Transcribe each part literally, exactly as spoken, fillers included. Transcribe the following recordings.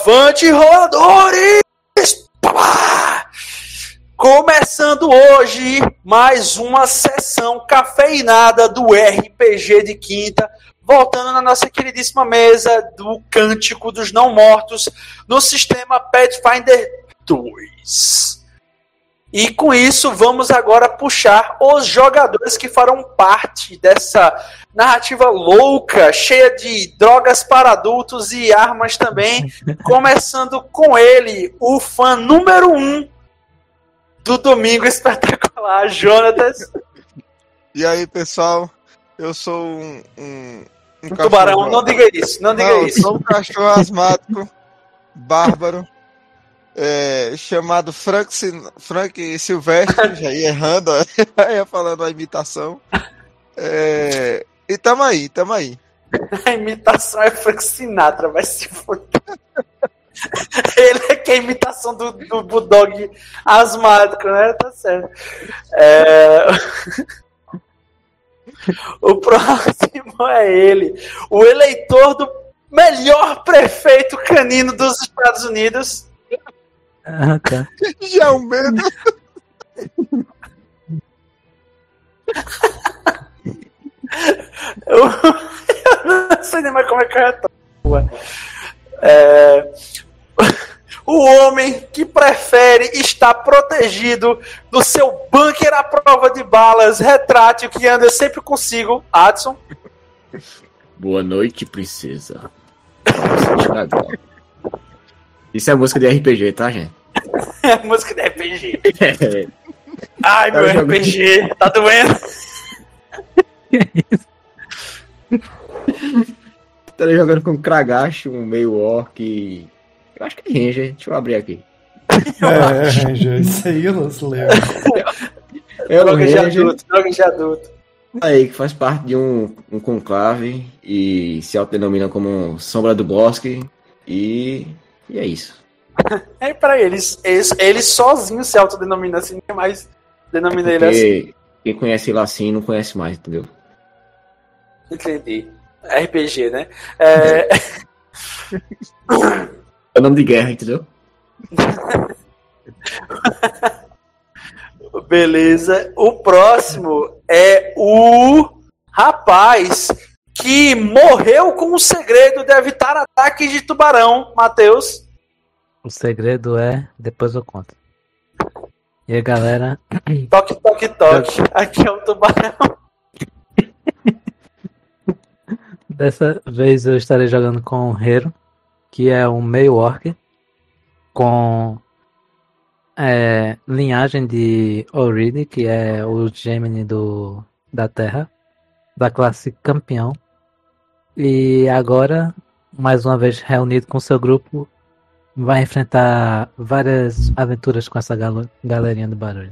Avante, roladores! Pá! Começando hoje mais uma sessão cafeinada do R P G de quinta, voltando na nossa queridíssima mesa do Cântico dos Não Mortos, no sistema Pathfinder dois. E com isso, vamos agora puxar os jogadores que farão parte dessa narrativa louca, cheia de drogas para adultos e armas também. Começando com ele, o fã número um do Domingo Espetacular, Jonatas. E aí, pessoal, eu sou um... um, um, um tubarão, cachorro... não diga isso, não diga não, isso. Eu sou um cachorro asmático, bárbaro. É, chamado Frank, Frank Silvestre, já ia errando, já ia falando a imitação. É, e tamo aí, tamo aí. A imitação é Frank Sinatra, vai se foder. Ele é que é a imitação do, do Bulldog asmático, né? Tá certo. É... O próximo é ele, o eleitor do melhor prefeito canino dos Estados Unidos. Ah, tá. Já é um medo. eu, eu não sei nem mais como é que eu retorno. É, o homem que prefere estar protegido do seu bunker à prova de balas retrátil que anda sempre consigo, Adson. Boa noite, princesa. Isso é música de R P G, tá, gente? É música de R P G. Ai, meu R P G, tá doendo? Tô jogando com Kragash, um meio orc. Eu acho que é Ranger, deixa eu abrir aqui. É, Ranger, isso aí eu não se lembro. É o droga de Ranger, adulto, droga de adulto. aí, que faz parte de um, um conclave e se autodenomina como Sombra do Bosque. E, e é isso. É pra eles, eles, ele sozinho se autodenomina assim, ninguém mais denomina ele assim. Porque quem conhece ele assim não conhece mais, entendeu? Entendi. R P G, né? É... É o nome de guerra, entendeu? Beleza. O próximo é o rapaz que morreu com o segredo de evitar ataques de tubarão, Matheus. O segredo é... Depois eu conto. E aí, galera... Toque, toque, toque. Aqui é o tubarão. Dessa vez eu estarei jogando com o Hero, que é um meio orc, com é, linhagem de Oride, que é o Gemini do, da Terra, da classe campeão. E agora, mais uma vez reunido com seu grupo, vai enfrentar várias aventuras com essa gal- galerinha do barulho.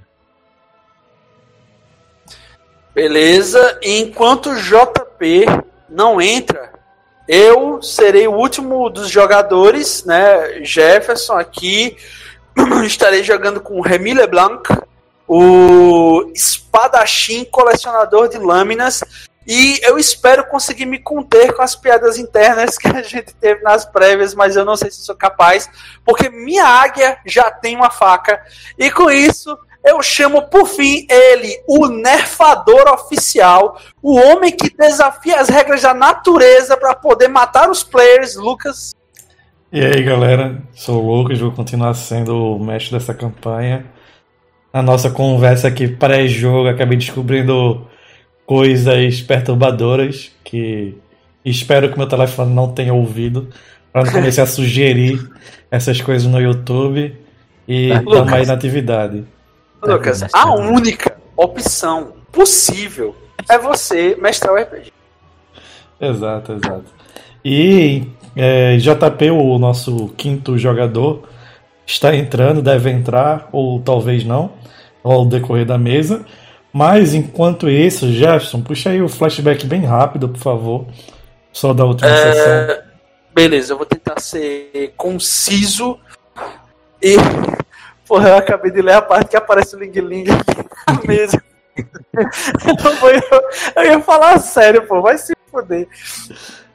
Beleza. Enquanto o J P não entra, eu serei o último dos jogadores, né? Jefferson aqui. Estarei jogando com o Remy LeBlanc, o espadachim colecionador de lâminas. E eu espero conseguir me conter com as piadas internas que a gente teve nas prévias, mas eu não sei se sou capaz, porque minha águia já tem uma faca. E com isso, eu chamo por fim ele, o nerfador oficial, o homem que desafia as regras da natureza para poder matar os players, Lucas. E aí, galera, sou o Lucas, vou continuar sendo o mestre dessa campanha. Na nossa conversa aqui pré-jogo, acabei descobrindo coisas perturbadoras que espero que meu telefone não tenha ouvido, para não começar a sugerir essas coisas no YouTube e estamos aí na atividade. Lucas, a única opção possível é você mestrar o R P G. Exato, exato. E é, J P, o nosso quinto jogador, está entrando, deve entrar, ou talvez não, ao decorrer da mesa. Mas enquanto isso, Jefferson, puxa aí o flashback bem rápido, por favor. Só da última é... sessão. Beleza, eu vou tentar ser conciso. E. Porra, eu acabei de ler a parte que aparece o Ling Ling aqui na mesa. eu, vou, eu, eu ia falar sério, pô, vai se foder.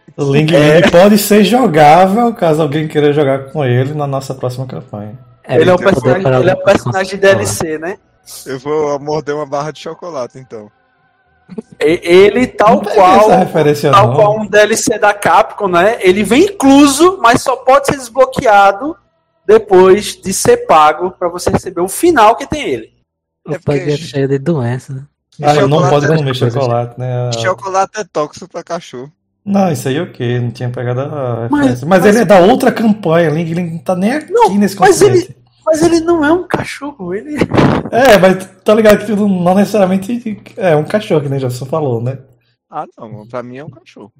O Ling É. Ling pode ser jogável caso alguém queira jogar com ele na nossa próxima campanha. É, Ele é um poder personagem, para ele é um algumas personagem de consolas. D L C, né? Eu vou morder uma barra de chocolate, então. E- Ele, tal Não peguei qual, essa referência, tal não. qual um D L C da Capcom, né? Ele vem incluso, mas só pode ser desbloqueado depois de ser pago pra você receber o final que tem ele. O É porque pai é cheio de doença. Ah, eu não chocolate pode é comer coisa. chocolate, né? Chocolate é tóxico pra cachorro. Não, isso aí é ok, não tinha pegado a Mas- referência. Mas, mas- ele é da outra campanha, Ling Ling não tá nem aqui Não, nesse mas continente. Mas ele não é um cachorro, ele É, mas tá ligado que tudo não necessariamente é um cachorro, que nem já você falou, né? Ah, não. Pra mim é um cachorro.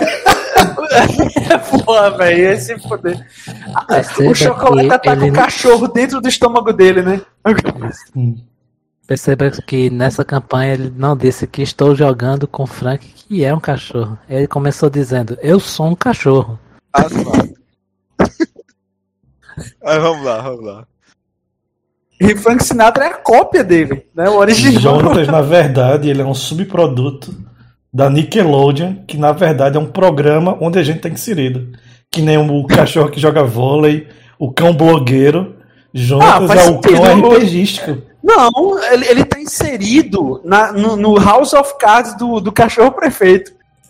Porra, velho, esse poder. Perceba O chocolate que tá com ele- o cachorro dentro do estômago dele, né? Hum. Perceba que nessa campanha ele não disse que estou jogando com Frank, que é um cachorro. Ele começou dizendo, eu sou um cachorro. Asmado. Mas vamos lá, vamos lá. E Frank Sinatra é a cópia dele, né? O original. Jonatas, na verdade, ele é um subproduto da Nickelodeon, que na verdade é um programa onde a gente tá inserido. Que nem o cachorro que joga vôlei, o cão blogueiro. Jonatas faz é o sentido. cão RPGístico. Não, ele, ele tá inserido na- no, no House of Cards do, do cachorro prefeito.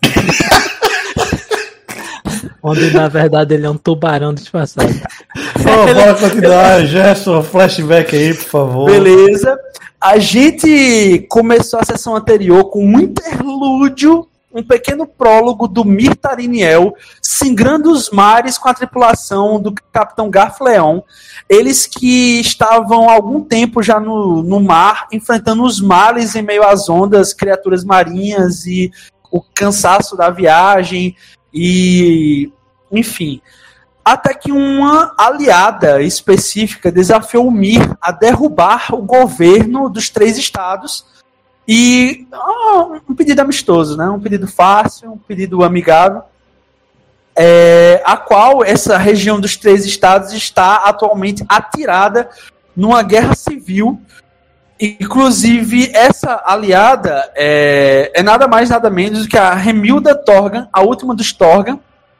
Onde na verdade ele é um tubarão disfarçado. Bom, bora continuar, Gerson, flashback aí, por favor. Beleza. A gente começou a sessão anterior com um interlúdio, um pequeno prólogo do Mir Tariniel, singrando os mares com a tripulação do Capitão Garfleon. Eles que estavam há algum tempo já no, no mar, enfrentando os males em meio às ondas, criaturas marinhas e o cansaço da viagem e... enfim... Até que uma aliada específica desafiou o Mir a derrubar o governo dos três estados e ah, um pedido amistoso, né? Um pedido fácil, um pedido amigável, é, a qual essa região dos três estados está atualmente atirada numa guerra civil. Inclusive, essa aliada é, é nada mais nada menos do que a Remilda Torgan, a última dos Torgan.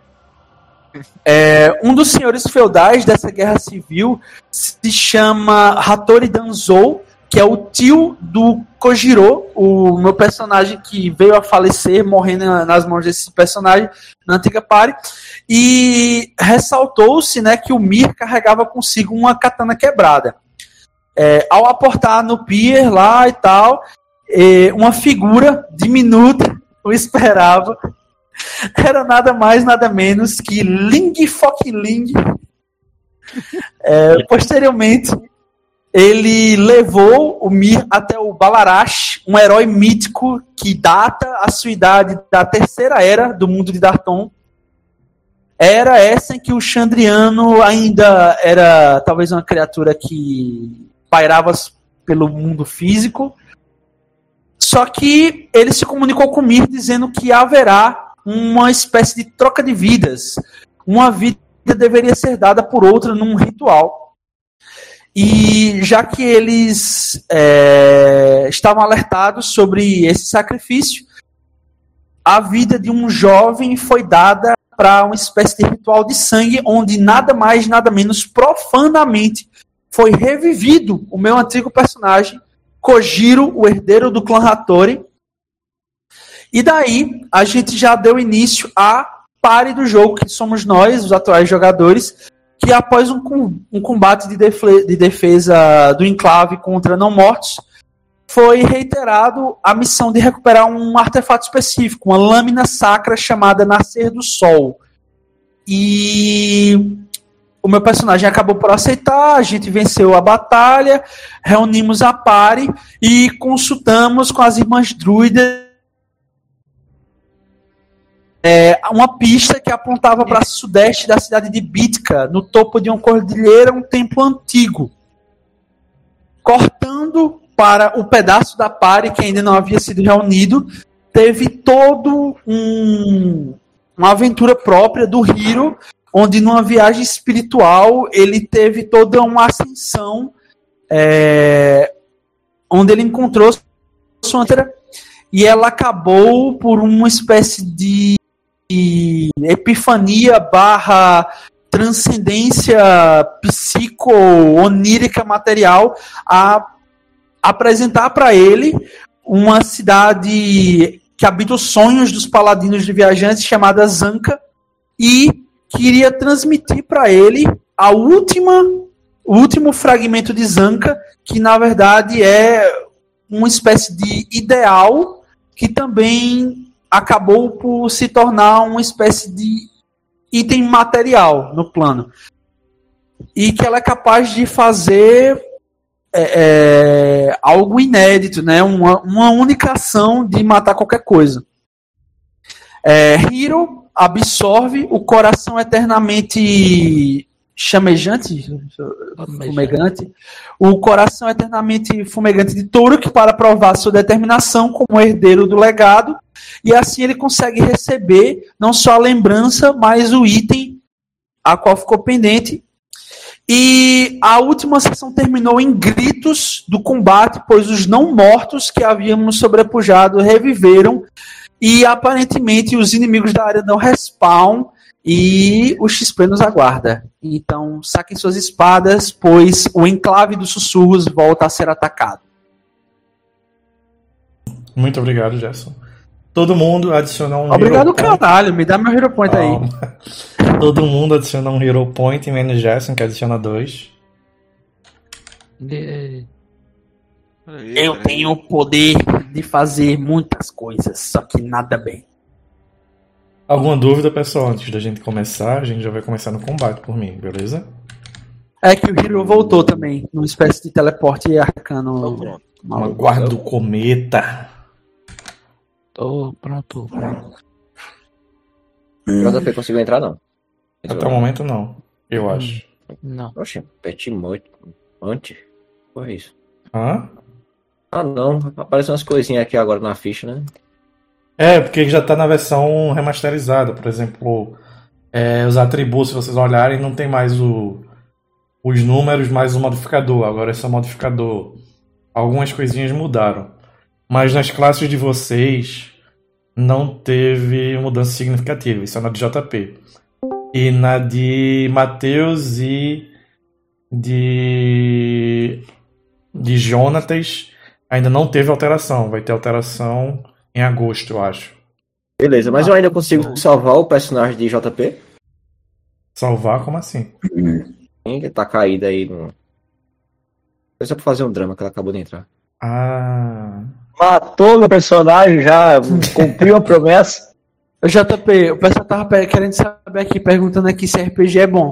É, um dos senhores feudais dessa guerra civil se chama Hattori Danzou, que é o tio do Kojiro, o meu personagem que veio a falecer, morrendo nas mãos desse personagem na antiga party. E ressaltou-se, né, que o Mir carregava consigo uma katana quebrada. É, ao aportar no pier lá e tal, é, uma figura diminuta o esperava. Era nada mais, nada menos que Ling Fok Ling. É, posteriormente, ele levou o Mir até o Balarash, um herói mítico que data a sua idade da terceira era do mundo de Darton. Era essa em que o Chandriano ainda era talvez uma criatura que pairava pelo mundo físico. Só que ele se comunicou com o Mir dizendo que haverá uma espécie de troca de vidas. Uma vida deveria ser dada por outra num ritual. E já que eles é, estavam alertados sobre esse sacrifício, a vida de um jovem foi dada para uma espécie de ritual de sangue, onde nada mais, nada menos, profanamente, foi revivido o meu antigo personagem, Kojiro, o herdeiro do clã Hattori. E daí, a gente já deu início à pare do jogo, que somos nós, os atuais jogadores, que após um, um combate de, defle, de defesa do enclave contra não-mortos, foi reiterado a missão de recuperar um artefato específico, uma lâmina sacra chamada Nascer do Sol. E o meu personagem acabou por aceitar, a gente venceu a batalha, reunimos a pare e consultamos com as irmãs druidas É, uma pista que apontava para sudeste da cidade de Bitka, no topo de uma cordilheira, um templo antigo. Cortando para o pedaço da pare que ainda não havia sido reunido, teve todo um, uma aventura própria do Hiro, onde numa viagem espiritual ele teve toda uma ascensão, é, onde ele encontrou sua e ela acabou por uma espécie de de epifania barra transcendência psico-onírica material a apresentar para ele uma cidade que habita os sonhos dos paladinos de viajantes chamada Zanka e queria transmitir para ele a última, o último fragmento de Zanka, que na verdade é uma espécie de ideal que também acabou por se tornar uma espécie de item material no plano. E que ela é capaz de fazer é, é, algo inédito, né? uma, uma única ação de matar qualquer coisa. É, Hiro absorve o coração eternamente chamejante, fumegante, o coração eternamente fumegante de Turok para provar sua determinação como herdeiro do legado, e assim ele consegue receber não só a lembrança, mas o item a qual ficou pendente. E a última sessão terminou em gritos do combate, pois os não mortos que havíamos sobrepujado reviveram, e aparentemente os inimigos da área não respawn, e o X P nos aguarda. Então, saquem suas espadas, pois o enclave dos sussurros volta a ser atacado. Muito obrigado, Gerson. Todo mundo adicionou um Obrigado, Hero Point. caralho. Me dá meu Hero Point Calma. aí. Todo mundo adicionou um Hero Point, menos Gerson, que adiciona dois. E- Eu tenho o poder de fazer muitas coisas, só que nada bem. Alguma dúvida, pessoal? Antes da gente começar, a gente já vai começar no combate por mim, beleza? É que o Hero voltou também, numa espécie de teleporte arcano. Pronto. Uma guarda do cometa. Tô pronto. J P conseguiu entrar, não. Até o momento, não. Eu acho. Não. Oxe, Pet Moite. Antes? Porra, isso. Hã? Ah, não. Aparecem umas coisinhas aqui agora na ficha, né? É, porque já tá na versão remasterizada. Por exemplo, é, os atributos, se vocês olharem, não tem mais o, os números, mais o modificador. Agora é só modificador. Algumas coisinhas mudaram. Mas nas classes de vocês não teve mudança significativa. Isso é na de J P. E na de Matheus e de, de Jonatas ainda não teve alteração. Vai ter alteração em agosto, eu acho. Beleza, mas eu ainda consigo salvar o personagem de J P? Salvar, como assim? Ele tá caído aí no... Foi só pra fazer um drama que ela acabou de entrar. Ah... Matou meu personagem já, cumpriu a promessa. O J P, o pessoal tava pe- querendo saber aqui, perguntando aqui se R P G é bom.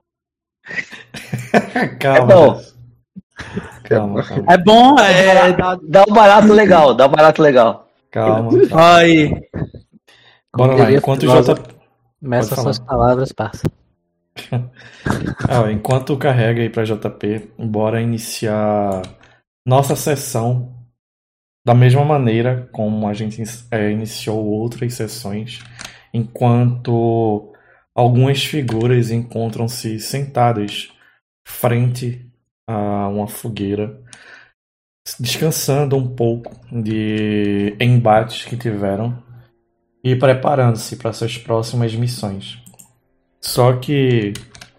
Calma. É bom. Jess. Calma, calma. É bom, é... dá- Dá um barato legal, dá um barato legal. Calma. Aí. Bora lá, diria enquanto o filósofo, J... Começa Pode suas palavras, passa. Ah, enquanto carrega aí pra J P, bora iniciar nossa sessão da mesma maneira como a gente é, iniciou outras sessões, enquanto algumas figuras encontram-se sentadas frente a uma fogueira, descansando um pouco de embates que tiveram e preparando-se para suas próximas missões. Só que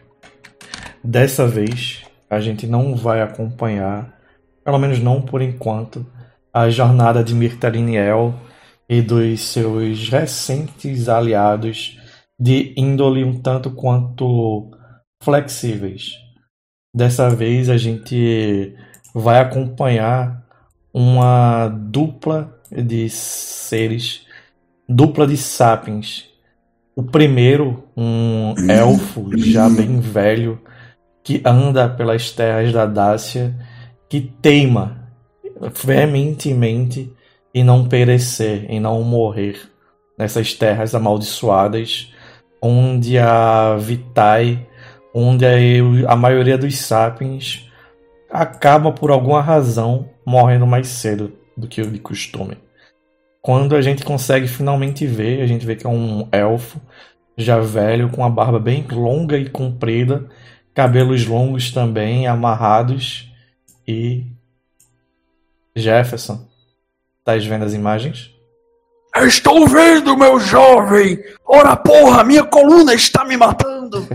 dessa vez a gente não vai acompanhar, pelo menos não por enquanto, a jornada de Mirtaliniel e dos seus recentes aliados de índole um tanto quanto flexíveis. Dessa vez a gente vai acompanhar uma dupla de seres, dupla de sapiens. O primeiro, um elfo já bem velho, que anda pelas terras da Dácia, que teima veementemente em não perecer, em não morrer nessas terras amaldiçoadas, onde a Vitae, onde a, a maioria dos sapiens acaba por alguma razão morrendo mais cedo do que o de costume. Quando a gente consegue finalmente ver, a gente vê que é um elfo já velho, com a barba bem longa e comprida, cabelos longos também, amarrados. E Jefferson, estás vendo as imagens? Estou vendo, meu jovem! Ora porra, minha coluna está me matando!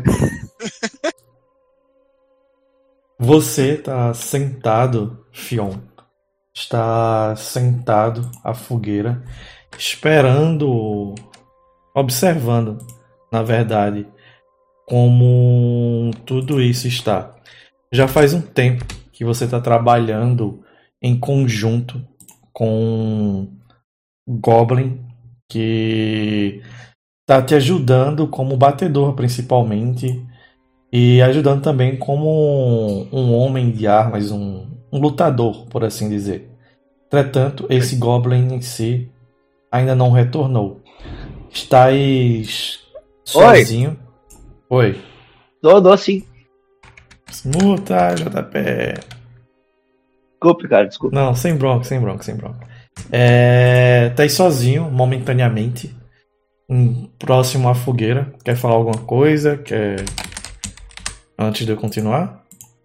Você tá sentado, Fion. Está sentado à fogueira, esperando, observando, na verdade, como tudo isso está. Já faz um tempo que você está trabalhando em conjunto com Goblin, que está te ajudando como batedor, principalmente, e ajudando também como um homem de armas, um, um lutador, por assim dizer. Entretanto, esse Goblin em si ainda não retornou. Estás sozinho? Oi. Dou, dou sim. Muta, J P. Desculpe, cara, desculpe. Não, sem bronca, sem bronca, sem bronca. É, tá aí sozinho, momentaneamente, próximo à fogueira. Quer falar alguma coisa? Quer... Antes de eu continuar?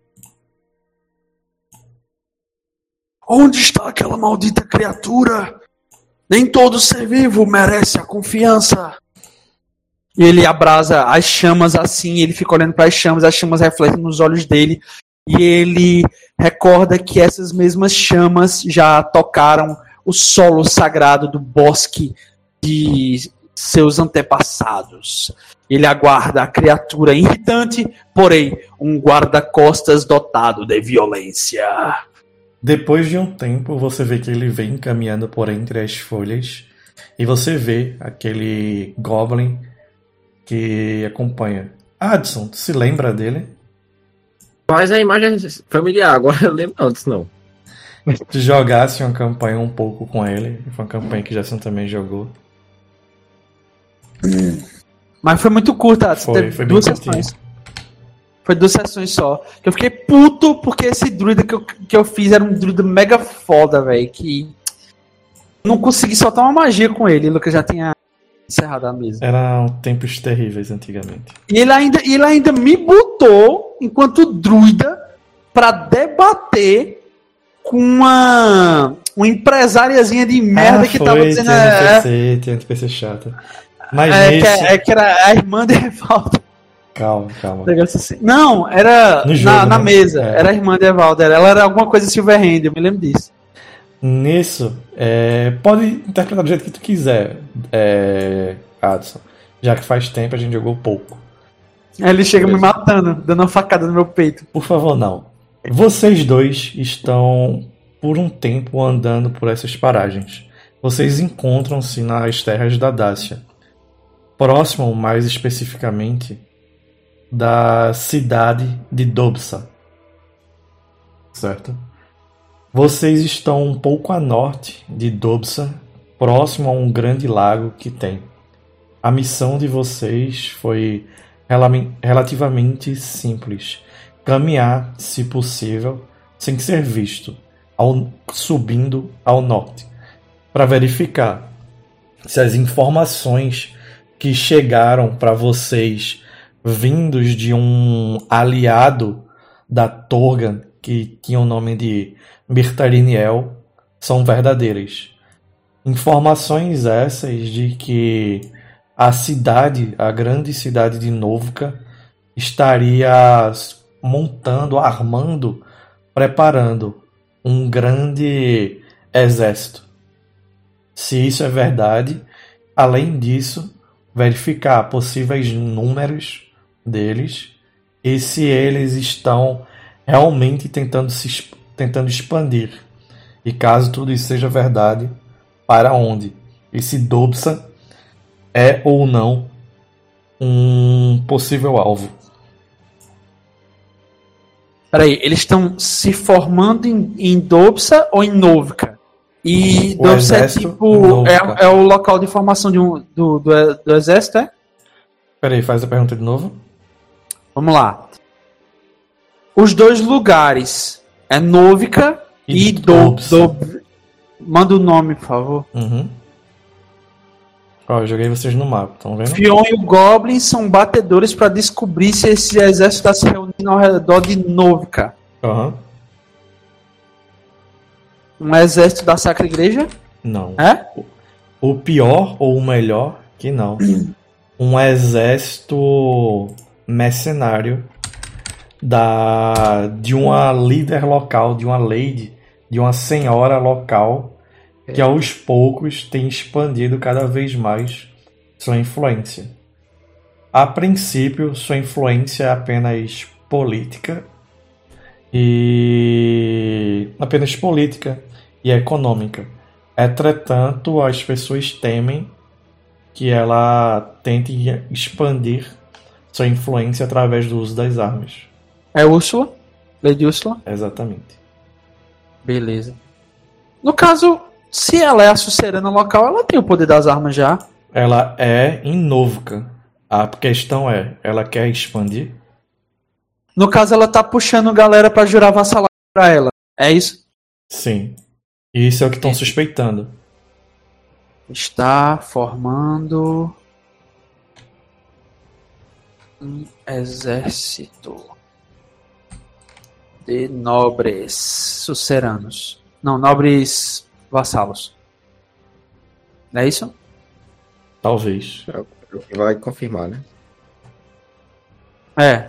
Onde está aquela maldita criatura? Nem todo ser vivo merece a confiança. E ele abrasa as chamas assim, ele fica olhando para as chamas, as chamas refletem nos olhos dele. E ele recorda que essas mesmas chamas já tocaram o solo sagrado do bosque de seus antepassados. Ele aguarda a criatura irritante, porém um guarda-costas dotado de violência. Depois de um tempo, você vê que ele vem caminhando por entre as folhas e você vê aquele Goblin que acompanha. Adson, tu se lembra dele? Mas a imagem é familiar, agora eu lembro antes, não. Tu jogasse uma campanha um pouco com ele, foi uma campanha que Jason também jogou. Mas foi muito curta, Adson. Foi, Teve foi bem duas curtinho. sessões. Foi duas sessões só. Eu fiquei puto porque esse druida que eu, que eu fiz era um druida mega foda, velho. Que não consegui soltar uma magia com ele. O Lucas já tinha encerrado a mesa. Eram tempos terríveis antigamente. E ele ainda, ele ainda me botou, enquanto druida, pra debater com uma, uma empresáriazinha de merda ah, que foi, tava dizendo. Tinha É, N P C, tinha N P C chata. Mas é, nesse... que, é que era a irmã de Evaldo. Calma, calma. Assim. Não, era No jogo, na, na né? mesa. É. Era a irmã de Evaldo. Ela era alguma coisa Silverhand, eu me lembro disso. Nisso, é, pode interpretar do jeito que tu quiser, é, Adson. Já que faz tempo a gente jogou pouco. Aí ele chega Beleza. me matando, dando uma facada no meu peito. Por favor, não. Vocês dois estão por um tempo andando por essas paragens. Vocês encontram-se nas terras da Dácia. Próximo, mais especificamente, da cidade de Dobsa. Certo? Vocês estão um pouco a norte de Dobsa, próximo a um grande lago que tem. A missão de vocês foi relativamente simples. Caminhar, se possível, sem ser visto, ao, subindo ao norte, para verificar se as informações que chegaram para vocês vindos de um aliado da Torgan, que tinha o nome de Mirtariniel, são verdadeiras. Informações essas de que a cidade, a grande cidade de Novka, estaria montando, armando, preparando um grande exército. Se isso é verdade, além disso, verificar possíveis números deles e se eles estão realmente tentando se tentando expandir. E caso tudo isso seja verdade, para onde? E se Dobsa é ou não um possível alvo. Peraí, eles estão se formando em, em Dobsa ou em Novka? E O Dobsa é exército tipo. Novka. É, é o local de formação de um, do, do, do exército, é? Peraí, faz a pergunta de novo. Vamos lá. Os dois lugares é Novka e, E Do, Dobsa. Do- Manda o nome, por favor. Uhum. Ó, eu joguei vocês no mapa, estão vendo? Fion e o Goblin são batedores para descobrir se esse exército está se reunindo ao redor de Novka. Aham. Um exército da Sacra Igreja? Não. É? O pior ou o melhor, que não. Um exército mercenário da, de uma líder local, de uma lady, de uma senhora local, que aos poucos tem expandido cada vez mais sua influência. A princípio, sua influência é apenas política e apenas política e econômica. Entretanto, as pessoas temem que ela tente expandir sua influência através do uso das armas. É Úrsula? Lady Úrsula? Exatamente. Beleza. No caso, se ela é a sucerana local, ela tem o poder das armas já. Ela é em Novka. A questão é, ela quer expandir? No caso, ela tá puxando galera pra jurar vassalagem pra ela. É isso? Sim. Isso é o que estão suspeitando. Está formando um exército de nobres suceranos. Não, nobres vassalos. Não é isso? Talvez. É o que vai confirmar, né? É.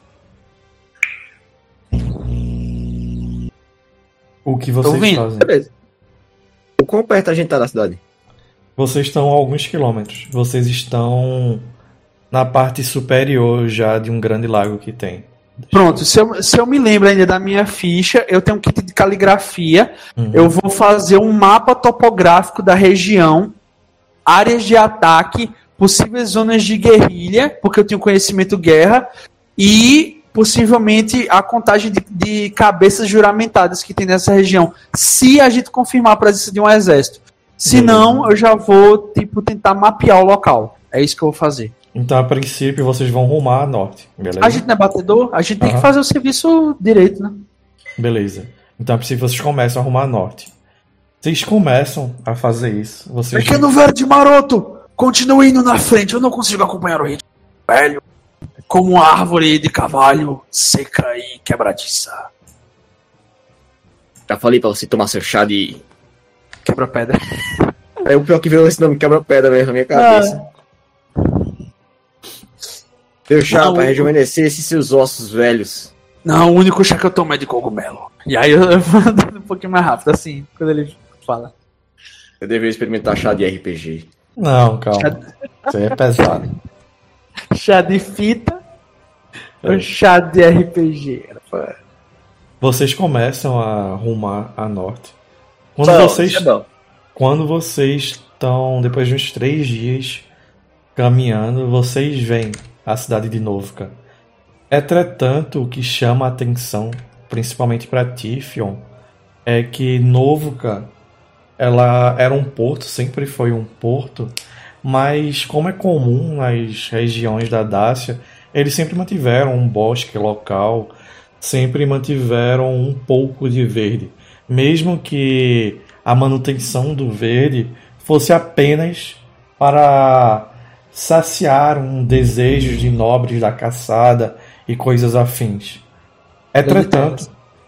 O que Tô vocês ouvindo. fazem? Beleza. O quão perto a gente tá da cidade? Vocês estão a alguns quilômetros. Vocês estão na parte superior já de um grande lago que tem. Pronto, se eu, se eu me lembro ainda da minha ficha, eu tenho um kit de caligrafia. Uhum. Eu vou fazer um mapa topográfico da região, áreas de ataque, possíveis zonas de guerrilha, porque eu tenho conhecimento guerra, e possivelmente a contagem de, de cabeças juramentadas que tem nessa região, se a gente confirmar a presença de um exército. Se não, eu já vou tipo tentar mapear o local. É isso que eu vou fazer. Então, a princípio, vocês vão rumar a norte, beleza? A gente não é batedor, a gente tem Aham. que fazer o serviço direito, né? Beleza. Então, a princípio, vocês começam a rumar a norte. Vocês começam a fazer isso. Vocês... Pequeno verde maroto, continue indo na frente, eu não consigo acompanhar o ritmo. Velho, como uma árvore de cavalho seca e quebradiça. Já falei pra você tomar seu chá de... Quebra-pedra. É o pior que veio esse nome, quebra-pedra mesmo na minha cabeça. Seu chá Não, pra o- rejuvenescer esses seus ossos velhos. Não, o único chá que eu tomo é de cogumelo. E aí eu, eu vou andando um pouquinho mais rápido, assim, quando ele fala. Eu deveria experimentar chá de R P G. Não, calma. Isso aí é pesado. Chá de fita ou chá de R P G? Vocês começam a rumar a norte. Quando Bom, vocês... isso é bom. Quando vocês estão, depois de uns três dias caminhando, vocês veem a cidade de Novka. Entretanto, o que chama a atenção, principalmente para Tiffion, é que Novka, ela era um porto, sempre foi um porto, mas como é comum nas regiões da Dácia, eles sempre mantiveram um bosque local, sempre mantiveram um pouco de verde, mesmo que a manutenção do verde fosse apenas para saciar um desejo de nobres da caçada e coisas afins. Entretanto,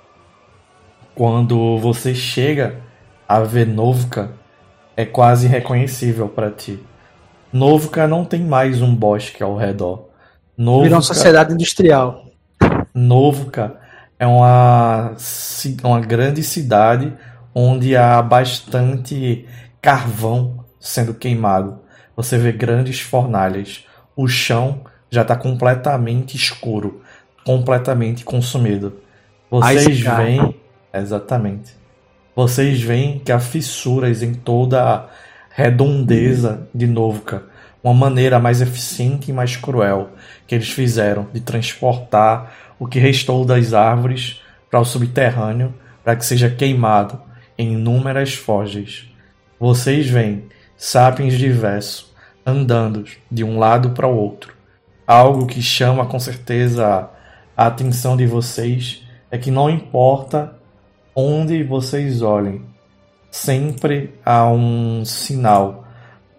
quando você chega a ver Novka, é quase irreconhecível para ti. Novka não tem mais um bosque ao redor. Virou uma Novka, sociedade industrial. Novka é uma, ci- uma grande cidade onde há bastante carvão sendo queimado. Você vê grandes fornalhas. O chão já está completamente escuro, completamente consumido. Vocês Ice Sky. veem, exatamente. Vocês veem que há fissuras em toda a redondeza de Novka, uma maneira mais eficiente e mais cruel que eles fizeram de transportar o que restou das árvores para o subterrâneo para que seja queimado em inúmeras forjas. Vocês veem sapiens diversos andando de um lado para o outro. Algo que chama com certeza a atenção de vocês é que não importa onde vocês olhem, sempre há um sinal,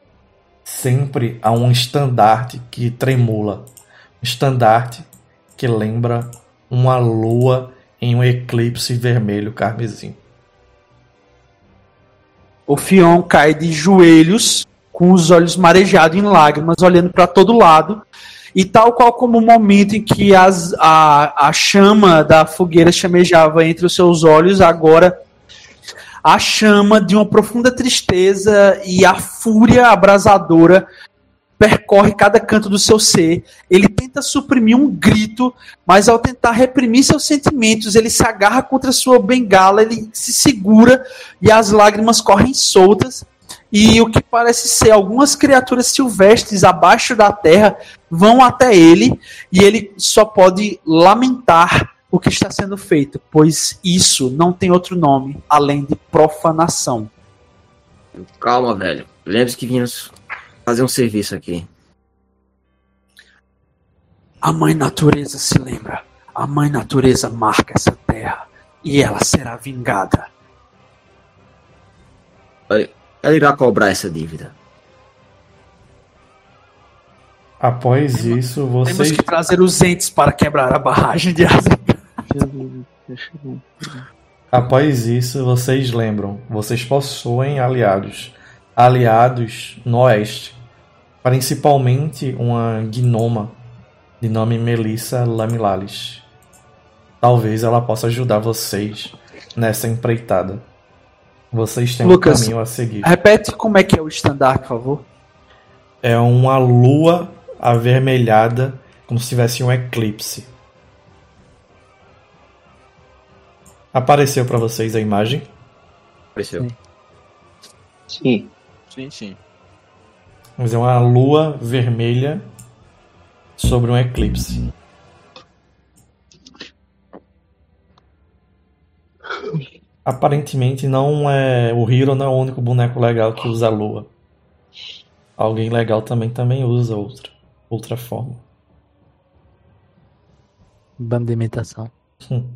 sempre há um estandarte que tremula, um estandarte que lembra uma lua em um eclipse vermelho carmesim. O Fion cai de joelhos, com os olhos marejados em lágrimas, olhando para todo lado. E tal qual como o momento em que as, a, a chama da fogueira chamejava entre os seus olhos, agora a chama de uma profunda tristeza e a fúria abrasadora percorre cada canto do seu ser. Ele tenta suprimir um grito, mas ao tentar reprimir seus sentimentos, ele se agarra contra sua bengala, ele se segura e as lágrimas correm soltas. E o que parece ser algumas criaturas silvestres abaixo da terra vão até ele e ele só pode lamentar o que está sendo feito, pois isso não tem outro nome além de profanação. Calma, velho. Lembre-se que vimos fazer um serviço aqui. A Mãe Natureza se lembra. A Mãe Natureza marca essa terra e ela será vingada. Ela irá cobrar essa dívida. Após isso, vocês... Temos que trazer os entes para quebrar a barragem de Azeroth. Após isso, vocês lembram, vocês possuem aliados. Aliados no oeste. Principalmente uma gnoma de nome Melissa Lamilalis. Talvez ela possa ajudar vocês nessa empreitada. Vocês têm Lucas, um caminho a seguir. Repete como é que é o estandarte, por favor. É uma lua avermelhada, como se tivesse um eclipse. Apareceu para vocês a imagem? Apareceu. Sim. Sim, sim. Mas é uma lua vermelha sobre um eclipse. Aparentemente não é... O Hiro não é o único boneco legal que usa a lua. Alguém legal também também usa outra. Outra forma. Bando de imitação. Hum.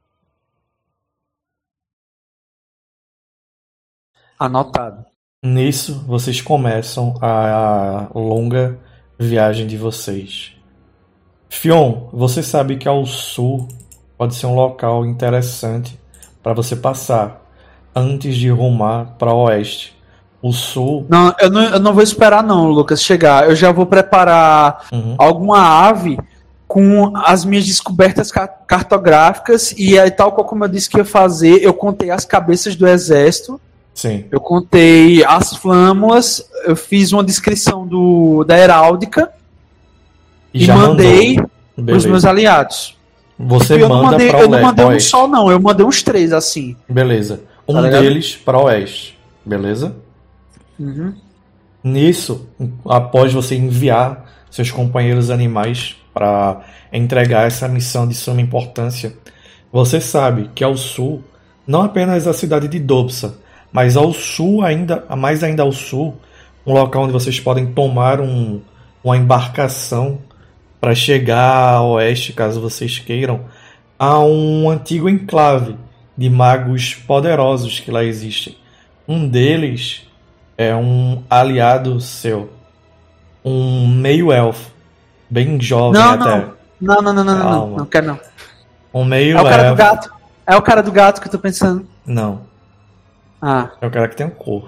Anotado. Nisso, vocês começam a longa viagem de vocês. Fion, você sabe que ao sul pode ser um local interessante para você passar antes de rumar para o oeste. O sul... Não eu, não, eu não vou esperar não, Lucas, chegar. Eu já vou preparar Uhum. alguma ave com as minhas descobertas ca- cartográficas e aí, tal qual como eu disse que ia fazer, eu contei as cabeças do exército, Sim. eu contei as flâmulas, eu fiz uma descrição do, da heráldica e, já mandei mandou. para os Beleza. meus aliados. Você eu não manda mandei, para eu o não mandei um oeste. só não, eu mandei uns três assim. Beleza. Um Tá ligado? deles para o oeste. Beleza? Uhum. Nisso, após você enviar seus companheiros animais para entregar essa missão de suma importância, você sabe que ao sul, não apenas a cidade de Dobsa, mas ao sul ainda, mais ainda ao sul, um local onde vocês podem tomar um, uma embarcação para chegar ao oeste, caso vocês queiram, há um antigo enclave de magos poderosos que lá existem. Um deles é um aliado seu, um meio-elfo, bem jovem Não, até. não, não, não, não, não, não, Calma. não quero não. Um É o cara do meio-elfo. gato. É o cara do gato que eu tô pensando. Não, Ah, é o cara que tem um corpo.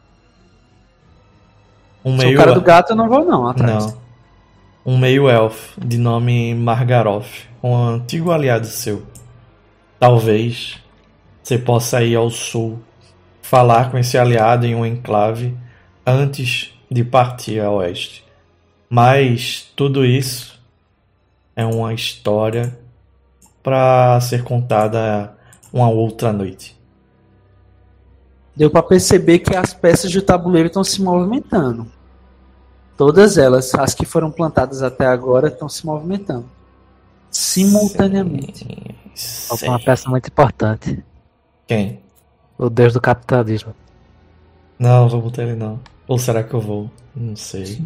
Um se meio o cara do gato eu não vou não, atrás. Não. Um meio-elfo de nome Margaroth, um antigo aliado seu. Talvez você possa ir ao sul, falar com esse aliado em um enclave antes de partir a oeste. Mas tudo isso é uma história para ser contada uma outra noite. Deu pra perceber que as peças do tabuleiro estão se movimentando. Todas elas, as que foram plantadas até agora, estão se movimentando. Simultaneamente. Falta uma peça muito importante. Quem? O deus do capitalismo. Não, não vou botar ele não. Ou será que eu vou? Não sei.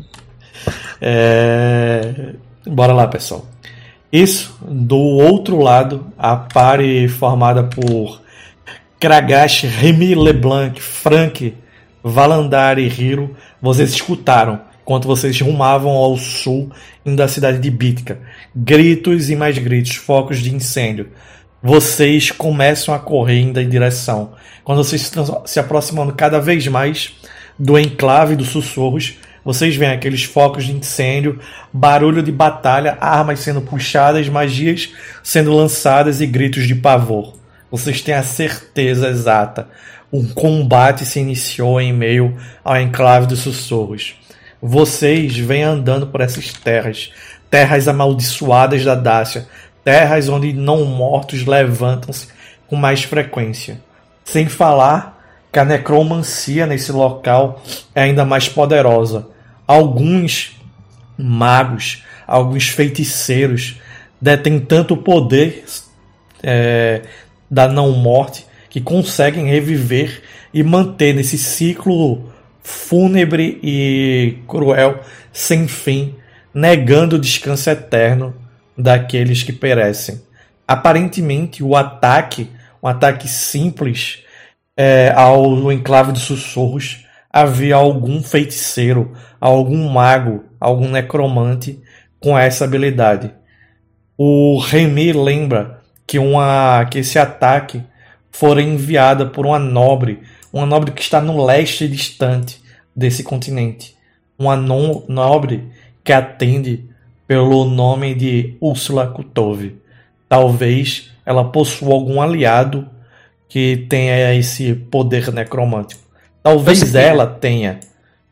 É... Bora lá, pessoal. Isso, do outro lado, a pare formada por Kragash, Remy LeBlanc, Frank, Valandar e Hiro, vocês escutaram enquanto vocês rumavam ao sul, indo da cidade de Bítica. Gritos e mais gritos, focos de incêndio. vocês começam a correr indo em direção. Quando vocês estão se aproximando cada vez mais do enclave dos sussurros, vocês veem aqueles focos de incêndio, barulho de batalha, armas sendo puxadas, magias sendo lançadas e gritos de pavor. Vocês têm a certeza exata. Um combate se iniciou em meio ao enclave dos sussurros. Vocês vêm andando por essas terras, terras amaldiçoadas da Dácia, terras onde não-mortos levantam-se com mais frequência. Sem falar que a necromancia nesse local é ainda mais poderosa. Alguns magos, alguns feiticeiros detêm tanto poder é, da não-morte que conseguem reviver e manter nesse ciclo fúnebre e cruel sem fim, negando o descanso eterno daqueles que perecem. Aparentemente, o ataque, um ataque simples é, ao enclave dos sussurros, havia algum feiticeiro, algum mago, algum necromante com essa habilidade. O Remy lembra que, uma, que esse ataque fora enviado por uma nobre, uma nobre que está no leste distante desse continente. Uma no, nobre que atende pelo nome de Úrsula Kutov. Talvez ela possua algum aliado que tenha esse poder necromântico. Talvez ela tenha,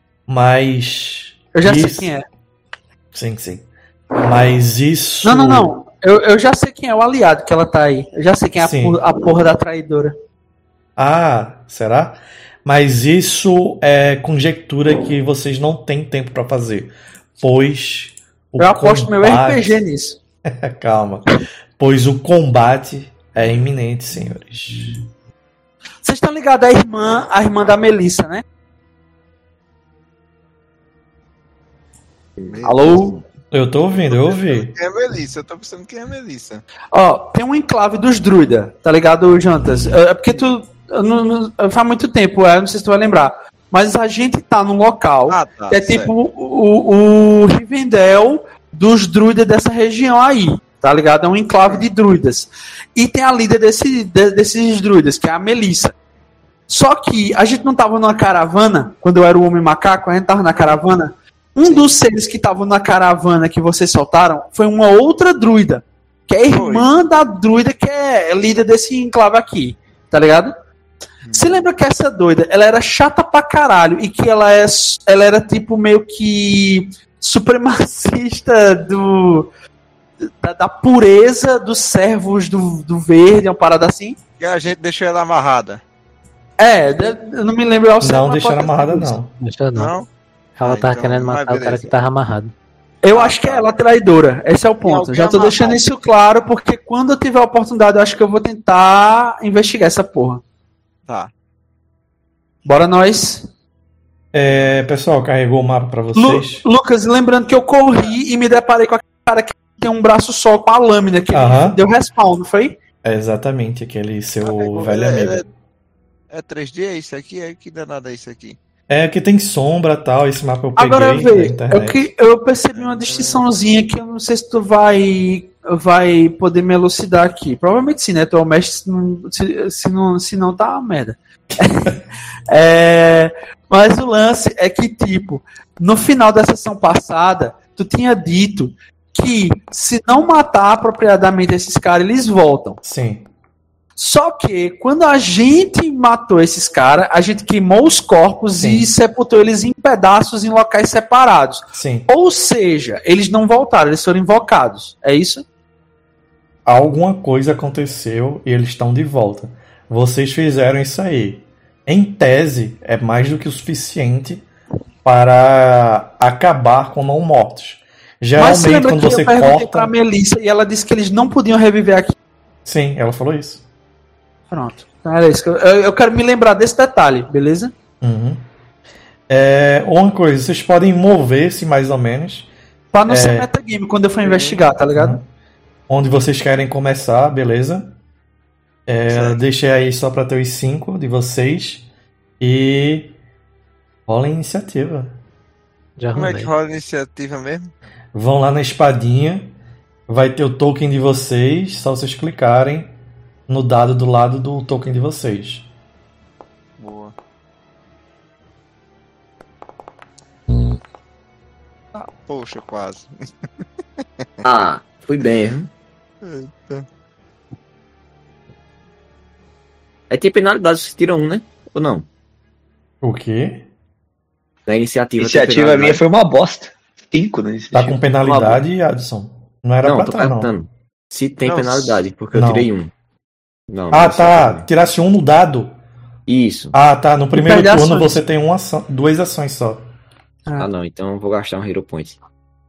mas... Eu já isso... sei quem é. Sim, sim. Mas isso... Não, não, não. Eu, eu já sei quem é o aliado que ela tá aí. Eu já sei quem é a porra, a porra da traidora. Ah, será? Mas isso é conjectura que vocês não têm tempo pra fazer. Pois... O eu aposto combate... meu R P G nisso. Calma. Pois o combate é iminente, senhores. Vocês estão ligados à irmã, à irmã da Melissa, né? Alô? Eu tô ouvindo, eu ouvi. Quem é Melissa? Eu tô pensando quem é Melissa. Ó, tem um enclave dos druidas, tá ligado, Jantas? É porque tu... Não, não, faz muito tempo, eu não sei se tu vai lembrar. Mas a gente tá num local ah, tá, que é certo. Tipo o, o Rivendell dos druidas dessa região aí, tá ligado? É um enclave de druidas. E tem a líder desse, de, desses druidas, que é a Melissa. Só que a gente não tava numa caravana, quando eu era o Homem Macaco, a gente tava na caravana. Um Sim. dos seres que estavam na caravana que vocês soltaram foi uma outra druida, que é irmã Oi. da druida que é líder desse enclave aqui, tá ligado? Você lembra que essa doida, ela era chata pra caralho e que ela, é, ela era tipo meio que supremacista do, da, da pureza dos servos do, do verde, uma parada assim? E a gente deixou ela amarrada. É, eu não me lembro ao certo. Não deixaram amarrada não. Deixou não. não. Ela ah, tava então, querendo matar o cara que tava amarrado. Eu ah, acho que é ela traidora, esse é o ponto. Já tô amarrado. Deixando isso claro, porque quando eu tiver a oportunidade, eu acho que eu vou tentar investigar essa porra. Tá. Bora nós. É, pessoal, carregou o mapa pra vocês. Lu, Lucas, lembrando que eu corri e me deparei com aquele cara que tem um braço só com a lâmina, que uh-huh. deu respawn, não foi? É exatamente, aquele seu ah, velho é, amigo. É, é três D, é isso aqui? É que danada é isso aqui? É que tem sombra e tal, esse mapa eu peguei. Agora vê, eu, que, eu percebi uma distinçãozinha que eu não sei se tu vai, vai poder me elucidar aqui. Provavelmente sim, né? Tu é o mestre, se não, se, se não, se não tá uma merda. é, mas o lance é que, tipo, no final da sessão passada, tu tinha dito que se não matar apropriadamente esses caras, eles voltam. Sim. Só que, quando a gente matou esses caras, a gente queimou os corpos Sim. e sepultou eles em pedaços em locais separados. Sim. Ou seja, eles não voltaram, eles foram invocados. É isso? Alguma coisa aconteceu e eles estão de volta. Vocês fizeram isso aí. Em tese, é mais do que o suficiente para acabar com não-mortos. Geralmente, Mas você quando que você eu perguntei corta... pra Melissa e ela disse que eles não podiam reviver aqui. Sim, ela falou isso. Pronto. Então era isso. Eu, eu quero me lembrar desse detalhe, beleza? Uhum. É, uma coisa, vocês podem mover-se mais ou menos. Pra não é... ser metagame quando eu for investigar, tá ligado? Uhum. Onde vocês querem começar, beleza? É, deixei aí só pra ter os cinco de vocês. E rola a iniciativa. Já Como é que rola a iniciativa mesmo? Vão lá na espadinha. Vai ter o token de vocês. Só vocês clicarem. no dado do lado do token de vocês. Boa. Ah, poxa, quase. Ah, fui bem, viu? Eita. É ter penalidade se tira um, né? Ou não? O quê? Na iniciativa. A iniciativa minha foi uma bosta. Cinco na Tá iniciativa. com penalidade, Adson? Não era Não, pra tô tá, não. perguntando. Se tem Não, penalidade, porque eu não. tirei um. Não, Ah, não tá. sei. Tirasse um no dado. Isso. Ah, tá. No primeiro perde turno ações. você tem uma ação, duas ações só. Ah, não. Então eu vou gastar um Hero Point.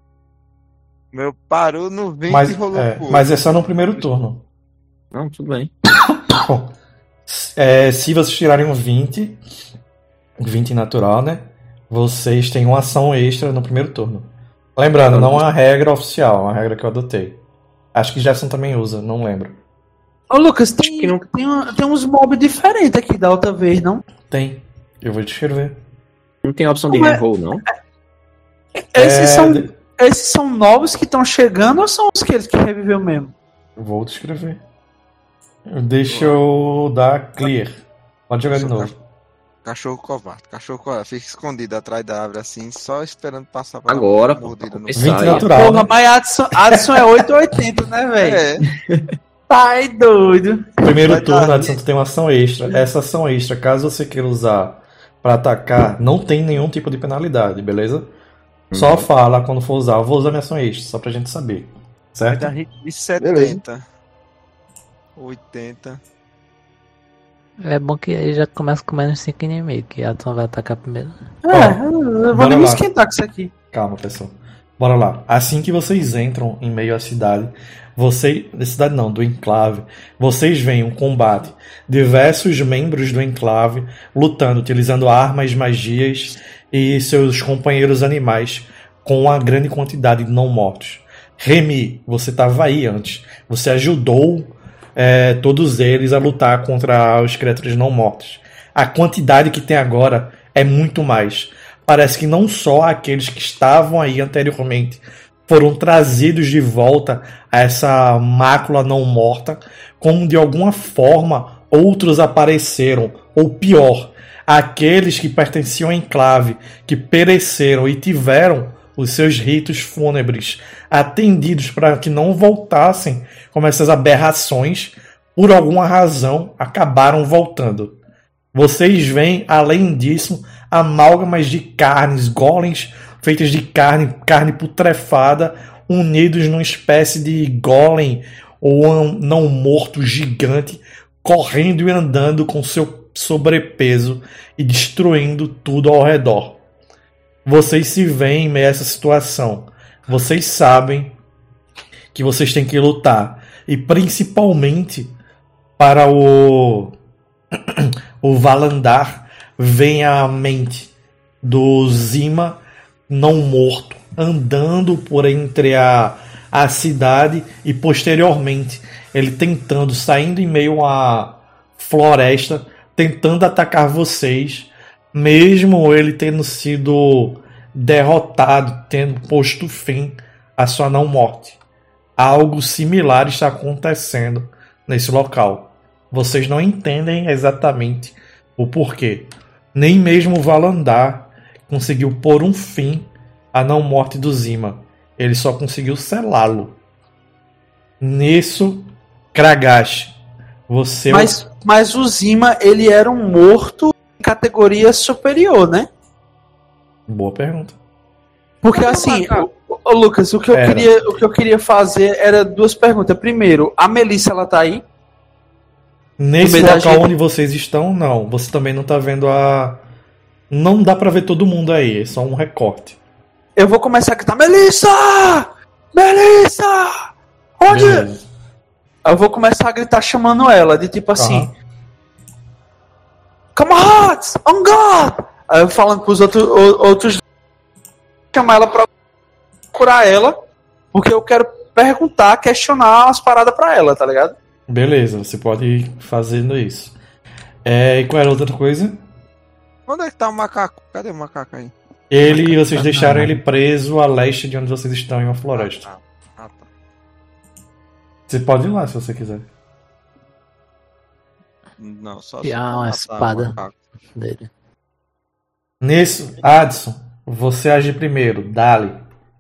Meu parou no vinte Mas e rolou é, pro mas é só no primeiro turno. Não, tudo bem. Bom, é, se vocês tirarem um vinte, vinte natural, né? Vocês têm uma ação extra no primeiro turno. Lembrando, não é uma regra oficial, é uma regra que eu adotei. Acho que Jefferson também usa, não lembro. Ô, Lucas, tem, que não- tem, um- tem uns mobs diferentes aqui da outra vez, não? Tem. Eu vou te escrever. Não tem a opção de Como é? reroll, não? Esses, É, são, de- esses são novos que estão chegando ou são os que, que reviveu mesmo? Vou te escrever. Deixa eu dar clear. Pode jogar de Sou novo. Cachorro covarde. Cachorro covarde. Fica escondido atrás da árvore assim, só esperando passar pra Agora, dar uma pô, mordida pra no começar. vinte Aí, natural, Porra, né? mas Adson, Adson é oito ou oitenta, né, velho? É, Tá aí doido. Primeiro Vai turno, dar. Adson, tu tem uma ação extra. Essa ação extra, caso você queira usar pra atacar, não tem nenhum tipo de penalidade, beleza? Só fala quando for usar. Eu vou usar minha ação extra, só pra gente saber. vai Certo? dar hit de setenta. oitenta. É bom que aí já começa com menos cinco inimigos, que a Adson vai atacar primeiro. É, eu vou bora nem me lá. esquentar com isso aqui. Calma, pessoal. Bora lá. Assim que vocês entram em meio à cidade, vocês. Da cidade não, do enclave, vocês veem um combate. Diversos membros do enclave lutando, utilizando armas, magias e seus companheiros animais com uma grande quantidade de não mortos. Remy, você estava aí antes. Você ajudou é, todos eles a lutar contra os criaturas não mortos. A quantidade que tem agora é muito mais. Parece que não só aqueles que estavam aí anteriormente foram trazidos de volta a essa mácula não morta, como de alguma forma outros apareceram, ou pior, aqueles que pertenciam ao enclave, que pereceram e tiveram os seus ritos fúnebres atendidos para que não voltassem, como essas aberrações, por alguma razão acabaram voltando. Vocês veem, além disso, amálgamas de carnes, golems feitas de carne, carne putrefada, unidos numa espécie de golem ou um não morto gigante, correndo e andando com seu sobrepeso e destruindo tudo ao redor. Vocês se veem em meio a essa situação. Vocês sabem que vocês têm que lutar. E principalmente para o o Valandar vem à mente do Zima não morto, andando por entre a, a cidade e posteriormente ele tentando, saindo em meio à floresta, tentando atacar vocês, mesmo ele tendo sido derrotado, tendo posto fim à sua não morte. Algo similar está acontecendo nesse local. Vocês não entendem exatamente o porquê. Nem mesmo o Valandar conseguiu pôr um fim à não morte do Zima. Ele só conseguiu selá-lo. Nisso, Kragash, você... Mas, mas o Zima, ele era um morto em categoria superior, né? Boa pergunta. Porque assim, ô, ô, Lucas, o que, eu Era. queria, o que eu queria fazer era duas perguntas. Primeiro, a Melissa, ela tá aí? Nesse meio da local gente- onde vocês estão, não. Você também não tá vendo a... Não dá pra ver todo mundo aí, é só um recorte. Eu vou começar a gritar, Melissa! Melissa! Onde? Beleza. Eu vou começar a gritar chamando ela, de tipo assim, Aham. Comrades! On God! Aí eu falando pros outros, o- outros chamar ela pra procurar ela, porque eu quero perguntar, questionar as paradas pra ela, tá ligado? Beleza, você pode ir fazendo isso. É, e qual era a outra coisa? Onde é que tá o macaco? Cadê o macaco aí? Ele, vocês deixaram ele preso a leste de onde vocês estão, em uma floresta. Ah, tá. Ah, tá. Você pode ir lá se você quiser. Não, só E se há for uma matar espada. o macaco. Dele. Nisso, Adson, você age primeiro. Dali.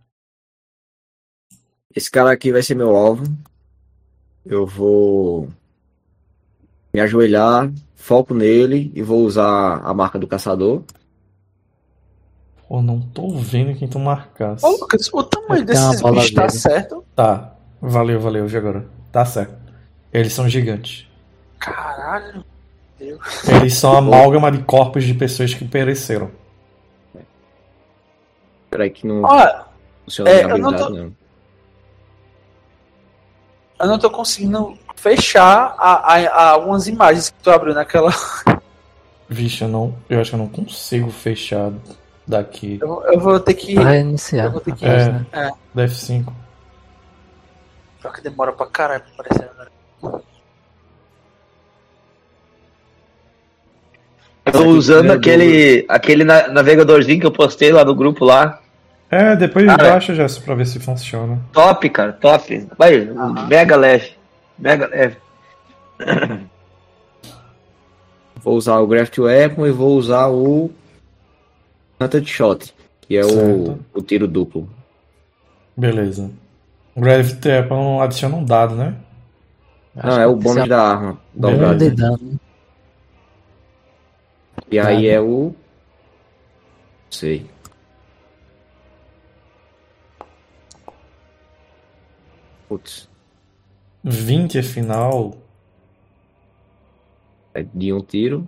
Esse cara aqui vai ser meu alvo. Eu vou me ajoelhar, foco nele e vou usar a marca do caçador. Pô, não tô vendo quem tu marcasse. Ô, Lucas, o tamanho Tem uma desses bola bichos tá verde. certo? Tá. Valeu, valeu, de agora. Tá certo. Eles são gigantes. Caralho. Eles são amálgama de corpos de pessoas que pereceram. Peraí que não Olha, funciona é, a minha eu não habilidade, tô- não. eu não tô conseguindo fechar a, a, a algumas imagens que tu abriu naquela. Vixe, eu não. Eu acho que eu não consigo fechar daqui. Eu, eu vou ter que. Vai iniciar. Eu vou ter que- a É. página. Da F cinco. Só que demora pra caralho pra aparecer. Né? Eu tô usando aquele, aquele na- navegadorzinho que eu postei lá no grupo lá. É, depois Cara. baixa já pra ver se funciona. Top, cara, top. Vai, mega leve. Mega leve. Vou usar o Graft Weapon e vou usar o Hunted Shot, que é o, Certo. o tiro duplo. Beleza. O Gravity Weapon adiciona um dado, né? Acho Não, que é o esse bônus da arma. um dobrado. de dano. E aí Dado. é o. Sei. Putz, vinte é final. é de um tiro.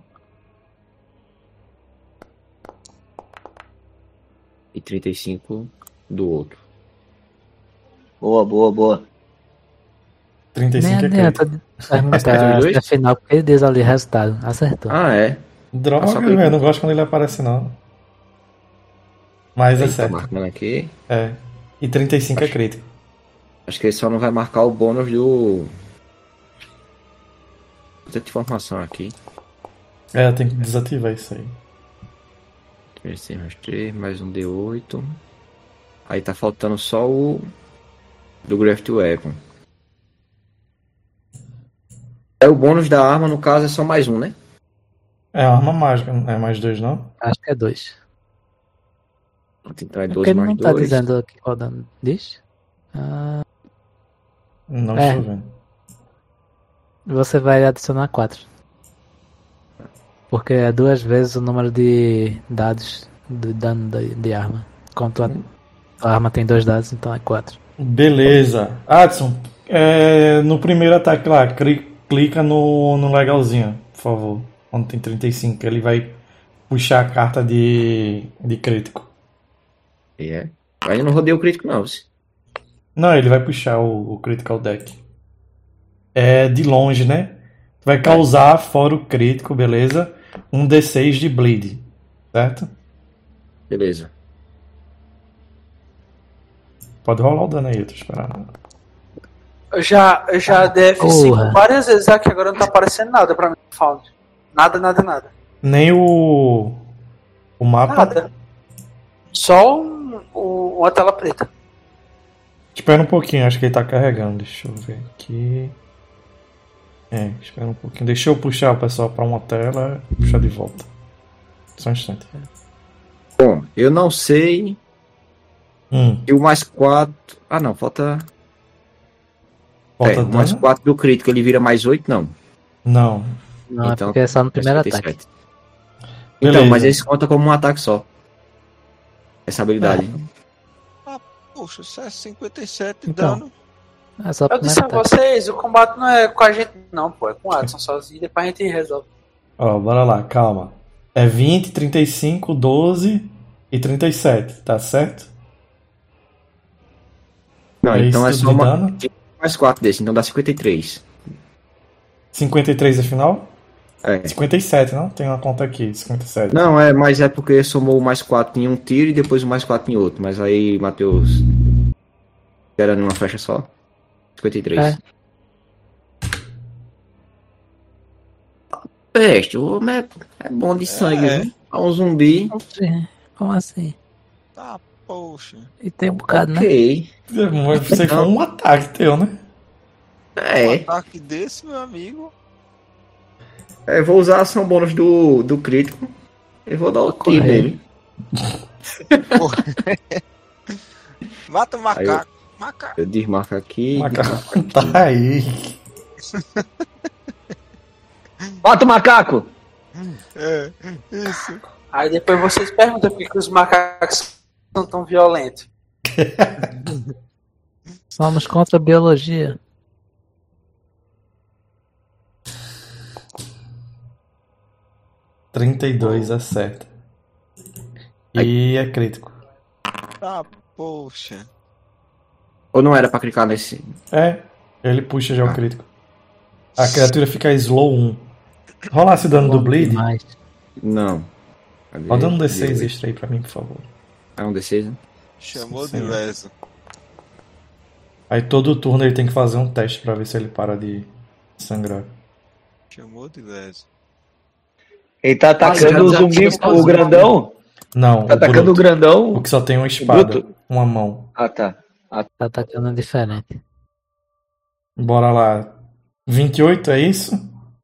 E trinta e cinco do outro. Boa, boa, boa. trinta e Nem cinco é adianta crítico. perguntar Acertou os dois? se é final, porque ele diz ali o resultado. Acertou. Ah, é? Droga, Ah, só que- velho. Não gosto quando ele aparece, não. Mas é Ele tá certo. marcando aqui. É. E trinta e cinco é crítico. Acho que ele só não vai marcar o bônus do. Tanta informação aqui. É, tem que desativar isso aí. três mais três, mais um D oito. Aí tá faltando só o. Do Graft Weapon. É o bônus da arma, no caso, é só mais um, né? É arma mágica, não é mais dois, não? Acho que é dois. Então é É porque doze ele não mais tá dois. dizendo aqui qual dano diz. Ah, Não É. estou vendo. você vai adicionar quatro. Porque é duas vezes o número de dados do dano de, de arma. Como tua, tua arma tem dois dados, então é quatro. Beleza. Adson, é, no primeiro ataque lá, cri- clica no, no legalzinho, por favor. Quando tem trinta e cinco, ele vai puxar a carta de, de crítico. E é. Ainda não rodei o crítico, não. se- Não, ele vai puxar o, o Critical Deck. É de longe, né? Vai causar, fora o crítico, beleza? Um D seis de bleed, certo? Beleza. Pode rolar o dano aí, eu tô esperando. Eu já, eu já dei F cinco Porra. várias vezes aqui, agora não tá aparecendo nada pra mim. Found. Nada, nada, nada. Nem o. O mapa. Nada. Só um, um- uma tela preta. Espera um pouquinho, acho que ele tá carregando. Deixa eu ver aqui. É, espera um pouquinho. Deixa eu puxar o pessoal pra uma tela e puxar de volta. Só um instante. Bom, eu não sei. Hum, E o mais quatro. Ah, não, falta. falta é, o mais dano? quatro do crítico, ele vira mais oito, não. Não. Não, Então, é porque é só no é primeiro cinquenta e ataque. sete. Então, Beleza. mas eles contam como um ataque só. Essa habilidade. Poxa, isso é cinquenta e sete Então. dano. É só o Eu disse primeiro a ataque. vocês, o combate não é com a gente, não, pô. É com o Adson sozinho, depois a gente resolve. Ó, bora lá, calma. É vinte, trinta e cinco, doze e trinta e sete, tá certo? Não, É então é isso só de uma. dano? Mais quatro desse, então dá cinquenta e três. cinquenta e três é final? É. cinquenta e sete, não? Tem uma conta aqui, cinquenta e sete. Não, é, mas é porque somou o mais quatro em um tiro e depois o mais quatro em outro. Mas aí, Matheus. Era numa flecha só. cinquenta e três. É. Peste, o homem é, é bom de sangue, É. viu? É um zumbi. Sim, como assim? Tá, poxa. E tem um bocado, né? Ok. Mas você foi um ataque teu, né? Um É. ataque desse, meu amigo. É, eu vou usar a ação bônus do, do crítico. E vou dar o tiro Correr. nele. Mata o Aí macaco. Macaco. Eu desmarco aqui. Macaco tá aí. Mata o macaco! É, isso. Aí depois vocês perguntam por que que os macacos são tão violentos. Somos contra a biologia. trinta e dois acerta. E é crítico. Ah, poxa. Ou não era pra clicar nesse. É, ele puxa já o crítico. A criatura fica slow um. Rolasse o dano do Bom bleed. demais. Não. Cadê? Roda um D seis Cadê? extra aí pra mim, por favor. É um D seis, né? Chamou Sim, de senhor. leso. Aí todo turno ele tem que fazer um teste pra ver se ele para de sangrar. Chamou de leso. Ele tá atacando já o zumbi, desativa o sozinho. grandão. Não, Tá o atacando o bruto. grandão. O que só tem uma espada, bruto? uma mão. Ah, tá. Tá atacando diferente. Bora lá. vinte e oito, é isso?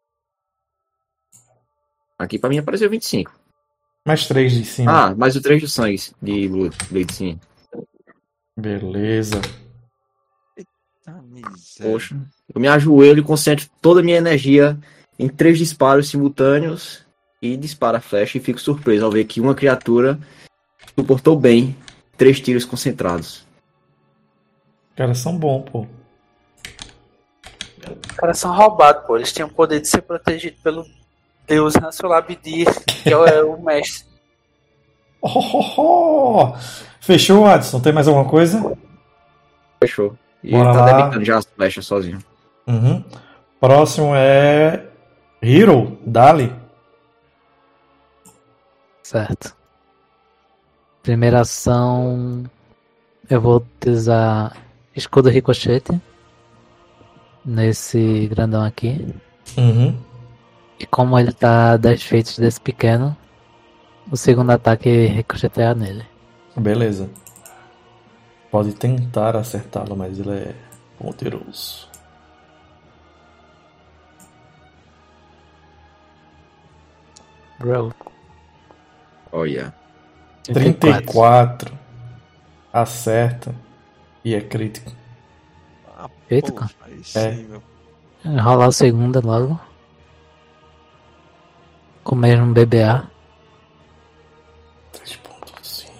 Aqui pra mim apareceu vinte e cinco. Mais três de cima. Ah, mais o três do sangue de Blue- Blade, sim. Beleza. Tá miséria. Poxa. Eu me ajoelho e concentro toda a minha energia em três disparos simultâneos e disparo a flecha e fico surpreso ao ver que uma criatura suportou bem três tiros concentrados. Os caras são bons, pô. Os caras são roubados, pô. Eles têm o poder de ser protegidos pelo Deus Hasselabdir, que é o, é o mestre. Oh, oh, oh. Fechou, Adson? Tem mais alguma coisa? Fechou. E Bora ele tá lá. debitando já as flechas sozinho. Uhum. Próximo é. Hero, Dali. Certo. Primeira ação. Eu vou utilizar escudo ricochete. Nesse grandão aqui. Uhum. E como ele tá dez feitos desse pequeno, o segundo ataque ricocheteia nele. Beleza. Pode tentar acertá-lo, mas ele é poderoso. Bro. Olha. trinta e quatro. Acerta. E é crítico. Ah, Crítico? poxa, aí sim, É. meu. Rolar o segundo logo. Com o mesmo B B A. três ponto cinco.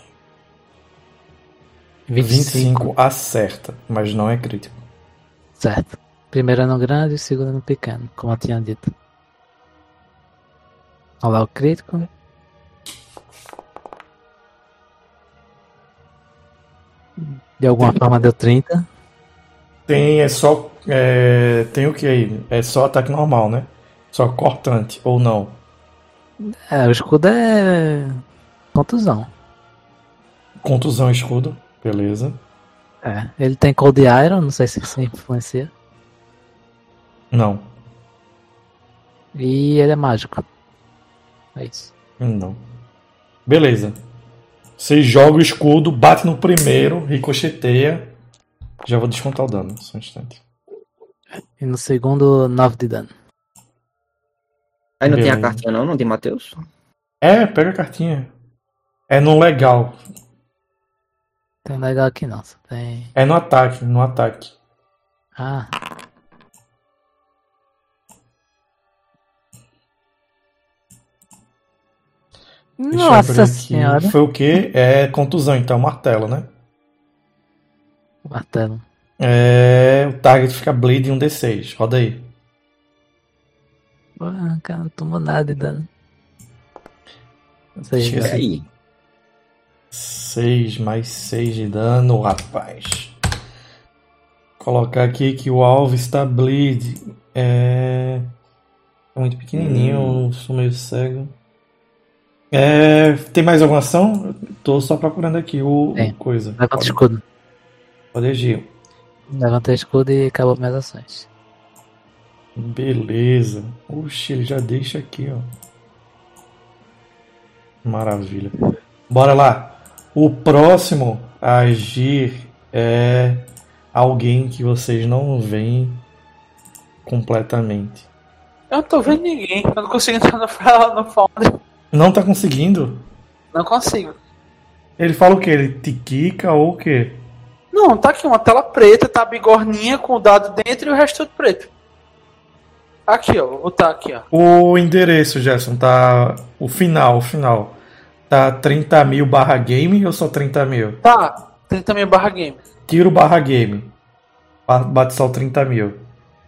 vinte e vinte e cinco. cinco acerta, mas não é crítico. Certo. Primeiro no grande e segundo no pequeno, como eu tinha dito. Rolar o crítico. De alguma forma deu trinta. Tem, é só. É, tem o que aí? É só ataque normal, né? Só cortante, ou não? É, o escudo é contusão. Contusão escudo, beleza. É, ele tem Cold Iron, não sei se isso influencia. Não, E ele é mágico. É isso. não. Beleza. Você joga o escudo, bate no primeiro, ricocheteia. Já vou descontar o dano, só um instante. E no segundo, nove de dano. Aí não tem a Beleza. cartinha não, não de Matheus? É, pega a cartinha. É no legal. Tem legal aqui não, só tem. É no ataque, no ataque. Ah. Deixa eu Nossa abrir aqui. senhora. Foi o quê? É contusão, então, martelo, né? Martelo. É, o target fica bleed em um D seis. Roda aí. Pô, cara, não tomou nada de dano. Não sei, Esqueci. cara. Aí. seis mais seis de dano, rapaz. Colocar aqui que o alvo está bleed. É, é muito pequenininho, Hum. eu sou meio cego. É, tem mais alguma ação? Eu tô só procurando aqui o, Tem. o coisa. Levanta o Pode, escudo. pode agir. Levanta o escudo e acabou minhas ações. Beleza. Oxi, ele já deixa aqui, ó. Maravilha. Bora lá. O próximo a agir é alguém que vocês não veem completamente. Eu não tô vendo ninguém. Eu não consigo entrar no, no Foundry. Não tá conseguindo? Não consigo. Ele fala o quê? Ele te quica ou o quê? Não, tá aqui uma tela preta, tá a bigorninha com o dado dentro e o resto tudo preto. Aqui, ó. Vou botar aqui, ó. O endereço, Gerson, tá... O final, o final. Tá trinta mil barra game ou só trinta mil? Tá, trinta mil barra game. Tiro barra game. Ba- Bate só trinta mil.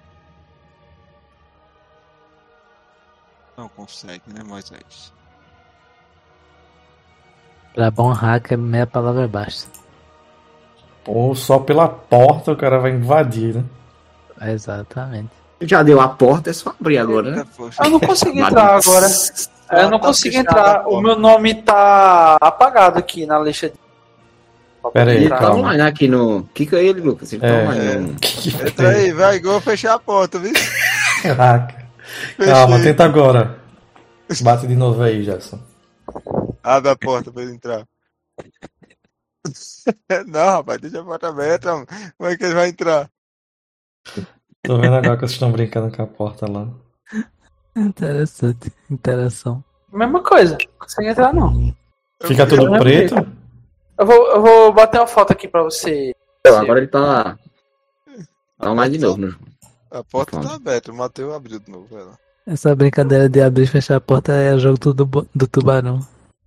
Não consegue, né, Moisés? Pra bom hacker, meia palavra basta. Ou só pela porta o cara vai invadir, né? Exatamente. Já deu a porta, é só abrir agora, né? Eita, poxa. Eu não consigo entrar agora. Eu não Tá consigo fechada entrar. a O porta. meu nome tá apagado aqui na lista de. Pera aí, Ele Entrar. tá calma. online aqui no. Kika ele, Lucas. Ele tá É. online. É. no- Entra aí, vai, que eu vou fechar a porta, viu? Caraca. Fechei. Calma, tenta agora. Bate de novo aí, Gerson. Abre a porta pra ele entrar. Não, rapaz, deixa a porta aberta, mano. Como é que ele vai entrar? Tô vendo agora que vocês estão brincando com a porta lá. Interessante. Interação. Mesma coisa. Não consigo entrar, não. Fica tudo eu- preto? Eu vou, eu vou bater uma foto aqui pra você. Então, agora ele tá. Tá online de novo, né? A porta Fala. tá aberta, o Matheus abriu de novo ela. Essa brincadeira de abrir e fechar a porta é o jogo do, bo- do tubarão.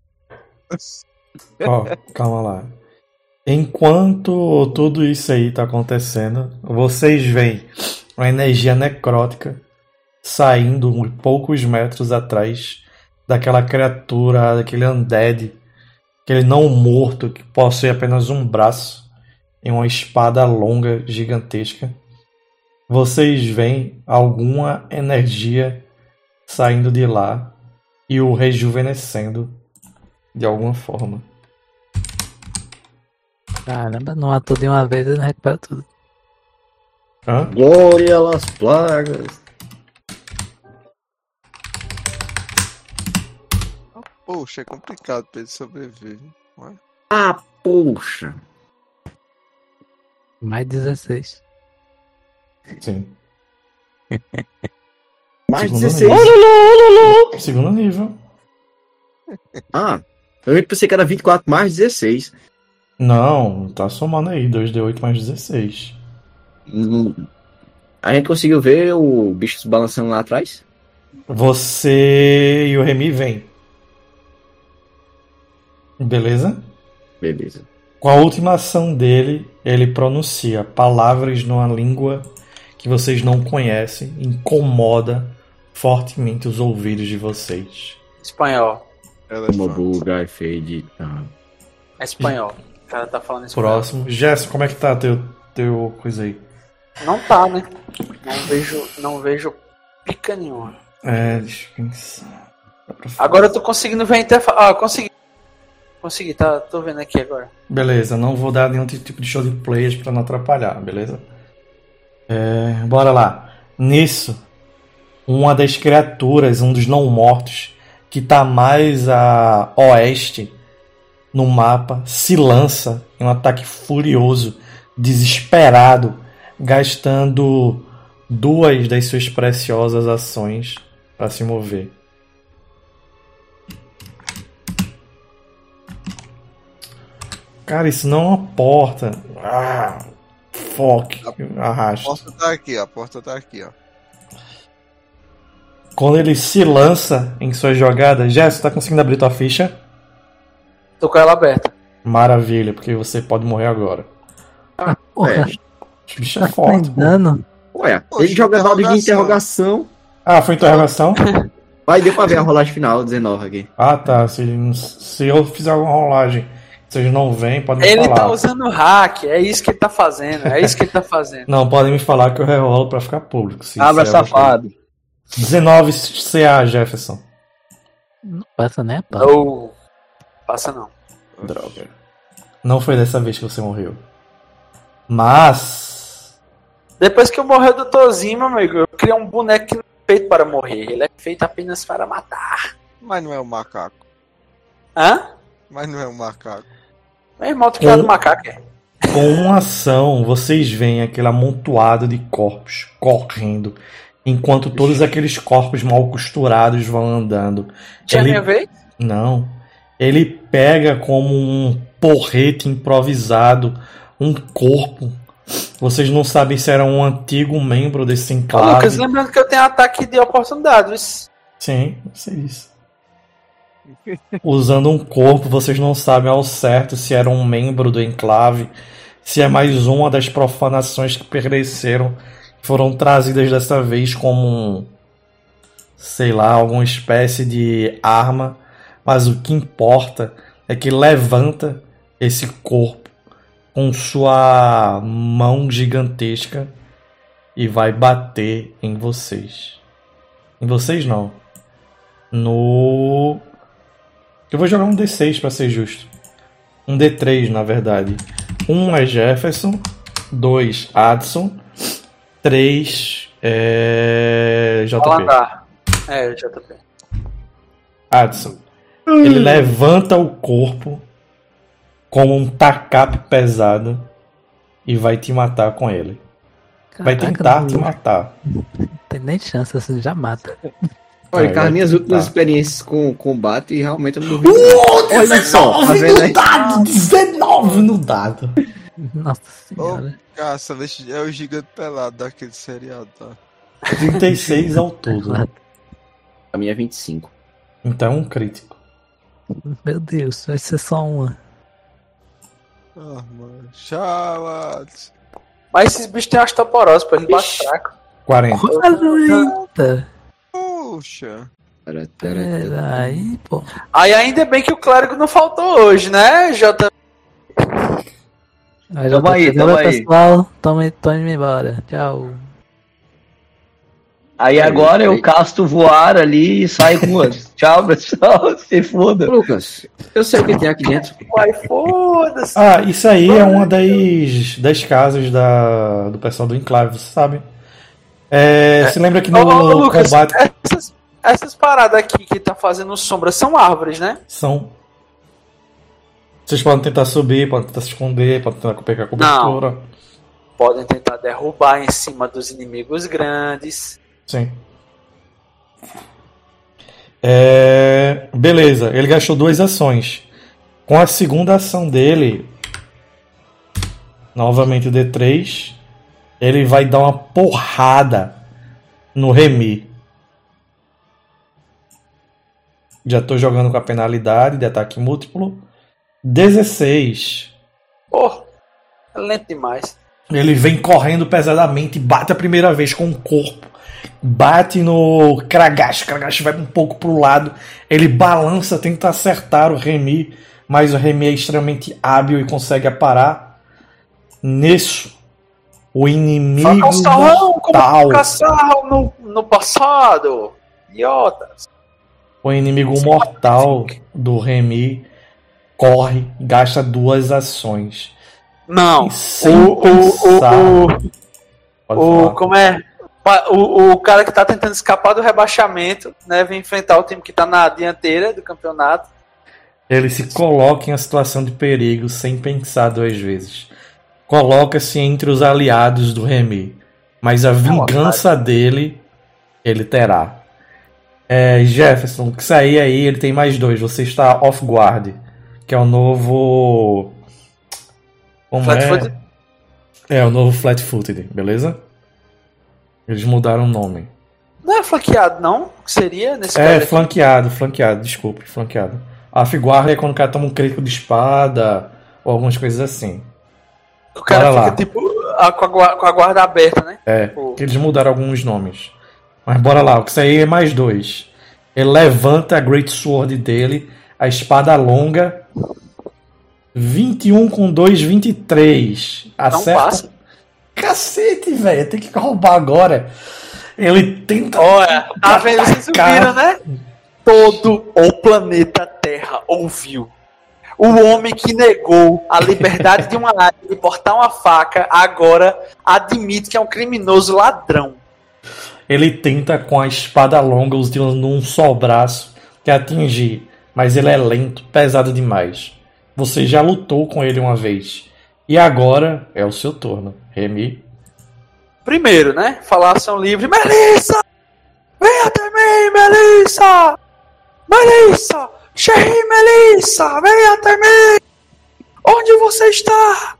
Ó, calma lá. Enquanto tudo isso aí tá acontecendo, vocês veem uma energia necrótica saindo uns poucos metros atrás daquela criatura, daquele undead, aquele não morto que possui apenas um braço e uma espada longa gigantesca. Vocês veem alguma energia saindo de lá e o rejuvenescendo de alguma forma. Caramba, não matou de uma vez e não recupera tudo. Hã? Glória às plagas. Poxa, é complicado pra ele sobreviver, viu? Não é? Ah, poxa. Mais dezesseis. Sim. Mais Segundo dezesseis. nível. Segundo nível. Ah, eu pensei que era vinte e quatro mais dezesseis. Não, tá somando aí. dois D oito mais dezesseis. Hum, A gente conseguiu ver o bicho se balançando lá atrás? Você e o Remy vêm. Beleza? Beleza. Com a última ação dele, ele pronuncia palavras numa língua que vocês não conhecem, incomoda fortemente os ouvidos de vocês. Espanhol. Ela é Uma fã. buga, fade. Ah. É espanhol. O cara tá falando espanhol. Próximo. Gerson, como é que tá teu, teu coisa aí? Não tá, né? Não vejo, não vejo pica nenhuma. É, deixa eu pensar. Dá pra falar. Agora eu tô conseguindo ver a interface. Ah, consegui. Consegui, tá, tô vendo aqui agora. Beleza, não vou dar nenhum tipo de show de players pra não atrapalhar, beleza? É, bora lá. Nisso, uma das criaturas, um dos não mortos, que tá mais a oeste no mapa, se lança em um ataque furioso, desesperado, gastando duas das suas preciosas ações para se mover. Cara, isso não é uma porta. Ah, fuck. A Arrasta. porta tá aqui, ó. A porta tá aqui, ó. Quando ele se lança em sua jogada, Jess, tá conseguindo abrir tua ficha? Tô com ela aberta. Maravilha, porque você pode morrer agora. Porra, É. Esse bicho é tá com forte. pô. dano. Ué, Poxa, ele joga balde de interrogação. interrogação. Ah, foi interrogação? Vai, deu pra ver a rolagem final, dezenove aqui. Ah, tá. Se, se eu fizer alguma rolagem, vocês não vêm, podem me Ele falar. tá usando hack, é isso que ele tá fazendo, é isso que ele tá fazendo. Não, podem me falar que eu rerolo pra ficar público. se Abra, isso é safado. dezenove C A, Jefferson. Não passa nem a pau. Ou. Passa não. Droga. Não foi dessa vez que você morreu. Mas. Depois que eu morrer do Tozinho, meu amigo, eu criei um boneco que não é feito para morrer, ele é feito apenas para matar. Mas não é um macaco. Hã? Mas não é um macaco. Meu irmão, tu criado Um- macaco, é? Com uma ação, vocês veem aquele amontoado de corpos correndo enquanto todos aqueles corpos mal costurados vão andando. Tinha Ele- minha vez? Não. Ele pega como um porrete improvisado um corpo. Vocês não sabem se era um antigo membro desse Ô, enclave. Lucas, lembrando que eu tenho ataque de oportunidade. Isso. Sim, eu sei isso. Usando um corpo, vocês não sabem ao certo se era um membro do enclave, se é mais uma das profanações que pereceram, que foram trazidas dessa vez como um, sei lá, alguma espécie de arma, mas o que importa é que levanta esse corpo com sua mão gigantesca e vai bater em vocês. Em vocês não. No... Eu vou jogar um D seis pra ser justo. Um D três, na verdade. Um é Jefferson, dois Adson, três é J P. Paladar. É, J P. Adson. Ele levanta o corpo como um tacape pesado e vai te matar com ele. Vai Caraca, tentar não, te matar. não tem nem chance, assim, já mata. Olha, É, com as vai minhas tentar. últimas experiências com combate, realmente eu não duvido. não. Olha só, tá vendo aí? dado! dezenove no dado! Nossa Ô, senhora. caça, deixa- é o gigante pelado daquele seriado, tá? trinta e seis ao todo. A minha é vinte e cinco. Então é um crítico. Meu Deus, vai ser só uma. Ah, mano. Tchau, Alex. Mas esses bichos têm osteoporose, pô, eles batem fraco. quarenta. Eita! Poxa. Peraí, pô. Aí ainda bem que o clérigo não faltou hoje, né, J? Aí, já Tamo tô aí, chegando, tamo aí. pessoal. Tamo, tamo indo embora. Tchau. Aí agora eu casto voar ali e saio com outros. Tchau, pessoal. Se foda. Lucas, eu sei o que tem aqui dentro. Uai, foda-se. Ah, isso aí é uma das, das casas da, do pessoal do Enclave, você sabe? É, se lembra que no Ô, ô, Lucas, combate essas, essas paradas aqui que tá fazendo sombra são árvores, né? são. Vocês podem tentar subir, podem tentar se esconder, podem tentar pegar cobertura. Podem tentar derrubar em cima dos inimigos grandes. Sim. É, beleza, ele gastou duas ações. Com a segunda ação dele, novamente o D três, ele vai dar uma porrada no Remy. Já tô jogando com a penalidade de ataque múltiplo. dezesseis. Pô, é lento demais. Ele vem correndo pesadamente, bate a primeira vez com o corpo, bate no Kragash, Kragash vai um pouco pro lado, ele balança, tenta acertar o Remy, mas o Remy é extremamente hábil e consegue aparar. Nisso, o inimigo Caçarrão, como mortal, caçarrão no, no passado. Idiotas. o inimigo mortal do Remy corre, gasta duas ações. Não, E sem o, o, pensar. o, o, Pode o, falar. como é? Pa- O, o cara que tá tentando escapar do rebaixamento, né? Vem enfrentar o time que tá na dianteira do campeonato. Ele se coloca em uma situação de perigo sem pensar duas vezes. Coloca-se entre os aliados do Remy. Mas a vingança dele, ele terá. É, Jefferson, que sair aí, ele tem mais dois. Você está off guard. Que é o novo... Como é? Flat-footed? É, o novo Flat-Footed, beleza? Eles mudaram o nome. Não é flanqueado, não? Seria nesse É, caso aqui? flanqueado, flanqueado, desculpe, flanqueado. Off guard é quando o cara toma um crítico de espada ou algumas coisas assim. O cara Bora fica lá. tipo a- com, a, gua- com a guarda aberta, né? É, Pô. que eles mudaram alguns nomes. Mas bora lá, o que isso aí é mais dois. Ele levanta a Great Sword dele, a espada longa. vinte e um com dois, vinte e três. Não Acerta. passa. Cacete, velho, tem que roubar agora. Ele tenta. Olha, tá vendo? Vocês atacar. ouviram, né? Todo o planeta Terra ouviu. O homem que negou a liberdade de uma área de portar uma faca, agora admite que é um criminoso ladrão. Ele tenta com a espada longa, usando um só braço, que atingir. Mas ele é lento, pesado demais. Você já lutou com ele uma vez. E agora é o seu turno. Remy. Primeiro, né? Falar ação livre. Melissa! Vem até mim, Melissa! Melissa! Cheguei, Melissa! Vem até mim! Onde você está?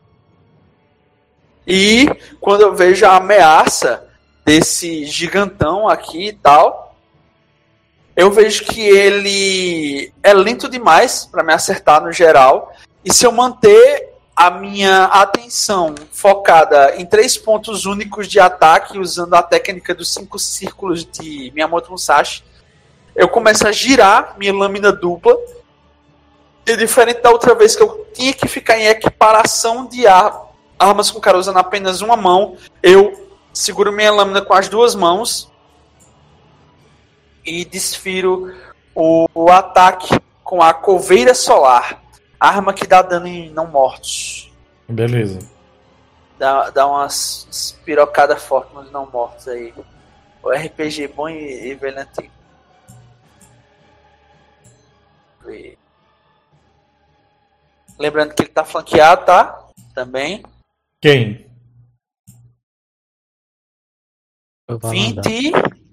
E quando eu vejo a ameaça desse gigantão aqui e tal, eu vejo que ele é lento demais para me acertar no geral. E se eu manter a minha atenção focada em três pontos únicos de ataque, usando a técnica dos cinco círculos de Miyamoto Musashi, eu começo a girar minha lâmina dupla. E diferente da outra vez que eu tinha que ficar em equiparação de ar, armas com o cara usando apenas uma mão, eu seguro minha lâmina com as duas mãos e desfiro o, o ataque com a coveira solar. Arma que dá dano em não mortos. Beleza. Dá, dá umas pirocadas fortes nos não mortos aí. O R P G bom e, e velho antigo. E... Lembrando que ele tá flanqueado, tá? Também. Quem? vinte.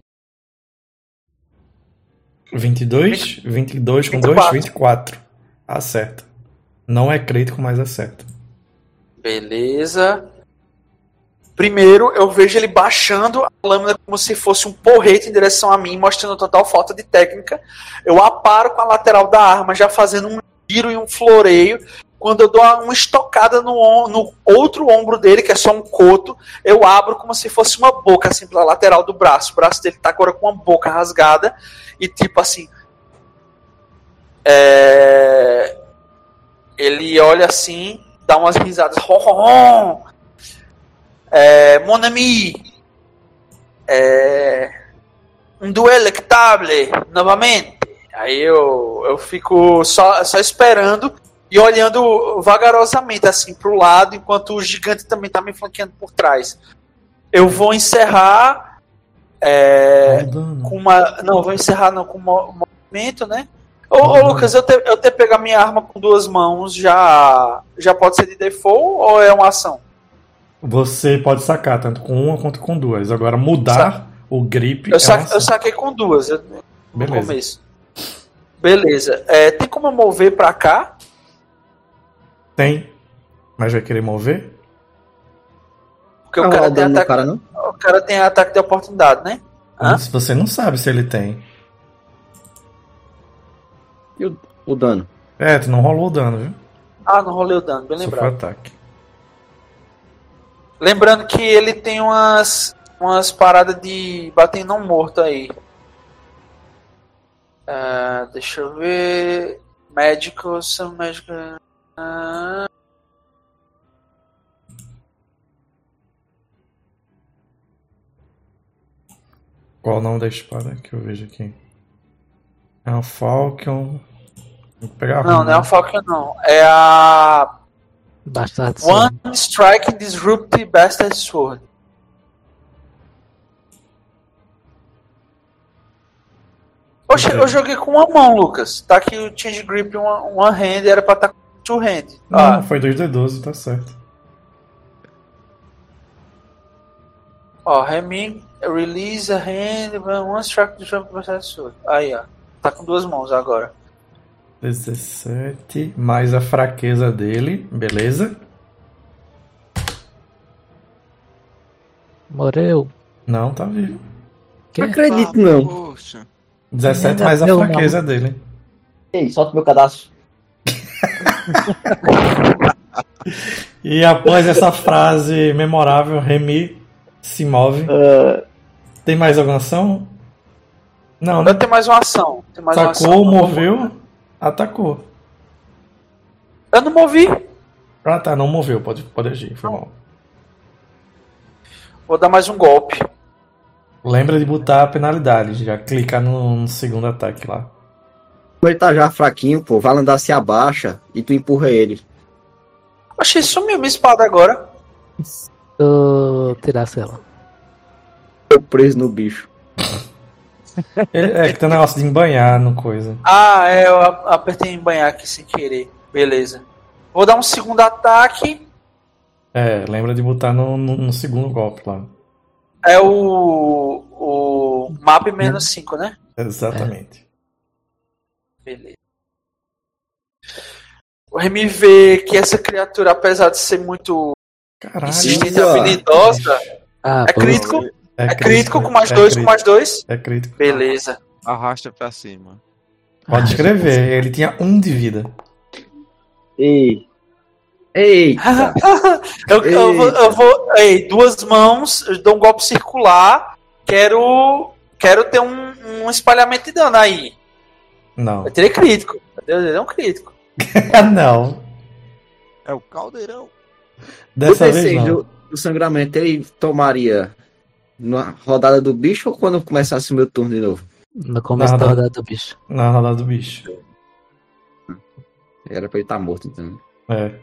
vinte e dois? vinte e dois com vinte e dois? quatro. vinte e quatro. Acerta. Não é crítico, mas acerta. Beleza. Primeiro, eu vejo ele baixando a lâmina como se fosse um porrete em direção a mim, mostrando total falta de técnica. Eu aparo com a lateral da arma, já fazendo um giro e um floreio. Quando eu dou uma estocada no, no outro ombro dele, que é só um coto, eu abro como se fosse uma boca, assim, pela lateral do braço. O braço dele tá agora com uma boca rasgada. E tipo assim... É... Ele olha assim, dá umas risadas. Ho, ho, ho. É, Mon ami, é, um duelo equitable, novamente. Aí eu, eu fico só, só esperando e olhando vagarosamente assim pro lado, enquanto o gigante também tá me flanqueando por trás. Eu vou encerrar é, com uma... Não, vou encerrar não, com um movimento, né? Ô, ô Lucas, eu ter, eu ter pegar minha arma com duas mãos já, já pode ser de default ou é uma ação? Você pode sacar tanto com uma quanto com duas. Agora, mudar Sa- o grip... Eu, sa- é eu saquei com duas eu, no Beleza. começo. Beleza. É, tem como eu mover pra cá? Tem. Mas vai querer mover? Porque Não, o, cara o tem dano do ataque, cara, não? o cara tem ataque de oportunidade, né? Hã? Se você não sabe se ele tem. E o, o dano? É, tu não rolou o dano, viu? Ah, não rolei o dano, bem Só foi lembrado. ataque. Lembrando que ele tem umas, umas paradas de bater em não morto aí. Ah, deixa eu ver. Médico, são médico. Ah. Qual o nome da espada que eu vejo aqui? É um Falcon. Vou pegar a Não, runa. não é a Falcon, não. É a Bastard Sword. One Strike Disrupt Bastard Sword. Oxe, Ok. eu joguei com uma mão, Lucas. Tá aqui o Change Grip, uma, uma hand, era pra estar com two hand. Não, Ah, foi dois D doze, tá certo. ó, Remy, release a hand, one strike disrupt bastard sword. Aí, ó. Tá com duas mãos agora. dezessete, mais a fraqueza dele, beleza? Morreu. Não, tá vivo. Que? Não acredito, não. Poxa. dezessete Ainda mais a deu, fraqueza dele. Ei, solta meu cadastro. E após essa frase memorável, Remy se move. Uh, Tem mais alguma ação? Não, né? Ainda tem mais uma ação. Tem mais uma Sacou, ação. moveu, atacou. Eu não movi. Ah tá, não moveu, pode, pode agir, foi mal. Vou dar mais um golpe. Lembra de botar a penalidade, já clicar no, no segundo ataque lá. como ele tá já fraquinho, pô, Valandar se abaixa e tu empurra ele. Achei sumiu minha espada agora. Tu tirasse ela. Tô preso no bicho. Ele- é que tem um negócio de embanhar no coisa. Ah, é, eu a- apertei em banhar aqui sem querer. Beleza. Vou dar um segundo ataque. É, lembra de botar no, no, no segundo golpe lá. É o. O map menos cinco, né? Exatamente. Beleza. O Remy vê que essa criatura, apesar de ser muito Caralho. insistente e habilidosa, Ah, é pô, crítico. É, É crítico com mais é dois, crítico, com mais dois. É crítico. Beleza. Arrasta pra cima. Pode Ah, escrever, ele tinha um de vida. Ei. Eita. eu, eu vou, eu vou. Ei, duas mãos, eu dou um golpe circular. Quero. Quero ter um, um espalhamento de dano aí. Não. Eu terei crítico. Ele é um crítico. Não. É o caldeirão. Dessa o vez D seis não. do, do sangramento ele tomaria na rodada do bicho ou quando começasse o meu turno de novo? no começo Não, da não. rodada do bicho. Na rodada do bicho. Era pra ele estar morto, então. É.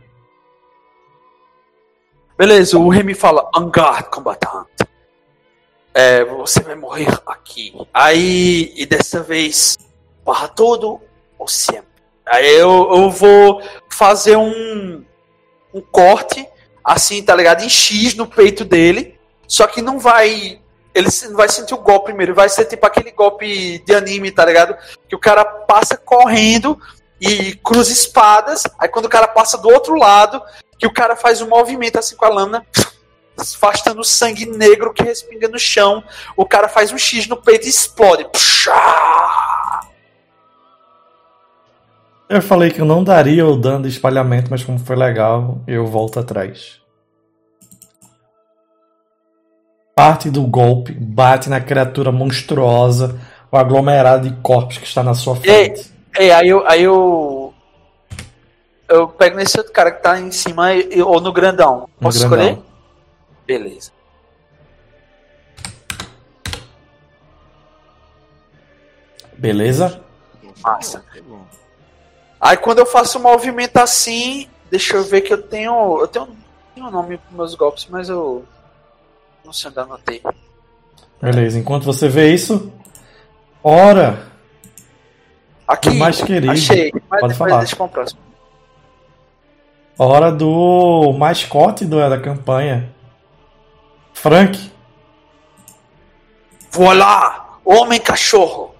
Beleza, o Remy fala, En garde, combattant. É, você vai morrer aqui. Aí, e dessa vez, para todo o sempre. Aí eu, eu vou fazer um, um corte, assim, tá ligado? Em X no peito dele. Só que não vai. Ele não vai sentir o golpe primeiro. Vai ser tipo aquele golpe de anime, tá ligado? Que o cara passa correndo e cruza espadas. Aí quando o cara passa do outro lado, que o cara faz um movimento assim com a lâmina, afastando o sangue negro que respinga no chão. O cara faz um X no peito e explode. Puxa! Eu falei que eu não daria o dano de espalhamento, mas como foi legal, eu volto atrás. Parte do golpe bate na criatura monstruosa, o aglomerado de corpos que está na sua frente. Ei, aí eu, aí eu. Eu pego nesse outro cara que tá em cima e- ou no grandão. No Posso grandão. escolher? Beleza. Beleza? Massa. Tá bom. Aí quando eu faço um movimento assim, deixa eu ver que eu tenho. Eu tenho, tenho um nome para meus golpes, mas eu. Não sei onde eu anotei. Beleza, enquanto você vê isso, ora, Aqui, O mais querido. achei. Mas Pode depois falar. deixa pra um próximo. hora do mascote do, da campanha. Frank, Voilá! Homem cachorro!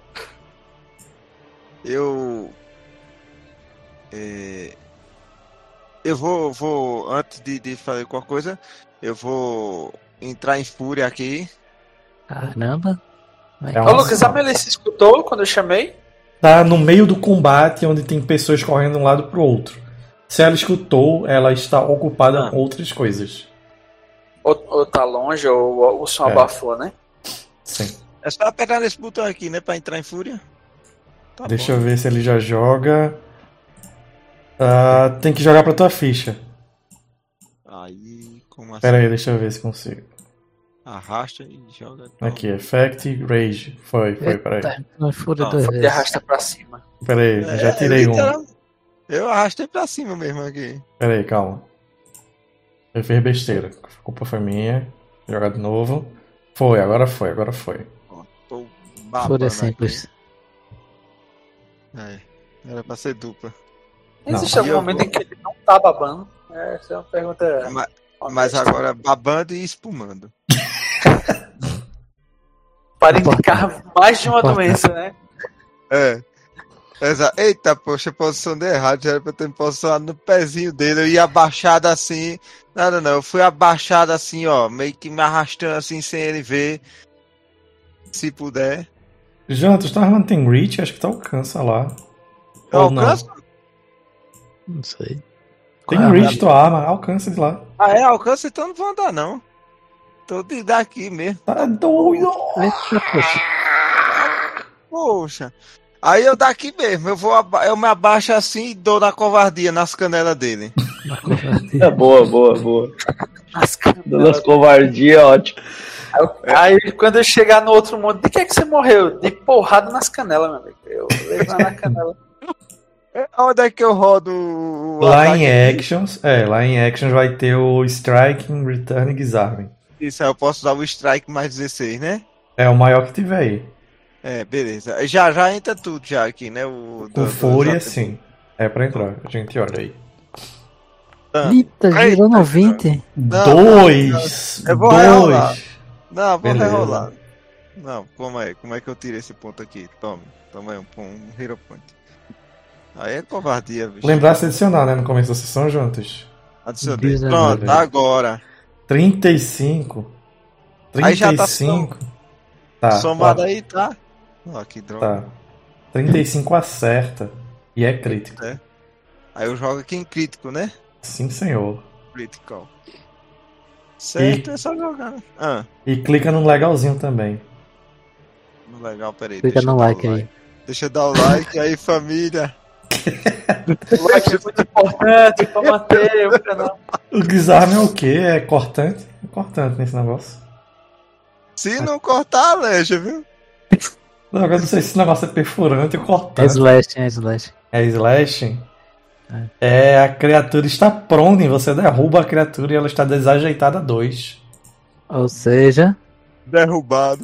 Eu. é, eu vou, vou antes de, de fazer qualquer coisa, eu vou entrar em fúria aqui. Caramba. Vai. É Ô uma- Lucas, a Melissa escutou quando eu chamei? tá no meio do combate onde tem pessoas correndo de um lado pro outro. Se ela escutou, ela está ocupada Ah. com outras coisas. Ou, ou tá longe, ou, ou o som É. abafou, né? Sim. É só apertar nesse botão aqui, né? Pra entrar em fúria. Tá Deixa bom. eu ver se ele já joga. Ah, tem que jogar pra tua ficha. Aí, como assim? Pera aí, deixa eu ver se consigo. Arrasta e joga. Aqui, Effect, Rage. Foi, foi, pera aí. Eita, não fura Não, duas E vezes. arrasta pra cima. Pera aí, É, já tirei um. literal- Eu arrastei pra cima mesmo aqui. Pera aí, calma. Eu fiz besteira. A culpa foi minha. Vou jogar de novo. Foi, agora foi, agora foi. Ó, tô babando Fúria aqui. simples. É, era pra ser dupla. Não. Existe algum E eu momento vou- em que ele não tá babando? Essa é uma pergunta. Ma- Mas agora babando e espumando. Para indicar mais de uma Importante. doença, né? É. Exato. Eita, poxa, posição de errado. Já era pra eu ter me posicionado no pezinho dele. Eu ia abaixado assim. Nada, não. Eu fui abaixado assim, ó. Meio que me arrastando assim sem ele ver. Se puder. Jonathan, tua arma tem reach? Acho que tu alcança lá. Eu Ou não? alcanço? Não sei. Tem Qual é a reach arma? tua arma, alcança de lá. Ah, é? Alcanço, então não vou andar, não. Tô de daqui mesmo. Tá doido! Eita, poxa. Poxa. Aí eu daqui mesmo. Eu, vou aba- eu me abaixo assim e dou na covardia nas canelas dele. Na covardia. É boa, boa, boa. As Duas covardia, é ótimo. Aí quando eu chegar no outro mundo, de que é que você morreu? De porrada nas canelas, meu amigo. Eu levo na canela. Onde é que eu rodo o o Lá ataque em aqui? Actions, é, lá em Actions vai ter o Striking, Return e Disarming. Isso, aí eu posso dar o strike mais dezesseis, né? É o maior que tiver aí. É, beleza. Já, já entra tudo já aqui, né? O, Com Fúria, sim. É pra entrar, a gente olha aí. Ah, Eita, três, girou no não. vinte. Não, Dois! Eu vou rerolar. Dois! Não, vou Beleza. rerolar. Não, como é? Como é que eu tiro esse ponto aqui? Toma, toma aí um, um Hero Point. Aí é covardia, bicho. Lembrar-se de adicionar, né? No começo da sessão juntos. Adicionei. dezenove. Pronto, agora. trinta e cinco. Aí já tá trinta e cinco. Tá, Somado ó, aí, tá? Ó, que droga. tá. trinta e cinco acerta. E é crítico. É. Aí eu jogo aqui em crítico, né? Sim, senhor. Critical. Certo, E- é só jogar. né? Ah, E clica no legalzinho também. legal, peraí. Clica deixa eu no dar o like aí. Deixa eu dar o like aí, família. O like é muito importante pra manter o canal. O Guisarme é o quê? É cortante? É cortante nesse negócio. Se não cortar, aleja, viu? Não, agora eu não sei se esse negócio é perfurante ou É cortante. slash, é slash. É slashing? É, a criatura está prone, você derruba a criatura e ela está desajeitada a dois. Ou seja, Derrubado.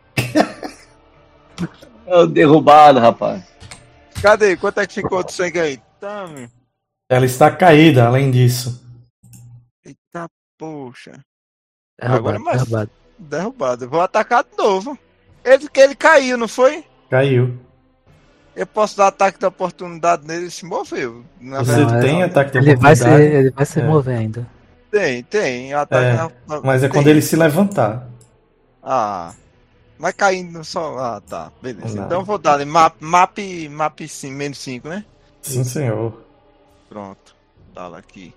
É o derrubado, rapaz. Cadê? Quanto é que ficou de sangue aí? Tá, meu. Ela está caída, além disso. Eita, poxa. derrubado, Agora mais- derrubado. Derrubado. Eu vou atacar de novo. Ele, que ele caiu, não foi? Caiu. Eu posso dar ataque de oportunidade nele e se moveu. Na Você Não, é- tem ataque de Ele vai se, oportunidade, ele vai se É. mover ainda. Tem, tem. Ataque É, na- mas é tem. quando ele se levantar. Ah. Vai caindo só. Ah, tá. Beleza. Não. Então eu vou dar ali. Map, map, map sim, menos cinco, né? Sim, senhor. Pronto. Dá lá aqui.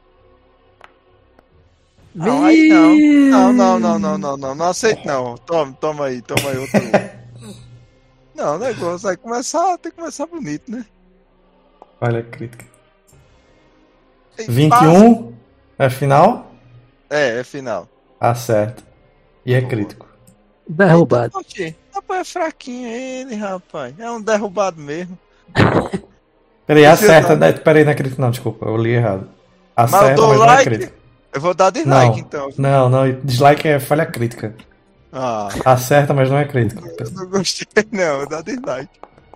Não, aí não. Não, não, não, não, não, não. Não aceito não. Toma, toma aí, toma aí outro. Não, o negócio vai começar, tem que começar bonito, né? Falha crítica. Tem vinte e um é final? passo- É, é final. Acerta. E é Boa. crítico. Derrubado. Eita, poxa, rapaz, é fraquinho ele, rapaz. É um derrubado mesmo. Peraí, Precisa acerta. dar- né? Peraí, não é crítico, não, desculpa. Eu li errado. Mas eu Acerta, dou mas não é like. crítico. Eu vou dar Não, dislike então. não, não. Dislike é falha crítica. Ah, Acerta, mas não é crítico. eu não gostei não, eu dou dislike.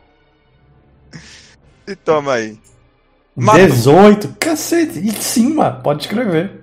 E toma aí. Matou. dezoito? Cacete, em cima, pode escrever.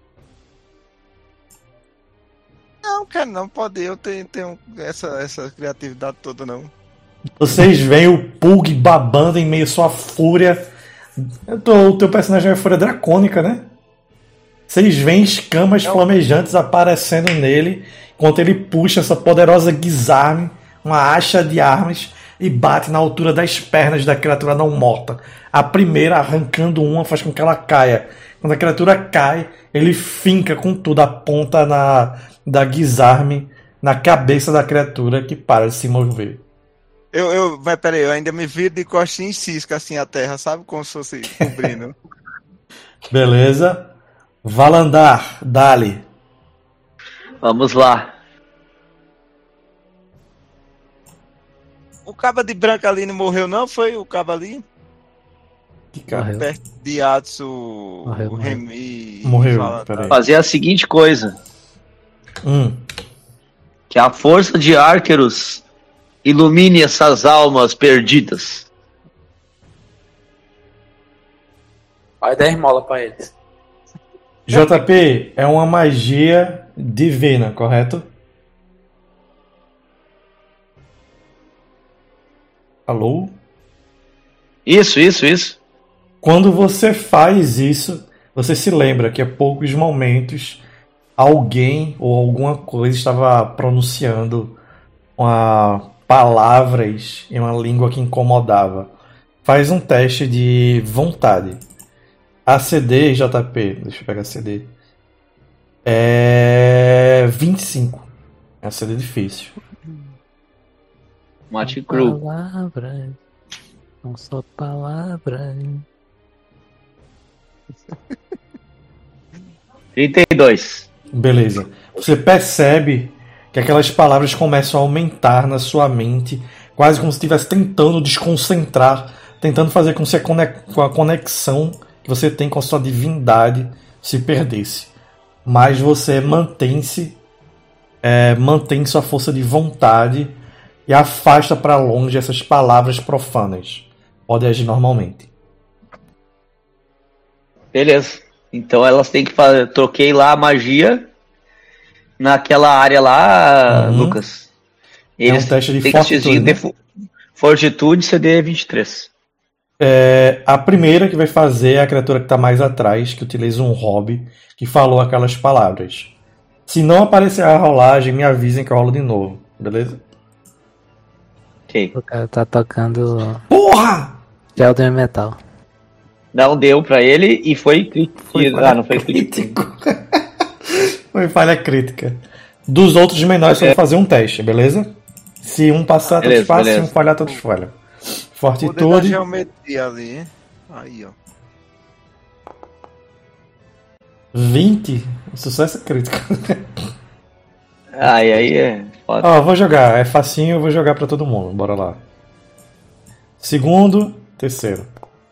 Não, cara, não pode. Eu tenho, tenho essa, essa criatividade toda, não. Vocês veem o Pug babando em meio à sua fúria. Eu tô- o teu personagem é fúria dracônica, né? Vocês veem escamas É o- flamejantes aparecendo nele enquanto ele puxa essa poderosa guisarme, uma acha de armas, e bate na altura das pernas da criatura não morta. A primeira, arrancando uma, faz com que ela caia. Quando a criatura cai, ele finca com tudo a ponta na, da guisarme na cabeça da criatura, que para de se mover. Eu, eu, mas peraí, eu ainda me viro de costinha e cisca assim a terra, sabe? Como se fosse cobrindo. Beleza? Valandar, Dali. Vamos lá. O caba de branco ali não morreu, não? Foi o caba ali? Que cara. Morreu. Perto de Atsu, Morreu, o morreu. Remy. Morreu, Valandar. peraí. Fazer a seguinte coisa: Hum. que a força de Arqueros ilumine essas almas perdidas. Vai dar esmola pra eles. J P, é uma magia divina, correto? Alô? Isso, isso, isso. Quando você faz isso, você se lembra que há poucos momentos alguém ou alguma coisa estava pronunciando uma, palavras em uma língua que incomodava. Faz um teste de vontade. A C D, J P, deixa eu pegar a C D. É vinte e cinco. É uma C D difícil. Mate cru. Palavras. Não só palavras. trinta e dois. Beleza. Você percebe que aquelas palavras começam a aumentar na sua mente, quase como se estivesse tentando desconcentrar, tentando fazer com que a conex- com a conexão que você tem com a sua divindade se perdesse. Mas você mantém-se, é, mantém sua força de vontade e afasta para longe essas palavras profanas. Pode agir normalmente. Beleza. Então elas têm que fazer. Troquei lá a magia naquela área lá, Uhum. Lucas. É um Eles teste de têm que fortitude, assistir né? de fo- Fortitude C D vinte e três. É, a primeira que vai fazer é a criatura que está mais atrás, que utiliza um hobby, que falou aquelas palavras. Se não aparecer a rolagem, me avisem que eu rolo de novo, beleza? Ok. O cara tá tocando Porra! Elden Metal. Não deu pra ele e foi crítico. Foi falha Ah, não foi crítico. Foi falha crítica. Dos outros menores, eu vou fazer um teste, beleza? Se um passar, todos Beleza, passam. Se beleza. um falhar, todos falham. Poder da Fortitude. geometria ali, hein? Aí, ó. vinte. Sucesso crítico. Aí, aí é foda. Ó, vou jogar. É facinho, eu vou jogar pra todo mundo. Bora lá. Segundo, terceiro.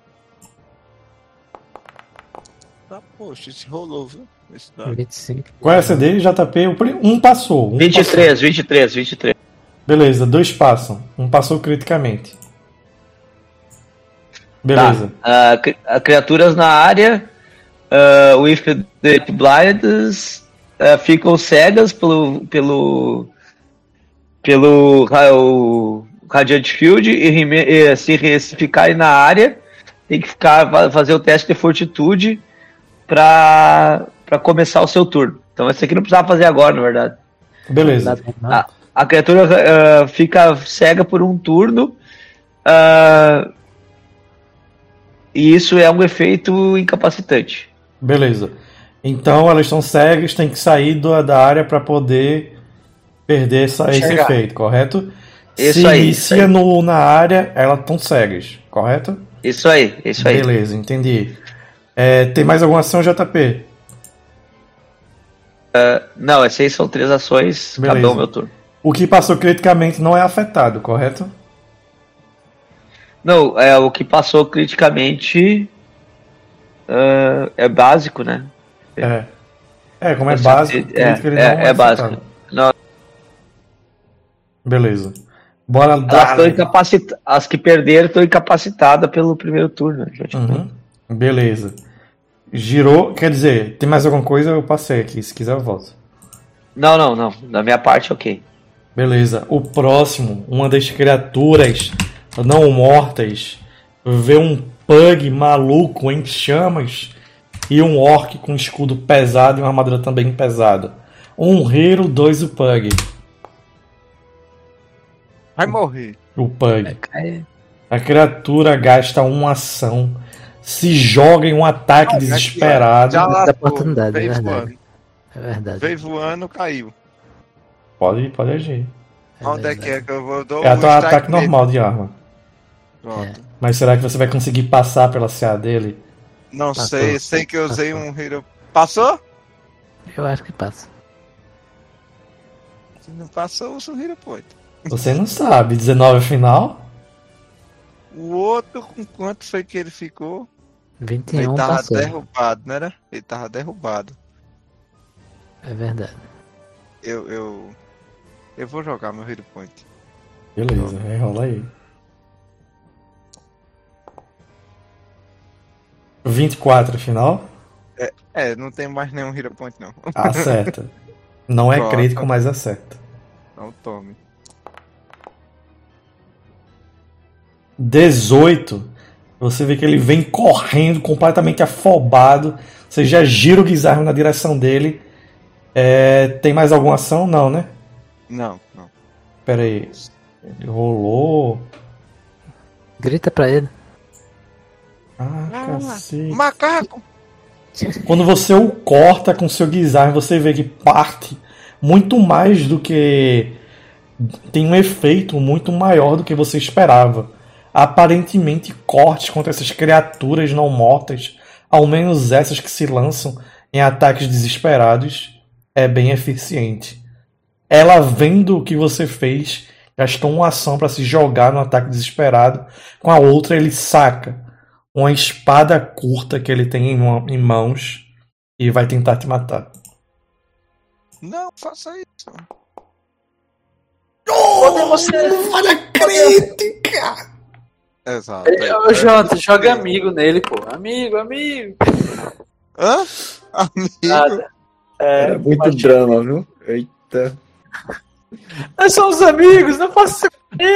Tá, poxa, esse rolou, viu? Esse dá. vinte e cinco. Qual é a C D? J P. O prim- Um passou. Um vinte e três, vinte e três, vinte e três. passou. Beleza, dois passam. Um passou criticamente. Beleza. Tá. Ah, cri- ah, criaturas na área, uh, with the blinds, ah, ficam cegas pelo pelo pelo ra- o Radiant Field e, reme- e se, re- se ficarem na área tem que ficar fa- fazer o teste de fortitude para para começar o seu turno. Então esse aqui não precisava fazer agora, na verdade. Beleza. Não, A, a criatura ah, fica cega por um turno. ah, e isso é um efeito incapacitante. Beleza. Então elas estão cegas, tem que sair do- da área para poder perder essa- esse Chegar. efeito, correto? Isso Se aí, inicia isso aí. no, na área, elas estão cegas, correto? Isso aí, isso aí. Beleza, entendi. É, tem mais alguma ação, J P? Não, essas aí são três ações, Beleza. cada um meu turno. O que passou criticamente não é afetado, correto? Não, é o que passou criticamente ah, é básico, né? É. É, como é Você- básico, é, crítico, ele é- não é afetado. básico. Não, Beleza. Bora elas, tão dar. incapacita- as que perderam estão incapacitadas pelo primeiro turno. Já te falei. Uhum. Beleza. Girou, quer dizer, tem mais alguma coisa? Eu passei aqui, se quiser eu volto. Não, não, não. Da minha parte, ok. Beleza. O próximo, uma das criaturas não mortas, vê um pug maluco em chamas e um orc com escudo pesado e uma armadura também pesada. Um hero, dois o pug. Vai morrer. O pug. cai. A criatura gasta uma ação, se joga em um ataque Ah, desesperado. Já lá, oportunidade, é veio verdade. voando. É verdade. Veio voando, caiu. Pode, pode agir. É Onde é que verdade. é que eu vou dar É o até um strike ataque nele? normal de arma. Pronto. Mas será que você vai conseguir passar pela C A dele? Não Passou. sei, sei que eu usei Passou. um hero. Passou? Eu acho que passa. Se não passou, usa um hero point. Você não sabe. dezenove final? O outro, com quanto foi que ele ficou? vinte e Ele um tava passou. derrubado, não era? Ele tava derrubado. É verdade. Eu, eu, eu vou jogar meu hero point. Beleza, rola aí. vinte e quatro final? É, não tem mais nenhum hero point não. Acerta. Não é Pronto. crítico, mas acerta. Não tome. dezoito. Você vê que ele vem correndo, completamente afobado. Você já gira o Guizarro na direção dele. É, tem mais alguma ação? Não, né? Não, não. Pera aí. Ele rolou. Grita pra ele. Ah, Ah, cacete. Macaco! Quando você o corta com seu Guizarro, você vê que parte muito mais do que. Tem um efeito muito maior do que você esperava. Aparentemente, cortes contra essas criaturas não mortas, ao menos essas que se lançam em ataques desesperados, é bem eficiente. Ela, vendo o que você fez, gastou uma ação para se jogar no ataque desesperado. Com a outra, ele saca uma espada curta que ele tem em, uma- em mãos e vai tentar te matar. Não, faça isso. Podemos ser. Olha a crítica! Exato. Ô, Jota, joga amigo nele, pô. Amigo, amigo. Hã? Amigo. Nada. É, Era muito mas- drama, viu? Eita. Nós somos amigos, não posso ser.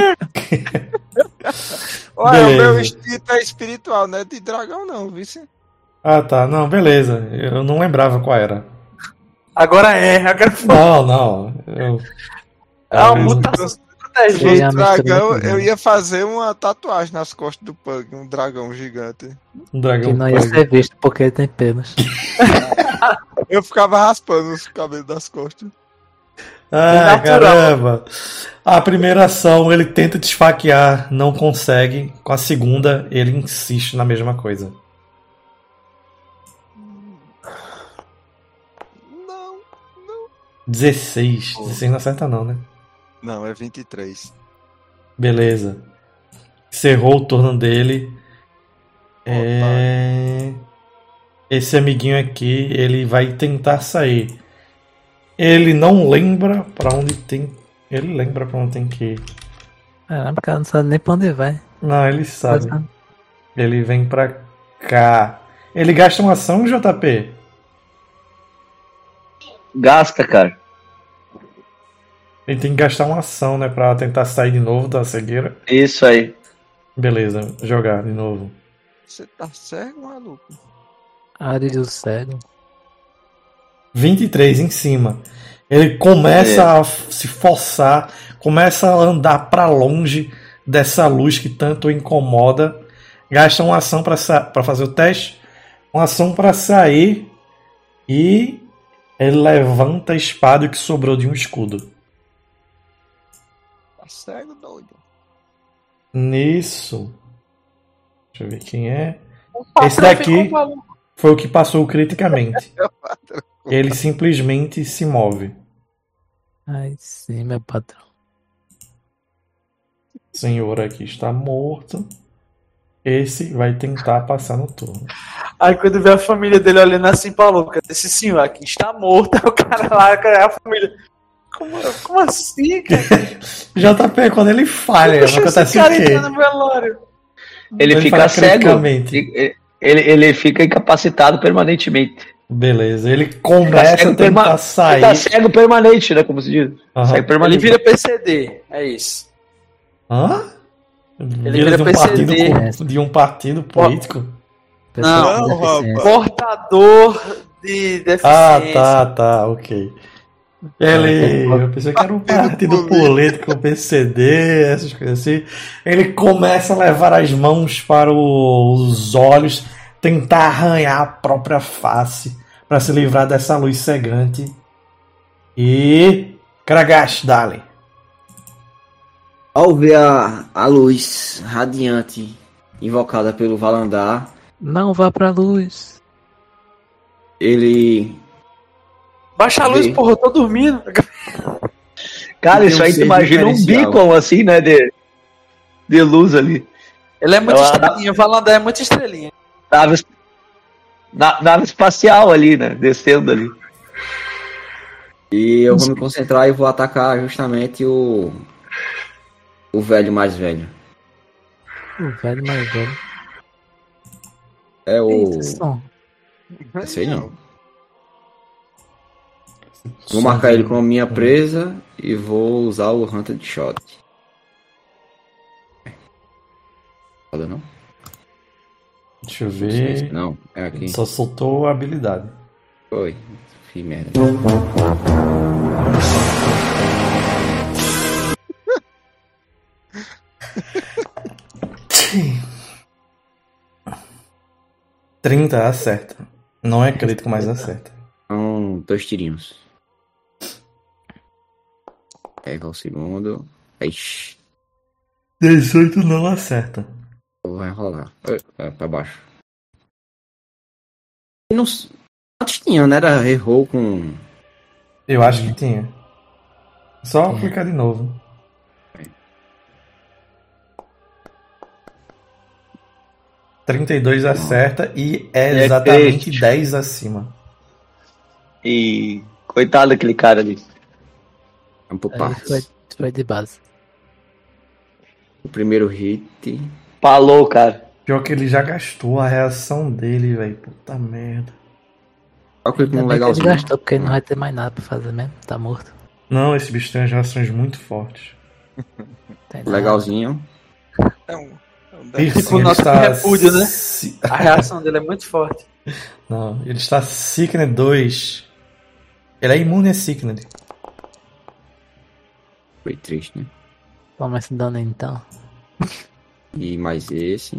Olha, o meu Beleza. instinto é espiritual, não é de dragão, não, vice. Ah, tá. Não, beleza. Eu não lembrava qual era. Agora é, agora foi. Não, não. Eu... É uma Beleza. mutação Se protegida. Sim, fosse a mistura dragão, muito eu boa. ia fazer uma tatuagem nas costas do Pug, um dragão gigante. Um dragão Que não ia pug. ser visto porque ele tem pelos. Eu ficava raspando os cabelos das costas. Ah, Natural. caramba. A primeira ação ele tenta te esfaquear, não consegue. Com a segunda, ele insiste na mesma coisa. Não, dezesseis. dezesseis não acerta não, né? não, é vinte e três. Beleza. Encerrou o turno dele. É... Esse amiguinho aqui, ele vai tentar sair. Ele não lembra pra onde tem. Ele lembra pra onde tem que ir. Caramba, o cara não sabe nem pra onde vai. Não, ele sabe. Mas, Ele vem pra cá. Ele gasta uma ação, J P? Gasta, cara. Ele tem que gastar uma ação, né? Pra tentar sair de novo da cegueira. Isso aí. Beleza, jogar de novo. Você tá cego, maluco? área do cego. vinte e três em cima. Ele começa É. a f- se forçar, começa a andar pra longe dessa luz que tanto o incomoda. Gasta uma ação pra sa- pra fazer o teste, uma ação pra sair e ele levanta a espada que sobrou de um escudo. Tá cego, doido. Nisso. Deixa eu ver quem é. Patrão Esse daqui ficou maluco. foi o que passou criticamente. Ele simplesmente se move. Ai, sim, meu patrão. O senhor aqui está morto. Esse vai tentar passar no turno. Aí quando vê a família dele olhando assim pra louca, esse senhor aqui está morto, aí o cara lá, a família. Como, como assim, cara? J P, quando ele falha, Deixa acontece esse o cara quê? entrar no velório. Ele, Ele fica fala cego. criticamente. Ele, ele, ele fica incapacitado permanentemente. Beleza, ele Fica começa a cego, tentar perma- sair. fica cego permanente, né? Como se diz. Aham. Sai Ele permanente. vira P C D, é isso. Hã? Ele Vira vira de um P C partido, D. com- de um partido político? Pessoa Não, com deficiência. Portador de deficiência. Ah, tá, tá, ok. Ele. Eu pensei que era um partido político, P C D, essas coisas assim. Ele começa a levar as mãos para o- os olhos, tentar arranhar a própria face para se livrar dessa luz cegante. E. Kragash, dale. Ao ver a, a luz radiante invocada pelo Valandar, Não vá pra luz. ele Baixa a luz, Vê. porra, eu tô dormindo. Cara, Tem isso um aí tu ser imagina um diferencial. beacon assim, né? De, de luz ali. Ele é muito Ela- estrelinha, o Valandar é muito estrelinha. Nave, na- nave espacial ali, né? Descendo ali. E eu vou me concentrar e vou atacar justamente o. O velho mais velho. O velho mais velho. É o. Que esse som? Esse aí não. Vou marcar ele como minha presa e vou usar o Hunted Shot. Foda não? Deixa eu Não sei se- ver. Não, é aqui. Só soltou a habilidade. Foi. Fiz merda. trinta acerta. Não é crítico, mas acerta. São dois tirinhos. Pega o segundo. Ixi, dezoito não acerta. vai rolar. É, pra baixo. E não. s- Quantos tinha, né? Era errou com. Eu acho que tinha. Só clicar de novo. trinta e dois acerta e é É exatamente crítico. dez acima. E coitado daquele cara ali. Vamos por Aí partes. foi, foi de base. O primeiro hit. Falou, cara. Pior que ele já gastou a reação dele, velho. Puta merda. Olha o currículo Ainda bem que ele legalzinho. gastou, porque ele não vai ter mais nada pra fazer mesmo. Tá morto. Não, esse bicho tem as reações muito fortes. Tem nada. Legalzinho. É um, é um Piercing, Tipo, ele nosso está repúdio, né? si- A reação dele é muito forte. Não, ele está Sickness dois. Ele é imune a Sickness. Foi triste, né? Toma esse dano aí, então. E mais esse.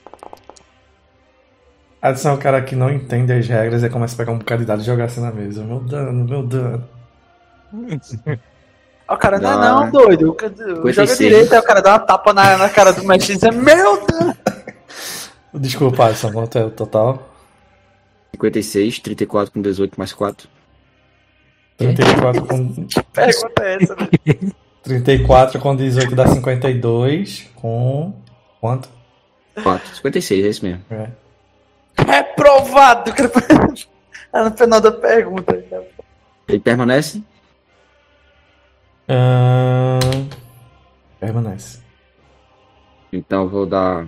Adição, o cara que não entende as regras e começa a pegar um bocado de dado e jogar assim na mesa. Meu dano, meu dano. Ó, o cara, não é Dá. não, doido. O cara- cinquenta e Joga seis. direito, aí o cara dá uma tapa na, na cara do mestre e diz, meu Deus! Desculpa, Adson, quanto é o total? cinquenta e seis, trinta e quatro com dezoito mais quatro. trinta e quatro com... Pergunta é essa, velho. trinta e quatro com dezoito dá cinquenta e dois com... Quanto? quatro. cinquenta e seis, é isso mesmo. É. Reprovado! Cara. Ah, no final da pergunta. Ele permanece? Ahn, Permanece. Então eu vou dar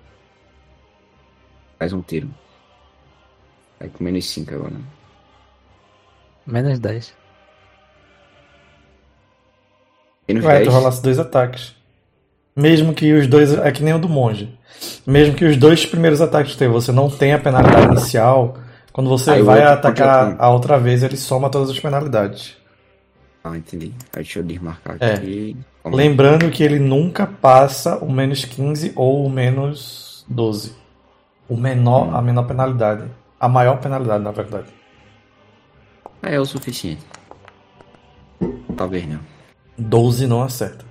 mais um tiro. Vai com menos cinco agora. Menos dez. Menos Ué, tu dez. rolasse dois ataques. Mesmo que os dois... É que nem o do monge. Mesmo que os dois primeiros ataques teus você não tenha a penalidade inicial, quando você Aí o vai outro atacar pode- a outra vez, ele soma todas as penalidades. Ah, entendi. Aí deixa eu desmarcar É. aqui. Vamos. Lembrando que ele nunca passa o menos quinze ou o menos doze. O menor, Hum. a menor penalidade. A maior penalidade, na verdade. É o suficiente. Talvez não. doze não acerta.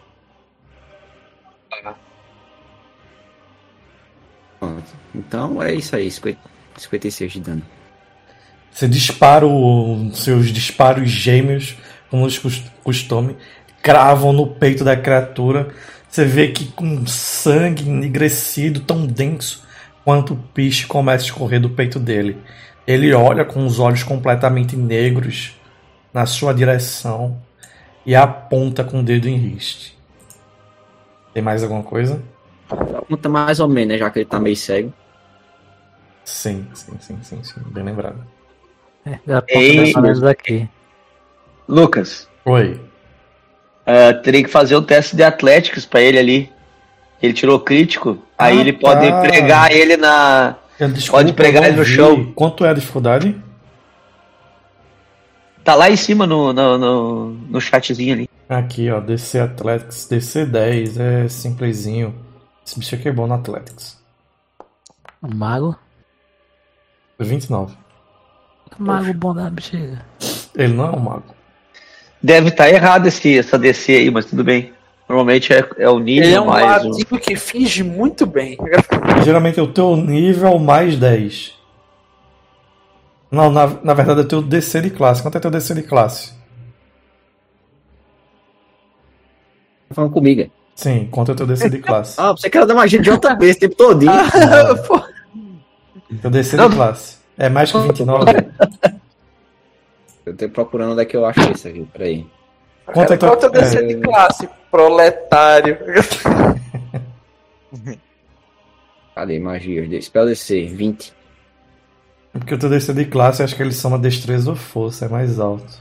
Pronto. Então é isso aí. cinquenta, cinquenta e seis de dano. Você dispara os seus disparos gêmeos, como os cus- costume, cravam no peito da criatura. Você vê que com sangue enegrecido, tão denso quanto o piche começa a escorrer do peito dele. Ele olha com os olhos completamente negros na sua direção e aponta com o dedo em riste. Tem mais alguma coisa? Conta mais ou menos, né? Já que ele tá meio cego. Sim, sim, sim, sim, sim. Bem lembrado. É, já Ei, aponta daqui. Lucas, Oi. ah, teria que fazer o teste de Atléticos pra ele ali. Ele tirou crítico, aí Ah, ele pode tá. pregar ele na. Eu, desculpa, Pode pregar eu ele não no vi. chão. Quanto é a dificuldade? Tá lá em cima no, no, no, no chatzinho ali. Aqui, ó, D C Athletics, D C dez, é simplesinho. Esse bicho aqui é bom no Athletics. Um mago. vinte e nove. Um mago bom da bexiga. Ele não é um mago. Deve estar errado esse, essa D C aí, mas tudo bem. Normalmente é, é o nível Ele é um mais. o- ladinho que finge muito bem. Geralmente é o teu nível mais dez. Não, na, na verdade é o teu D C de classe. Quanto é teu D C de classe? Tá falando comigo. é? Sim, quanto é teu D C de classe? Ah, você quer dar magia de outra vez o tempo todinho. Pô, Teu D C Não. de classe. É mais que vinte e nove? Eu tô procurando onde é que eu acho isso aqui. Peraí. Quanto é qual teu... teu D C é, de classe? Proletário. Cadê magia? Spell D C, vinte. porque o teu D C de classe, acho que ele soma destreza ou força, é mais alto.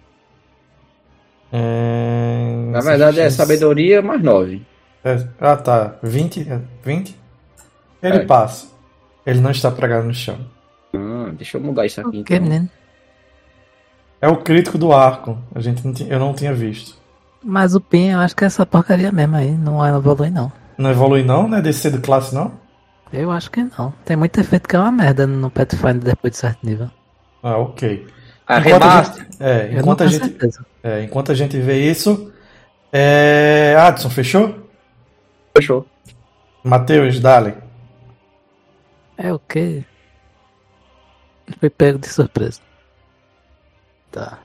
É... Na verdade é sabedoria mais nove. É, ah, tá. vinte? vinte? Ele É. passa. Ele não está pregado no chão. Ah, deixa eu mudar isso aqui Que então. menino. É o crítico do arco. A gente não tinha- eu não tinha visto. Mas o Pin, eu acho que é essa porcaria mesmo aí. Não evolui, não. Não evolui não, né? D C de classe não? Eu acho que não. Tem muito efeito que é uma merda no Pathfinder depois de certo nível. Ah, ok. A Enquanto a remaster. gente, é, Eu não enquanto, a tenho gente, certeza. é, enquanto a gente vê isso. É... Adson, fechou? Fechou. Matheus, dale. É o quê? Fui pego de surpresa. Tá.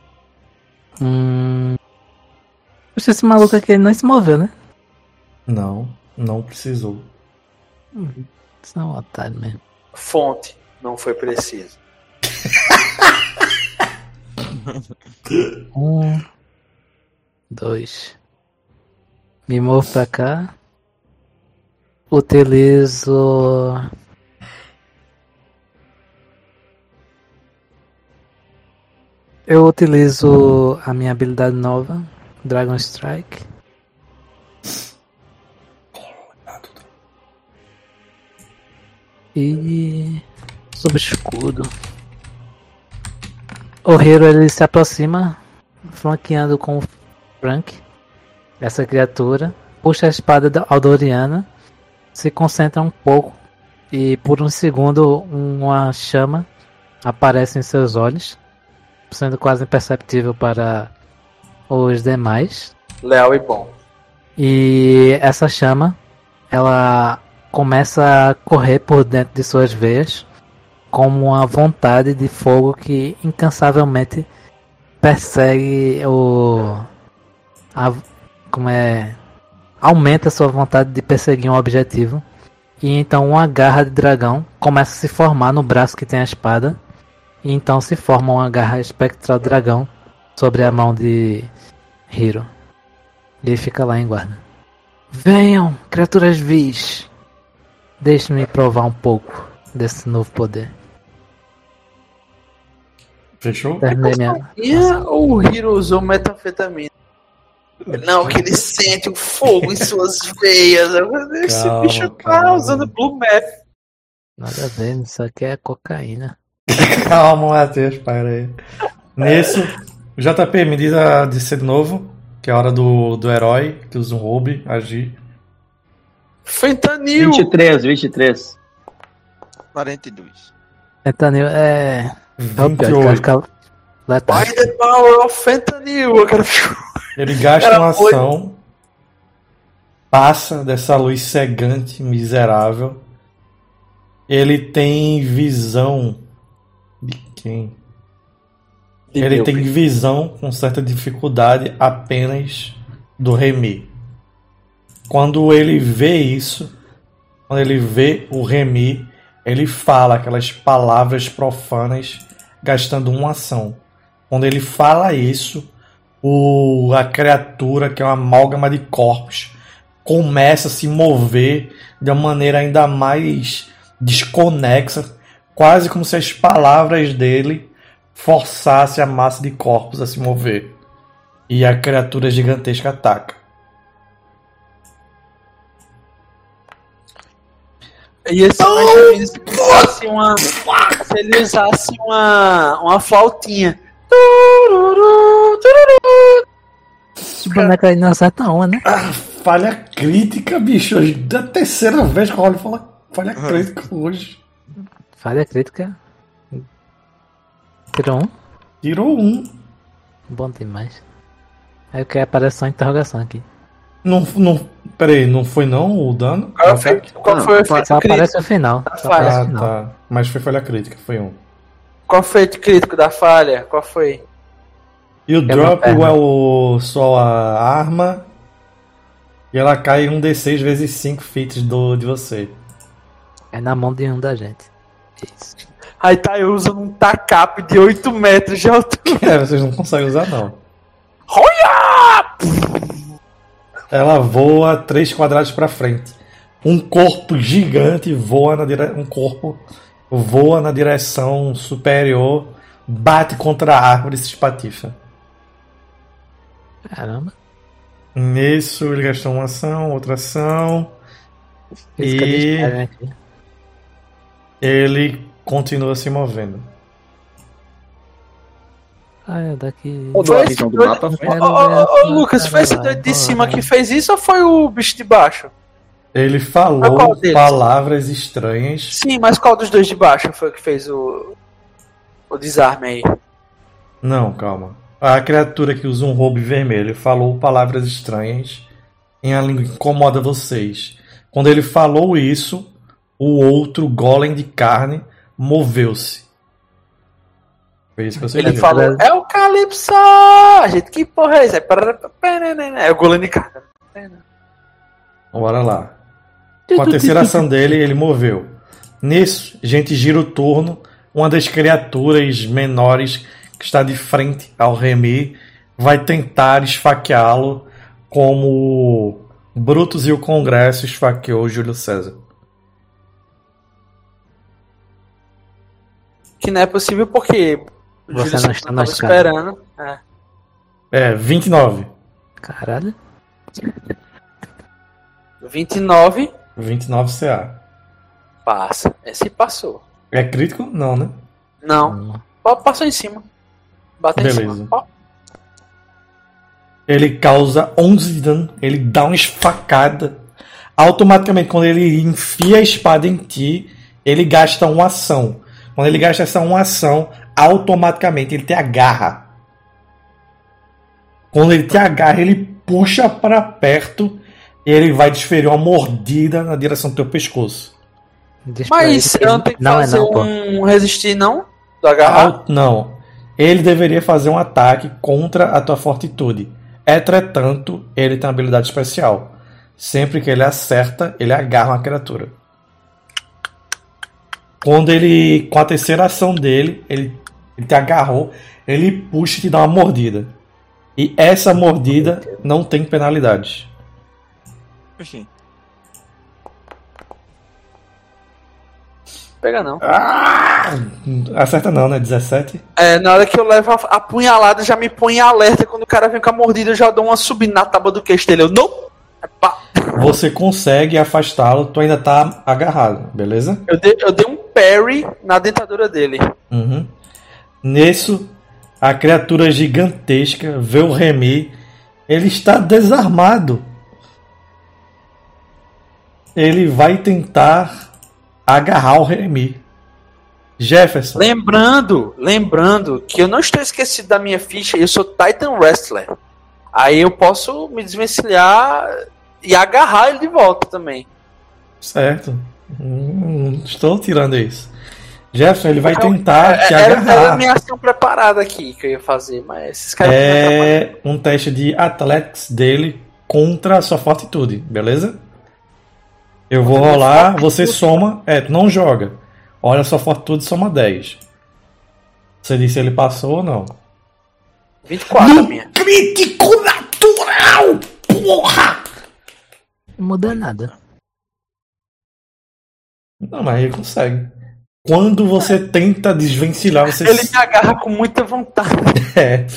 Hum. Poxa, esse maluco aqui ele não se moveu, né? Não, não precisou. Isso é um otário mesmo. Fonte. Não foi preciso. Um. Dois. Me movo pra cá. Utilizo. Eu utilizo a minha habilidade nova, Dragon Strike. E sob escudo. O Hero ele se aproxima, flanqueando com o Frank, essa criatura, puxa a espada da Aldoriana, se concentra um pouco e por um segundo uma chama aparece em seus olhos, sendo quase imperceptível para os demais. Leal e bom. E essa chama, ela começa a correr por dentro de suas veias, como uma vontade de fogo que incansavelmente persegue o... A, como é... aumenta sua vontade de perseguir um objetivo. E então uma garra de dragão começa a se formar no braço que tem a espada. E então se forma uma garra espectral dragão sobre a mão de Hiro. E ele fica lá em guarda. Venham, criaturas vis. Deixe-me provar um pouco desse novo poder. Fechou? Terminei minha... E o Hiro usou metanfetamina? Não, que ele sente o fogo em suas veias. Esse Calma, bicho tá calma. usando Blue Math. Nada a ver, isso aqui é cocaína. Calma, Matheus, para aí. Nisso, o J P me diz a de ser de novo, que é a hora do, do herói, que usa um Ruby, agir. Fentanil. vinte e três, vinte e três. quarenta e dois. Fentanil é... é o pior, vinte e que vai oito. ficar By letal. the power of fentanyl. Eu quero... Ele gasta Cara, uma foi- ação, passa dessa luz cegante, miserável. Ele tem visão de quem? Ele tem visão com certa dificuldade apenas do Remy. Quando ele vê isso, quando ele vê o Remy, ele fala aquelas palavras profanas gastando uma ação. Quando ele fala isso, o, a criatura, que é uma amálgama de corpos, começa a se mover de uma maneira ainda mais desconexa, quase como se as palavras dele forçassem a massa de corpos a se mover. E a criatura gigantesca ataca. E esse mais se ele usasse uma. Se ele usasse uma. Uma flautinha. Tururu, tururu. Esse boneco aí não acerta uma, né? Ah, falha crítica, bicho. Da terceira vez que eu olho e falo falha crítica hoje. Falha crítica. Tirou um. Tirou um. Bom demais. Aí o que aparece só interrogação aqui. Não, não, peraí, não foi não o dano? Qual foi, qual foi o efeito Só crítico? aparece o final. Só Falha. aparece o Ah, final. tá. Mas foi falha crítica, foi um. Qual foi o efeito crítico da falha? Qual foi? E o Quebra a drop perna. é o, só a arma. E ela cai em um D seis vezes cinco feet do, de você. É na mão de um da gente. Isso. Aí tá eu usando um tacape de oito metros de altura. É, vocês não conseguem usar não. Olha! Ela voa três quadrados pra frente. Um corpo gigante voa na dire... um corpo voa na direção superior, bate contra a árvore e se espatifa. Caramba. Nisso ele gastou uma ação, outra ação. Física de E Skyrim aqui. ele continua se movendo. Ah, é daqui. Mudou a visão do mapa, foi? Ô, ô, ô, ô, Lucas, foi esse doido de cima que fez isso ou foi o bicho de baixo? Ele Mas qual falou deles? palavras estranhas. Sim, mas qual dos dois de baixo foi que fez o. O desarme aí? Não, calma. A criatura que usa um robe vermelho falou palavras estranhas em a língua que incomoda vocês. Quando ele falou isso, o outro golem de carne moveu-se. Foi isso que você Ele viu. falou, é o Calypso! Gente, que porra é isso? É o Golem de carne. Bora lá. Com a terceira ação dele, ele moveu. Nisso, a gente gira o turno. Uma das criaturas menores que está de frente ao Remy vai tentar esfaqueá-lo como Brutus e o Congresso esfaqueou Júlio César. Que não é possível porque Você Júlio não está tava na escada. esperando. É. É, vinte e nove. Caralho. vinte e nove, vinte e nove C A. passa. Esse passou. É crítico? Não, né? Não. Ó, passou em cima. Bateu em Beleza. cima. Ó. Ele causa onze de dano. Ele dá uma esfacada. Automaticamente, quando ele enfia a espada em ti, ele gasta uma ação. Quando ele gasta essa uma ação, automaticamente ele te agarra. Quando ele te agarra, ele puxa para perto e ele vai desferir uma mordida na direção do teu pescoço. Diz pra Mas ele eu não tenho que não fazer é não, pô. um resistir, não? Do agarrar? Au- Não. Ele deveria fazer um ataque contra a tua fortitude. Entretanto, ele tem uma habilidade especial. Sempre que ele acerta, ele agarra uma criatura. Quando ele, com a terceira ação dele, ele, ele te agarrou, ele puxa e te dá uma mordida. E essa mordida não tem penalidades. Oxi. Pega não. Ah, acerta não, né? dezessete. É, na hora que eu levo a a punhalada, já me põe em alerta. Quando o cara vem com a mordida, eu já dou uma subida na tábua do queixo dele. Eu, não! É pá. Você consegue afastá-lo, tu ainda tá agarrado, beleza? Eu dei, eu dei um parry na dentadura dele. Uhum. Nisso, a criatura gigantesca vê o Remy. Ele está desarmado. Ele vai tentar agarrar o Remy. Jefferson. Lembrando, lembrando que eu não estou esquecido da minha ficha, eu sou Titan Wrestler. Aí eu posso me desvencilhar e agarrar ele de volta também. Certo. Hum, estou tirando isso. Jefferson, ele vai tentar É, te era, agarrar. era a minha ação preparada aqui que eu ia fazer, mas esses caras me atrapalham. É um teste de Athletics dele contra a sua fortitude, beleza? Eu vou rolar, você soma. É, tu não joga. Olha a sua fortitude, soma dez. Você disse se ele passou ou não? vinte e quatro a minha. Crítico natural! Porra! Não muda nada. Não, mas ele consegue. Quando você tenta desvencilhar, você. Ele me agarra com muita vontade. É.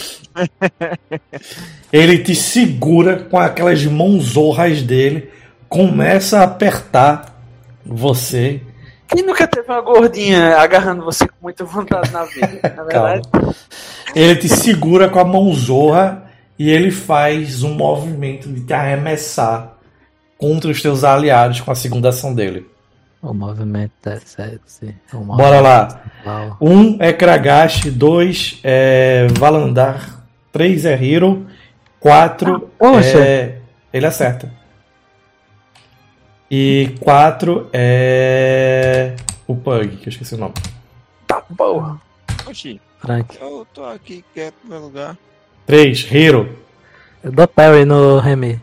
Ele te segura com aquelas mãozorras dele, começa a apertar você. Quem nunca teve uma gordinha agarrando você com muita vontade na vida? Na verdade, Calma. Ele te segura com a mãozorra e ele faz um movimento de te arremessar contra os teus aliados com a segunda ação dele. O movimento é sexy. O Bora lá. Uau. Um é Kragash, dois é Valandar, três é Hero, quatro Ah, poxa. é. Ele acerta. E quatro é. O Pug, que eu esqueci o nome. tá porra. Oxi. Frank. Eu tô aqui quieto no meu lugar. três, Hero. Eu dou parry no Remy.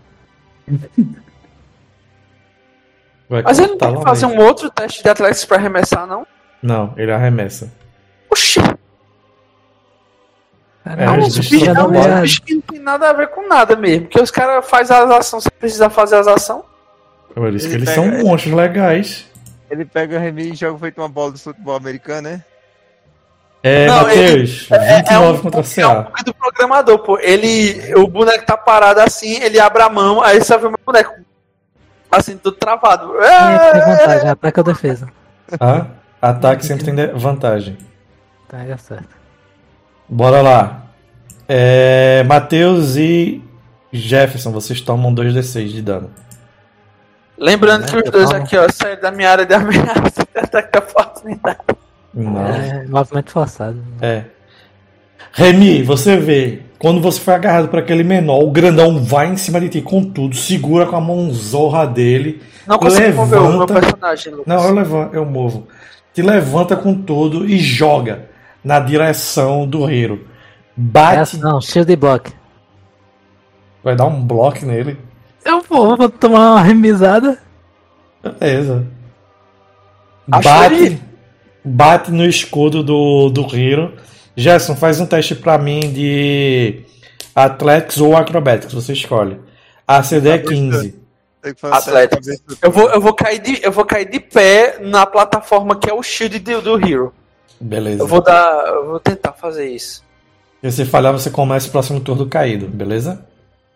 Vai Mas ele não cortar tem que lá, fazer mas- um outro teste de Athletics pra arremessar, não? Não, ele arremessa. Oxi, É, Caralho, os esse bichos bicho, já é não um bora. bicho que não tem nada a ver com nada mesmo. Porque os caras fazem as ações sem precisar fazer as ações. Por isso que Ele eles pega- são monstros legais. Ele pega o Remy e joga feito uma bola de futebol americano, né? É, Não, Matheus, É, vinte e é nove um, contra é um C A. bug do programador, pô. Ele, o boneco tá parado assim, ele abre a mão, aí só vê o meu boneco assim, tudo travado. É, tem vantagem, ataque ou defesa. Tá? Ataque sempre tem de- vantagem. Tá, é certo. Bora lá. É, Matheus e Jefferson, vocês tomam dois D seis de dano. Lembrando que É, os dois calma. aqui, ó, saíram da minha área de ameaça de ataque da oportunidade. Não. É, movimento forçado. É. Remy, você vê, quando você foi agarrado por aquele menor, o grandão vai em cima de ti com tudo, segura com a mãozorra dele. Não consigo mover o meu Levanta. personagem, Lucas. Não, eu levanto, eu movo. Te levanta com tudo e joga na direção do Hero. Bate, Reação, shield block. vai dar um bloco nele. Eu vou, vou tomar uma remisada. Beleza. Acho Bate, ele- bate no escudo do, do Hero. Gerson, faz um teste pra mim de Athletics ou Acrobatics, você escolhe. A C D é quinze. Tem que fazer Atlético. certo, cabeça. Eu vou, eu, vou cair de, eu vou cair de pé na plataforma que é o shield do, do Hero. Beleza. Eu vou dar. Eu vou tentar fazer isso. Se você falhar, você começa o próximo turno caído, beleza?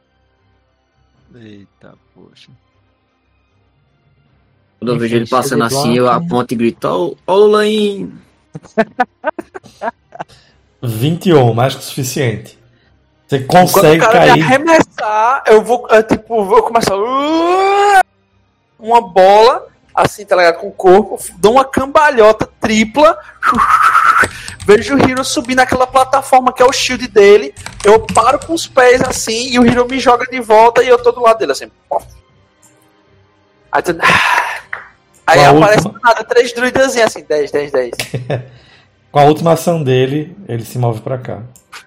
Eita, poxa. Quando eu Enfim, vejo ele passando chega de assim, eu bloco. aponto e grito, ó, ó o Lulain! vinte e um, mais que o suficiente. Você Quando consegue o cara me cair. arremessar, eu vou. É, tipo, vou começar. uh, Uma bola, assim, tá ligado? Com o corpo, dou uma cambalhota tripla. Vejo o Hiro subir naquela plataforma que é o shield dele. Eu paro com os pés assim e o Hiro me joga de volta e eu tô do lado dele assim. Aí, tu... Aí Com a aparece última- do nada três druidazinhas assim, dez, dez, dez. Com a última ação dele, ele se move pra cá.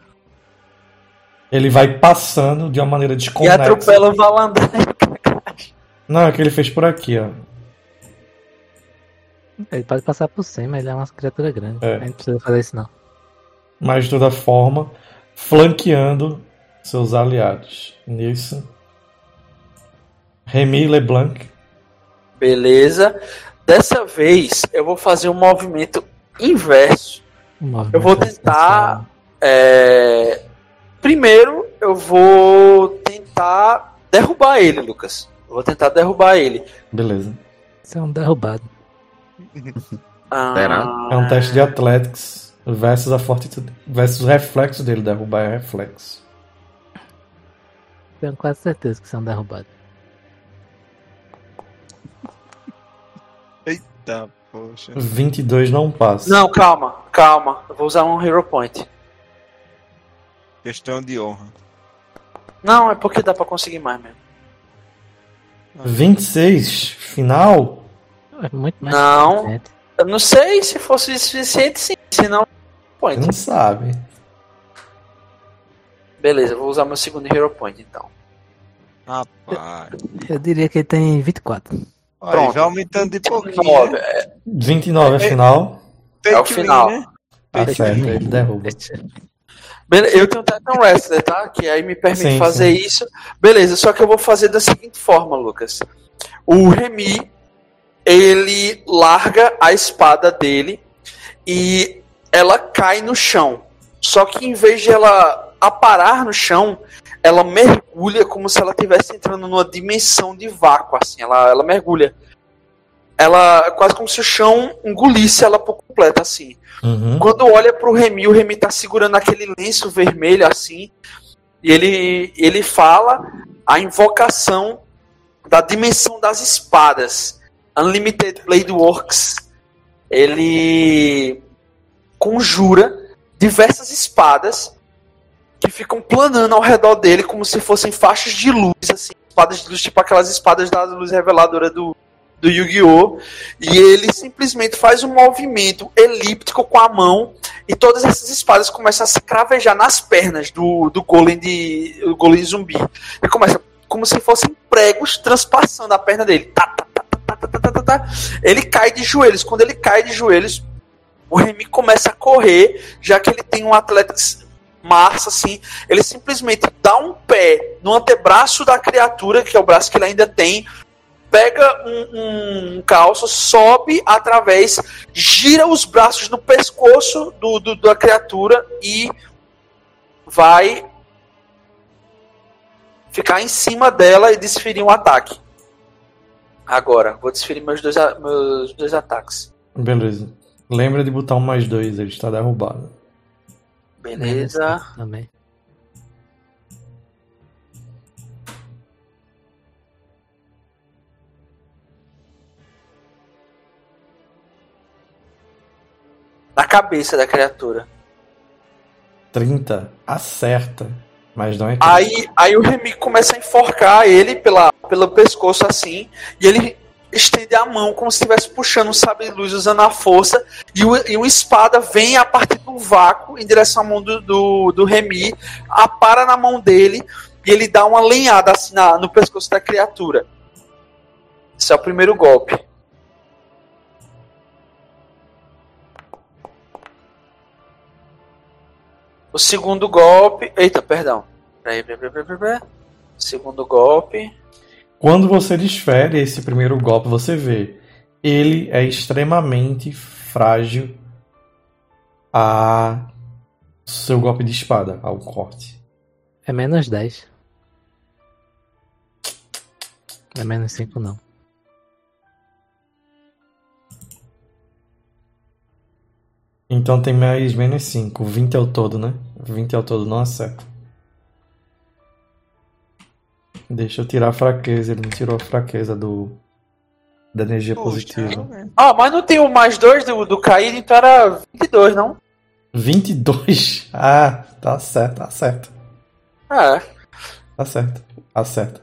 Ele vai passando de uma maneira E desconexa. atropela o Valandar. Não, é que ele fez por aqui, ó. Ele pode passar por cima, ele é uma criatura grande. É. A gente não precisa fazer isso não. Mas de toda forma, flanqueando seus aliados. Nisso. Remy LeBlanc. Beleza. Dessa vez eu vou fazer um movimento inverso. Um movimento Eu vou tentar. É... Primeiro, eu vou tentar derrubar ele, Lucas. Eu vou tentar derrubar ele. Beleza. Isso é um derrubado. Ah, Será? É um teste de Athletics versus a Fortitude. Versus o reflexo dele. Derrubar é reflexo. Tenho quase certeza que são derrubados. Eita, poxa. vinte e dois não passa. Não, calma, calma. Eu vou usar um Hero Point. Questão de honra. Não, é porque dá pra conseguir mais mesmo. vinte e seis, final. É muito mais Não. suficiente. Eu não sei se fosse suficiente, sim. Se não, Você point. não sabe. Beleza, eu vou usar meu segundo Hero Point então. Rapaz. Eu diria que ele tem vinte e quatro. Olha, Pronto. vai aumentando de pouquinho. nove, Né? é, vinte e nove é final. Take é o win, final. né? Acerta, ele derruba. Beleza, eu tenho Titan Wrestler, tá? Que aí me permite Sim, fazer sim. isso. Beleza, só que eu vou fazer da seguinte forma, Lucas. O Remy, ele larga a espada dele e ela cai no chão. Só que em vez de ela aparar no chão, ela mergulha como se ela estivesse entrando numa dimensão de vácuo, assim. Ela, ela mergulha. Ela quase como se o chão engolisse ela por completo, assim. Uhum. Quando olha pro Remy, o Remy tá segurando aquele lenço vermelho assim, e ele, ele fala a invocação da dimensão das espadas, Unlimited Blade Works. Ele conjura diversas espadas que ficam planando ao redor dele como se fossem faixas de luz, assim, espadas de luz, tipo aquelas espadas da luz reveladora do do Yu-Gi-Oh! E ele simplesmente faz um movimento elíptico com a mão e todas essas espadas começam a se cravejar nas pernas do, do golem de do golem zumbi. Ele começa como se fossem pregos transpassando a perna dele. Tá, tá, tá, tá, tá, tá, tá, tá. Ele cai de joelhos. Quando ele cai de joelhos, o Remy começa a correr, já que ele tem um Athletics massa, assim. Ele simplesmente dá um pé no antebraço da criatura, que é o braço que ele ainda tem, pega um, um calço, sobe através, gira os braços no pescoço do, do, da criatura e vai ficar em cima dela e desferir um ataque. Agora, vou desferir meus dois, meus dois ataques. Beleza. Lembra de botar um mais dois, ele está derrubado. Beleza. Também. Na cabeça da criatura. trinta, acerta. Mas não é que Aí, aí o Remy começa a enforcar ele pela, pelo pescoço assim, e ele estende a mão como se estivesse puxando um sabre de luz usando a força, e, o, e uma espada vem a partir do vácuo em direção à mão do, do, do Remy, apara na mão dele, e ele dá uma lenhada assim na, no pescoço da criatura. Esse é o primeiro golpe. O segundo golpe... Eita, perdão. Peraí, peraí, peraí, peraí, peraí. Segundo golpe... Quando você desfere esse primeiro golpe, você vê. Ele é extremamente frágil a seu golpe de espada, ao corte. É menos dez. É menos cinco não. Então tem mais menos cinco. vinte é o todo, né? vinte é o todo, não acerta. Deixa eu tirar a fraqueza. Ele não tirou a fraqueza do da energia Poxa, positiva. é. Ah, mas não tem o mais dois do, do caído, então era vinte e dois, não? vinte e dois? Ah, tá certo, tá certo. É. Tá certo, acerta.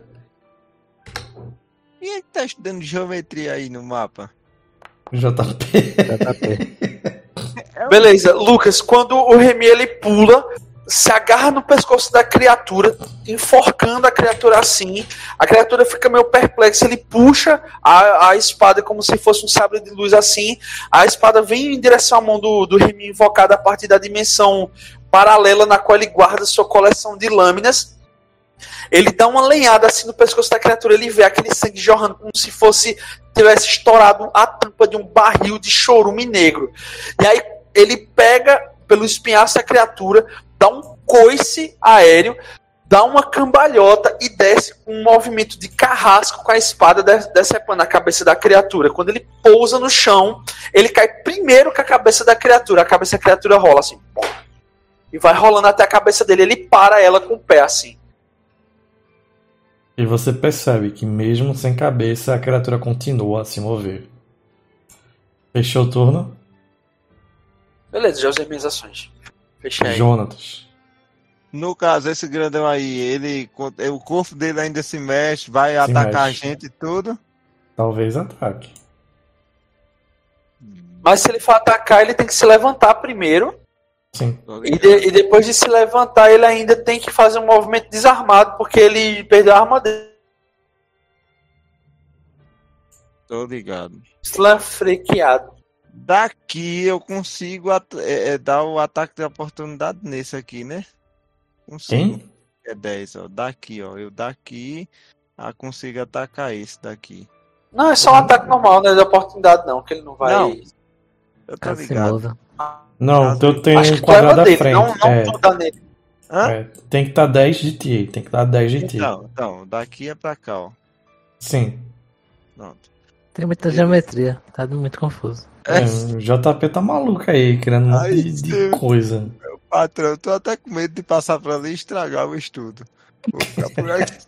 Quem é que tá estudando geometria aí no mapa? J P. J P. Beleza, Lucas, quando o Remy ele pula, se agarra no pescoço da criatura, enforcando a criatura assim, a criatura fica meio perplexa, ele puxa a, a espada como se fosse um sabre de luz assim, a espada vem em direção à mão do, do Remy invocada a partir da dimensão paralela na qual ele guarda sua coleção de lâminas. Ele dá uma lenhada assim no pescoço da criatura, ele vê aquele sangue jorrando como se fosse tivesse estourado a tampa de um barril de chorume negro. E aí ele pega pelo espinhaço da criatura, dá um coice aéreo, dá uma cambalhota e desce com um movimento de carrasco com a espada decepando a cabeça da criatura. Quando ele pousa no chão, ele cai primeiro com a cabeça da criatura. A cabeça da criatura rola assim. E vai rolando até a cabeça dele. Ele para ela com o pé assim. E você percebe que mesmo sem cabeça, a criatura continua a se mover. Fechou o turno? Beleza, já usei minhas ações. Fechei aí. Jonatas. No caso, esse grandão aí, ele, o corpo dele ainda se mexe, vai atacar mexe. a gente e tudo. Talvez ataque. Mas se ele for atacar, ele tem que se levantar primeiro. Sim. E, de, e depois de se levantar, ele ainda tem que fazer um movimento desarmado, porque ele perdeu a arma dele. Tô ligado. Slanfrequeado. Daqui eu consigo at- é, é, dar o ataque de oportunidade nesse aqui, né? Consigo. Quem? É dez, ó. Daqui, ó. Eu daqui ah, consigo atacar esse daqui. Não, é só um ataque normal, não é de oportunidade não, que ele não vai... Não. Eu tô Caso se ligado. mova. Não, eu tenho Acho um que tu leva quadrado à dele, frente. não, não é, tu dá nele. Hã? é, tem que estar dez de ti. Tem que dar dez de ti. Então, então, daqui é pra cá, ó. Sim. Pronto. Tem muita geometria, tá muito confuso. É, o J P tá maluco aí, querendo um monte Ai, de, de sim. coisa. Patrão, eu tô até com medo de passar pra ali e estragar o estudo. Vou ficar por aqui.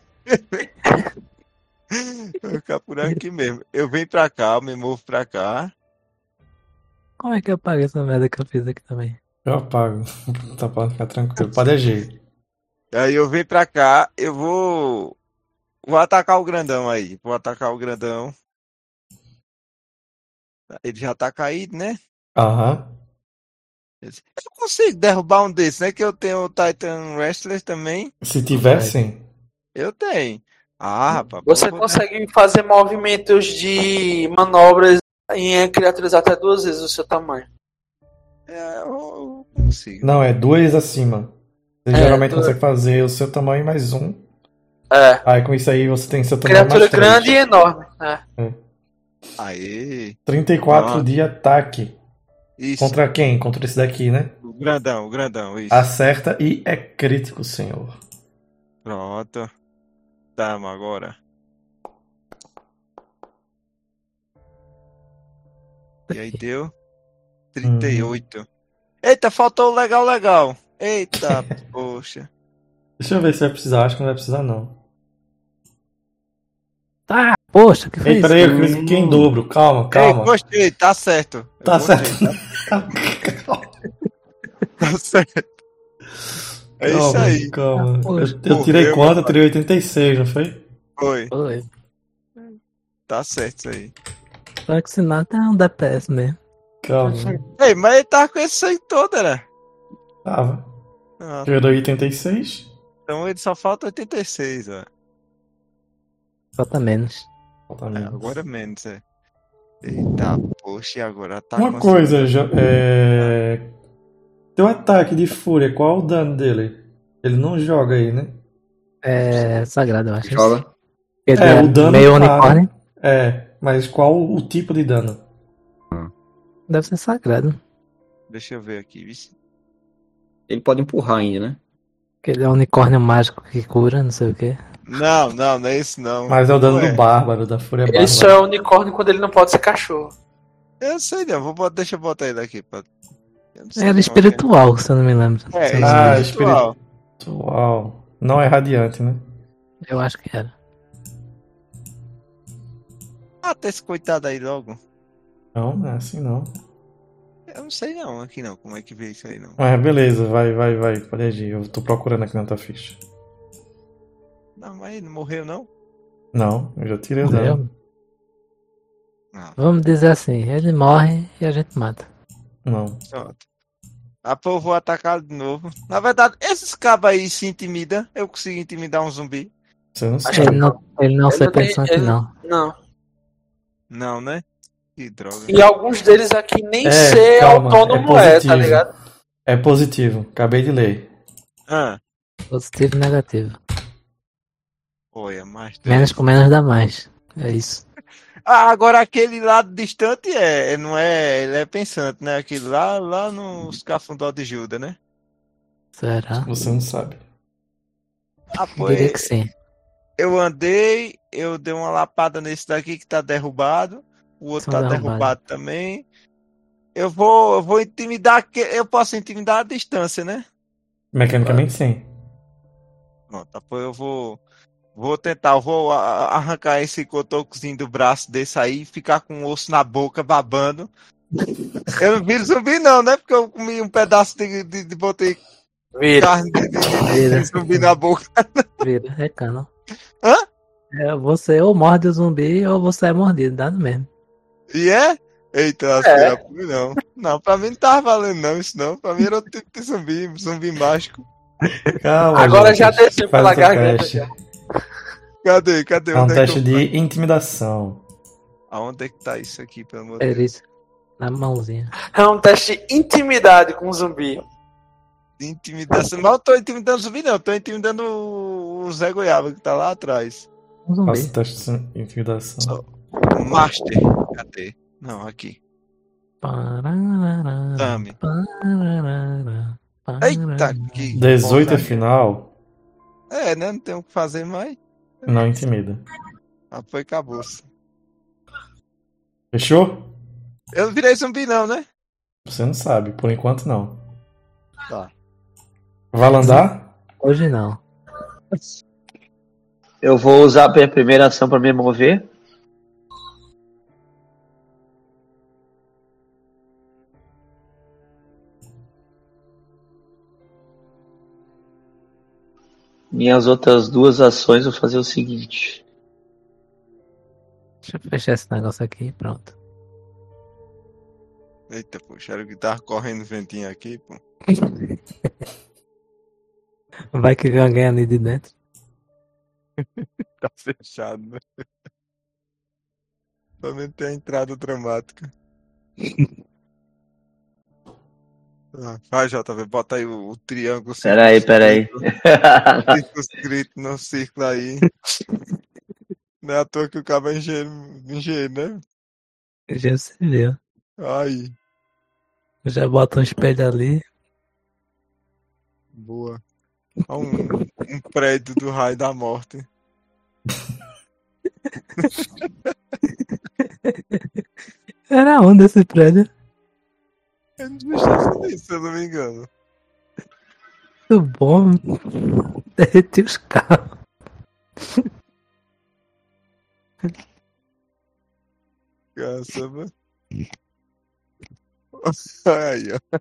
Vou ficar por aqui mesmo. Eu venho pra cá, eu me movo pra cá. Como é que eu apago essa merda que eu fiz aqui também? Eu apago. Tá pra ficar tranquilo. Pode agir. Aí eu venho pra cá, eu vou. Vou atacar o grandão aí. Vou atacar o grandão. Ele já tá caído, né? Aham. Eu consigo derrubar um desses, né? Que eu tenho o Titan Wrestler também. Se tiver, sim. Eu tenho. Ah, rapaz. Você vou- consegue fazer movimentos de manobras em criaturas até duas vezes o seu tamanho. É, eu eu consigo. Não, é duas acima. Você É, geralmente duas. consegue fazer o seu tamanho mais um. É. Aí com isso aí você tem seu tamanho Criatura mais três. grande e enorme. É. Aê. trinta e quatro Ah. de ataque. Isso. Contra quem? Contra esse daqui, né? O grandão, o grandão, isso. Acerta e é crítico, senhor. Pronto. Tamo agora. E aí deu trinta e oito. Eita, faltou o legal, legal. Eita, poxa. Deixa eu ver se vai precisar. Acho que não vai precisar, não. Tá, poxa, que foi Ei, isso? peraí, eu cliquei em dobro. Calma, Ei, calma. gostei, tá certo. Eu Tá gostei, certo. Tá certo. É isso Calma, aí. calma. Ah, poxa. Eu, eu tirei Morreu, quanto? Eu rapaz. tirei oitenta e seis, não foi? Foi. Foi. Tá certo isso aí. Só que se nada é um D P S mesmo. Calma. Ei, mas ele tá com esse sangue todo, né? Tava. Ah, Eu dei oitenta e seis. então ele só falta oitenta e seis, ó. Falta menos. Falta É, menos. agora é menos, é. Eita, poxa, e agora tá Uma com coisa, Jo- é... Teu ataque de fúria, qual o dano dele? Ele não joga aí, né? É sagrado, eu acho. Joga. Ele É, é o dano meio tá, unicórnio. É, mas qual o tipo de dano? Deve ser sagrado. Deixa eu ver aqui, vice. Ele pode empurrar ainda, né? Aquele é um unicórnio mágico que cura, não sei o quê. Não, não, não é isso não. Mas é o dano Não é. do bárbaro, da fúria bárbara. Ele só é unicórnio quando ele não pode ser cachorro. Eu sei não, vou botar, deixa eu botar ele aqui. Pra... eu não sei Era não, espiritual, se eu não me lembro. É, Se eu não é me Ah, engano. espiritual. Uau. Não é radiante, né? Eu acho que era. Mata esse coitado aí logo. Não, não é assim não. Eu não sei não, aqui não, como é que vê isso aí não. Mas beleza, vai, vai, vai. Pode agir. Eu tô procurando aqui na tua ficha. Não, mas ele não morreu não? Não, eu já tirei o dano. Morreu? Não, Vamos dizer assim, ele morre e a gente mata. Não. pronto. Ah, pô, eu vou atacar de novo. Na verdade, esses cabos aí se intimidam. Eu consigo intimidar um zumbi? Você não Acho sabe. Ele não, ele não Ele foi não tem- pensante, ele- não. Não. Não, né? Que droga. E alguns deles aqui nem É, ser calma, autônomo é é, tá positivo. ligado? É positivo. Acabei de ler. Ah, Positivo e negativo. olha, mais Menos com menos dá mais. É isso. Ah, agora aquele lado distante é, não é, ele é pensante, né? Aquele lá, lá nos cafundó de Judas, né? Será? Você não sabe. Ah, pô, Diria que sim. eu andei, eu dei uma lapada nesse daqui que tá derrubado, o outro São tá derrubados. derrubado também. Eu vou, eu vou intimidar, aque- eu posso intimidar a distância, né? Mecanicamente sim. Pronto, tá, pô, eu vou, vou tentar, eu vou a- arrancar esse cotocozinho do braço desse aí, ficar com o osso na boca, babando. Eu não viro zumbi não, né? Porque eu comi um pedaço de, de, de botei Vira. carne de, de- de- Vira. de zumbi na boca. Vira, é cano. Hã? É, você ou morde o zumbi ou você é mordido, dá no mesmo. E é? Eita, acho que era por mim, não. Não, pra mim não tava valendo não isso não. Pra mim era outro tipo de zumbi, zumbi mágico. Calma, Agora gente. já desceu Faz pela o garganta. teste. Já. Cadê? Cadê? É um Onde teste é que eu... de intimidação. Aonde é que tá isso aqui, pelo amor de É Deus? isso. Na mãozinha. É um teste de intimidade com o zumbi. Intimidação. Mas eu tô intimidando o zumbi não, eu tô intimidando o o Zé Goiaba que tá lá atrás. Um zumbi. Faça o teste de intimidação. Só. Master. Cadê? Não, aqui. Pararara, Tame. pararara, Eita, pararara. que dezoito é porcaria. final. É, né? Não tem o que fazer mais. Não intimida. Ah, foi acabou. Fechou? Eu não virei zumbi não, né? Você não sabe. Por enquanto não. Tá. Vai andar? Hoje não. Eu vou usar a minha primeira ação para me mover. Minhas outras duas ações eu vou fazer o seguinte. Deixa eu fechar esse negócio aqui e pronto. Eita, poxa, era que tava correndo ventinho aqui, pô. Vai que vem alguém ali de dentro. Tá fechado, né? Somente tem a entrada dramática. Ah, vai, J V, bota aí o, o triângulo. Peraí, peraí. Escrito no círculo aí. Não é à toa que o cabo é engenheiro, engenheiro, né? Já se viu. Aí, Já bota um espelho ali. boa. Olha um, um prédio do raio da morte. Era onde esse prédio? É nos Estados Unidos, se eu não me engano. Muito bom. Derreti os carros. Caramba. Aí, ó.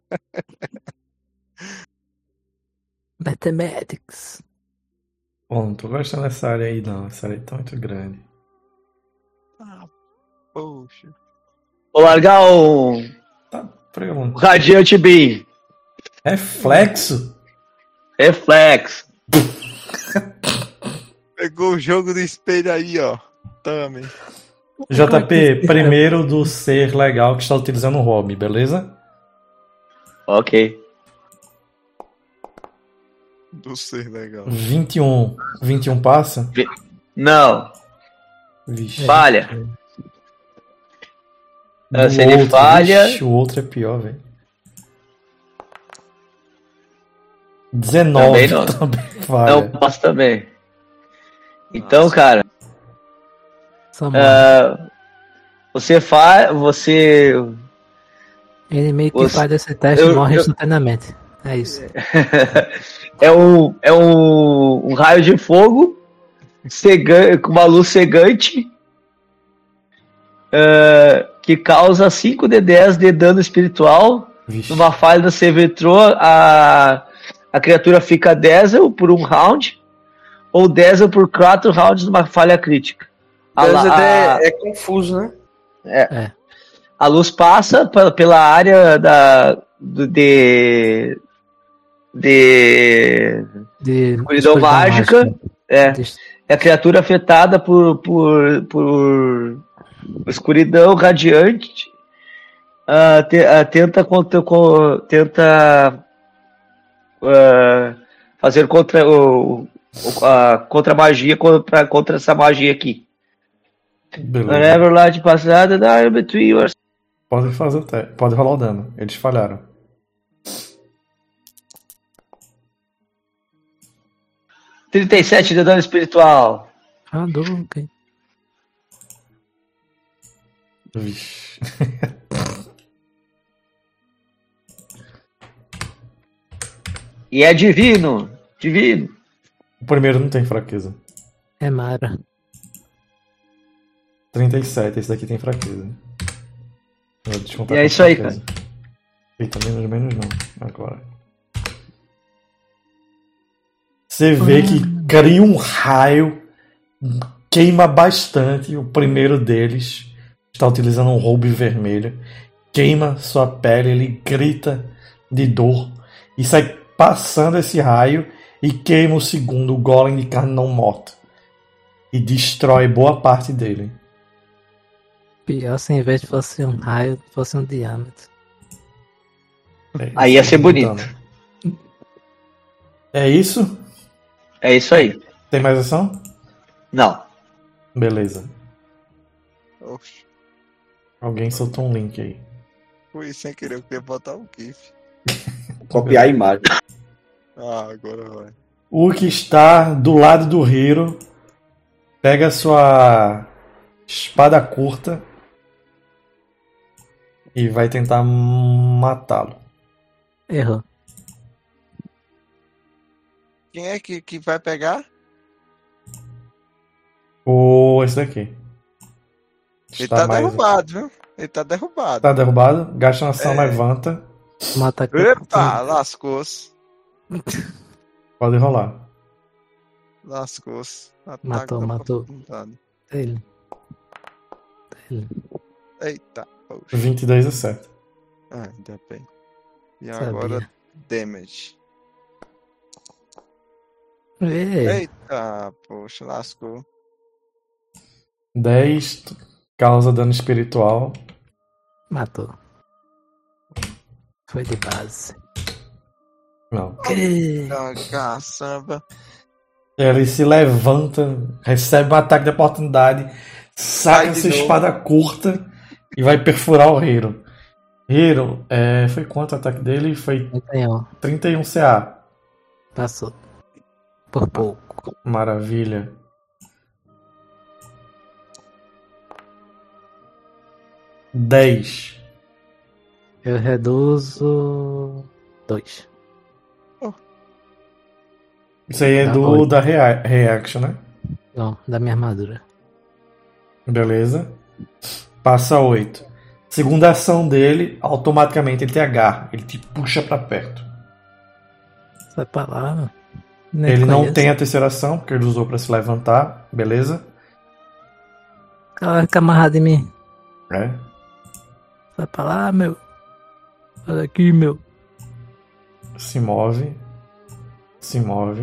Mathematics. Bom, não tô gostando dessa área aí não. Essa área aí tá muito grande. Ah, poxa. Vou largar o, Tá, o pergunta. Radiante Beam. Reflexo? Reflex. Pegou o jogo do espelho aí, ó. Tame. J P, primeiro do ser legal que está utilizando o hobby, beleza? Ok. Do ser legal. vinte e um. vinte e um passa? Não. Vixe. Falha. Do Se ele outro, falha- vixe, o outro é pior, velho. dezenove Também não. também Não falha. posso também. Então, cara, Só morre. ah, você faz. Você. Inimigo que você- faz esse teste eu- morre eu- instantaneamente. É isso. é um, é um, um raio de fogo cega- com uma luz cegante ah, que causa cinco d dez de dano espiritual. Vixe. Numa falha da Sevetro, a, a criatura fica dazzle por um round ou dazzle por quatro rounds numa falha crítica. A, Às la- vezes a- é, é confuso, né? É. a luz passa pa- pela área da, do- de, de De escuridão escuridão mágica. É, De- é a criatura afetada por, por, por escuridão radiante. ah, te- ah, tenta contra, co- tenta ah, fazer contra o, o- a contra magia contra, contra essa magia aqui. Beleza. Whenever light passada, die between yours. Pode fazer o teste. Pode rolar o dano. Eles falharam. trinta e sete de dano espiritual. Hadouken. Vixe. E é divino. Divino. O primeiro não tem fraqueza. É Mara. trinta e sete, esse daqui tem fraqueza. Vou descontar E é com isso aí, fraqueza. Eita, menos, menos não. Agora. Você vê que cria um raio, queima bastante. O primeiro deles está utilizando um roube vermelho. Queima sua pele, ele grita de dor e sai passando esse raio e queima o segundo, o golem de carne não morta. E destrói boa parte dele. Pior se em vez de fosse um raio, fosse um diâmetro. É, Aí ia ser bonito. É isso? É isso aí. Tem mais ação? Não. Beleza. Oxe, Alguém soltou um link aí. fui sem querer, eu queria botar um GIF. Copiar a imagem. Ah, agora vai. O que está do lado do Hiro pega a sua espada curta e vai tentar matá-lo. Errou. Quem é que, que vai pegar? Ou esse daqui. Ele Está tá mais- derrubado, viu? Ele tá derrubado. Tá derrubado? Gasta uma ação, É. levanta. Mata aqui. Epa, lascou-se. Pode rolar. Lascou-se. Ataque Matou, da matou. oportunidade. Ele. Ele. Eita, poxa. vinte e dois é certo. Ah, ainda bem. E Sabia. agora, damage. Ei, Eita, poxa, lascou. dez causa dano espiritual. matou. Foi de base. Não. Que... Ah, caçamba. Ele se levanta, recebe um ataque de oportunidade, saca Sai de sua novo. espada curta e vai perfurar o Hiro. Hiro, é, foi quanto o ataque dele? Foi trinta e um. trinta e um C A. Passou. Por pouco. Maravilha. dez. Eu reduzo. Dois. Isso aí é Dá do oito. da rea- reaction, né? Não, da minha armadura. Beleza. Passa oito. Segunda ação dele, automaticamente ele te agarra. Ele te puxa pra perto. Sai pra lá. Nem ele não conheço. tem a terceira ação, porque ele usou pra se levantar. Beleza? Ela fica amarrado em mim. É. Sai pra lá, meu. Olha aqui, meu. Se move. Se move.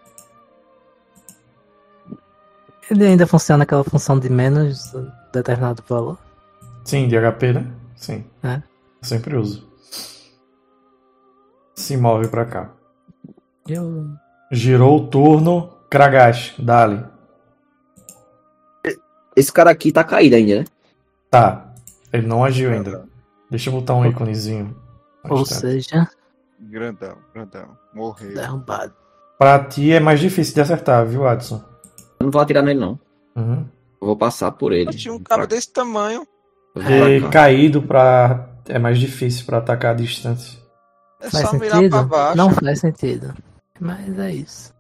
Ele ainda funciona aquela função de menos determinado valor. Sim, de H P, né? Sim. É. Eu sempre uso. Se move pra cá. Eu. Girou o turno. Kragash, dali. Esse cara aqui tá caído ainda, né? Tá. Ele não agiu ainda. Deixa eu botar um íconezinho. Ou Mais tarde. seja, Grandão, grandão. Morreu. Derrubado. Pra ti é mais difícil de acertar, viu, Adson? Eu não vou atirar nele, não. Uhum. Eu vou passar por ele. Eu tinha um cara Pra- desse tamanho. eu vou pra E cá. caído pra. É mais difícil pra atacar a distância. É Faz só mirar sentido? pra baixo. Não faz sentido. Mas é isso.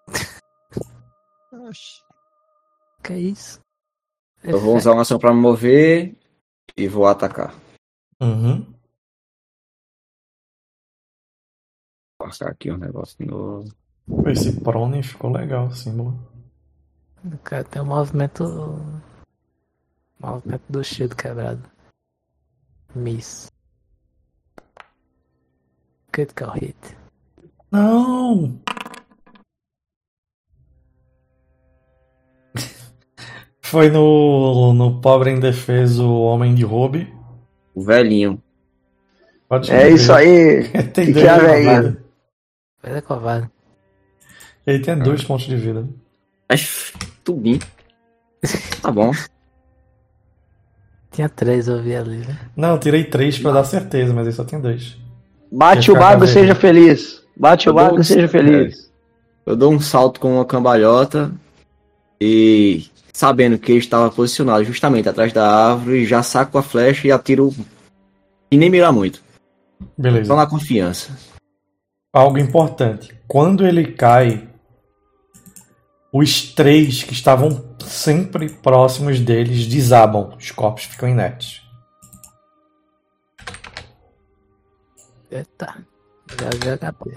Oxi. Que é isso? Eu vou usar uma ação pra me mover e vou atacar. Uhum. Vou passar aqui um negócio de novo. Esse prone ficou legal o símbolo. Cara, tem um movimento. Movimento do shield quebrado. Miss. Critical hit. Não! Foi no, no pobre indefeso Homem de Robe. O velhinho. Pode É escrever. isso aí. Tem Que dois que é, de velho? vida. Ele é covarde. Ele tem dois pontos de vida. Mas tubinho. Tá bom. Tinha três, eu vi ali, né? Não, eu tirei três pra dar certeza, mas ele só tem dois. Bate Vai o ficar mago, caveira. seja feliz. Bate o Eu dou mago, um- seja feliz. Eu dou um salto com uma cambalhota e, sabendo que ele estava posicionado justamente atrás da árvore, já saco a flecha e atiro e nem mirar muito. Beleza. Só na confiança. Algo importante. Quando ele cai, os três que estavam sempre próximos deles desabam. Os corpos ficam inertes. Eita. Já vi H P.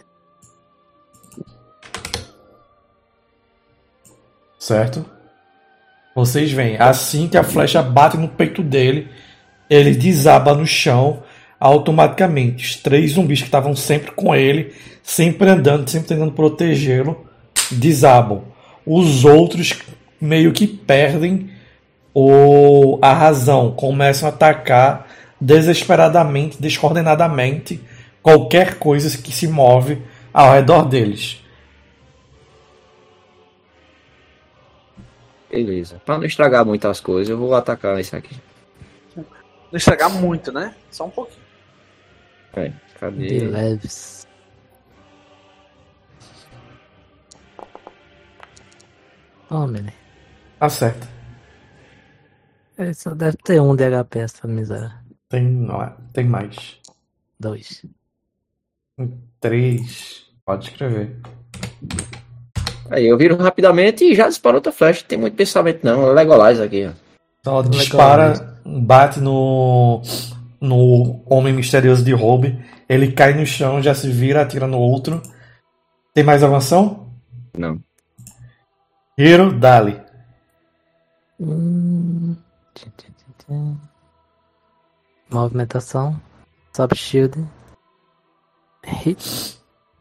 Certo? Vocês veem, assim que a flecha bate no peito dele, ele desaba no chão automaticamente. Os três zumbis que estavam sempre com ele, sempre andando, sempre tentando protegê-lo, desabam. Os outros meio que perdem o, a razão, começam a atacar desesperadamente, descoordenadamente qualquer coisa que se move ao redor deles. Beleza. Pra não estragar muitas coisas, eu vou atacar esse aqui. Não estragar muito, né? Só um pouquinho. É, De cadê? leves. Ô, menino. Acerta. Ele só deve ter um de H P essa miséria. Tem, não é, tem mais. Dois. Três. Pode escrever. Aí eu viro rapidamente e já disparo outra flecha. Não tem muito pensamento não. É Legolas aqui, ó. Então ela Legal dispara, bate no, no homem misterioso de Robe. Ele cai no chão, já se vira, atira no outro. Tem mais avanção? Não. Hiro, dali. Hum. Tchim, tchim, tchim, tchim. Movimentação. Sob shield. Hit.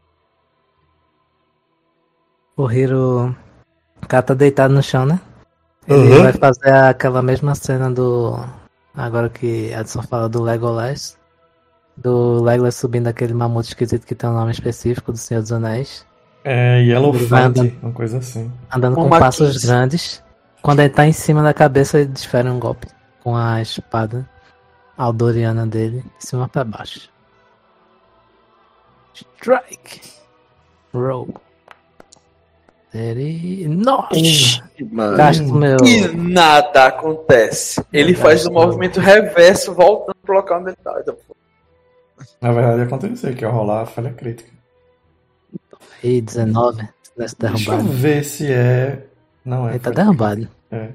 O Hiro. O cara tá deitado no chão, né? Ele Uhum. vai fazer aquela mesma cena do. Agora que Adson fala do Legolas. Do Legolas subindo aquele mamute esquisito que tem um nome específico do Senhor dos Anéis. É Yellowfant, Vai andando. uma coisa assim. Andando com Uma passos quinze. grandes. Quando ele tá em cima da cabeça, ele desfere um golpe com a espada aldoriana dele, de cima pra baixo. Strike. Roll. Ele. Nossa! Mano, Gasto meu. E nada acontece. Ele Não faz o gastou. movimento reverso, voltando pro local onde ele tá. Então, Na verdade aconteceu, que ia rolar a falha crítica. Aí, dezenove. Nesse Deixa eu derrubado. ver se é... Não é Ele tá falha derrubado. É.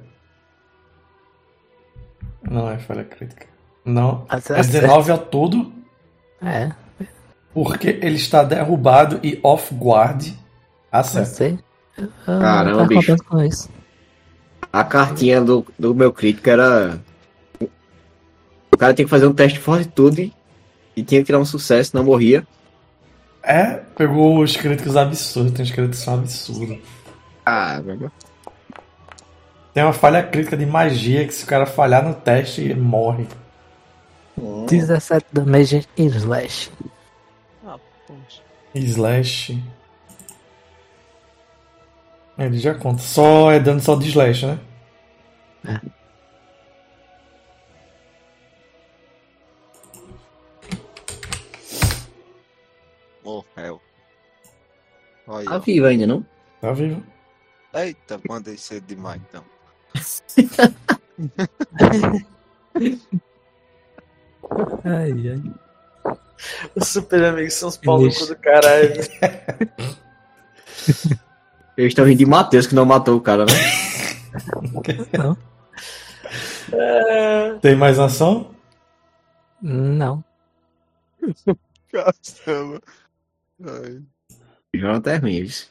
Não é falha crítica. Não. Mas É dezenove ao todo, É, porque ele está derrubado e off-guard. não Acerta. sei. Eu não Caramba, tava bicho. contando com isso. a cartinha do, do meu crítico era... O cara tinha que fazer um teste de fortitude e tinha que tirar um sucesso, não morria. É, pegou os críticos absurdos. Tem os críticos que são absurdos. Ah, velho. Tem uma falha crítica de magia que se o cara falhar no teste, ele morre. dezessete damage e slash. Slash. Ele já conta. Só é dano só de slash, né? É. Morreu. Olha. Tá vivo ainda, não? Tá vivo. Eita, mandei cedo demais, então. Ai, ai. Os super amigos são os malucos do caralho. Eles estão rindo de Matheus, que não matou o cara, né? Não. É... Tem mais ação? Não. Caramba. Ai. Jonathan é ruim, isso.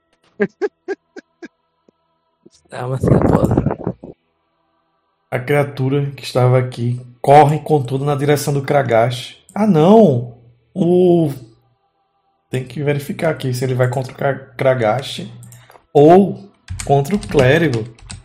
É uma cebola. A criatura que estava aqui corre com tudo na direção do Kragash. Ah, não! O... Tem que verificar aqui se ele vai contra o Kra- Kragash ou contra o Clérigo.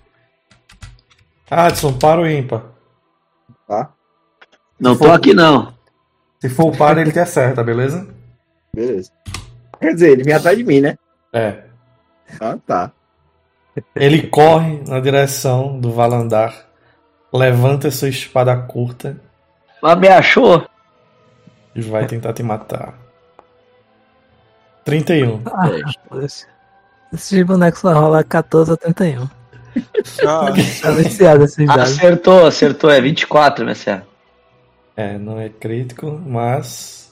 Adson, para o ímpar. Tá? Não Se tô for- aqui, não. Se for o par, ele te acerta, beleza? Beleza. Quer dizer, ele vem atrás de mim, né? É. Ah, tá. Ele corre na direção do Valandar, levanta sua espada curta Mas me achou? e vai tentar te matar. trinta e um. Ah, foda-se. Esses bonecos só rola quatorze a trinta e um. Ah, Tá viciado esses dados. Acertou, acertou. É vinte e quatro, minha senhora. É, não é crítico, mas.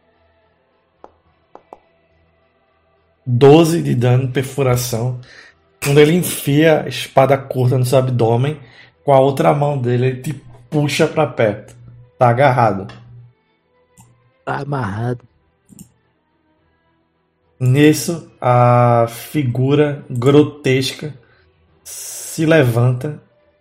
doze de dano, perfuração. Quando ele enfia a espada curta no seu abdômen, com a outra mão dele, ele te puxa pra perto. Tá agarrado. Tá amarrado. Nisso, a figura grotesca se levanta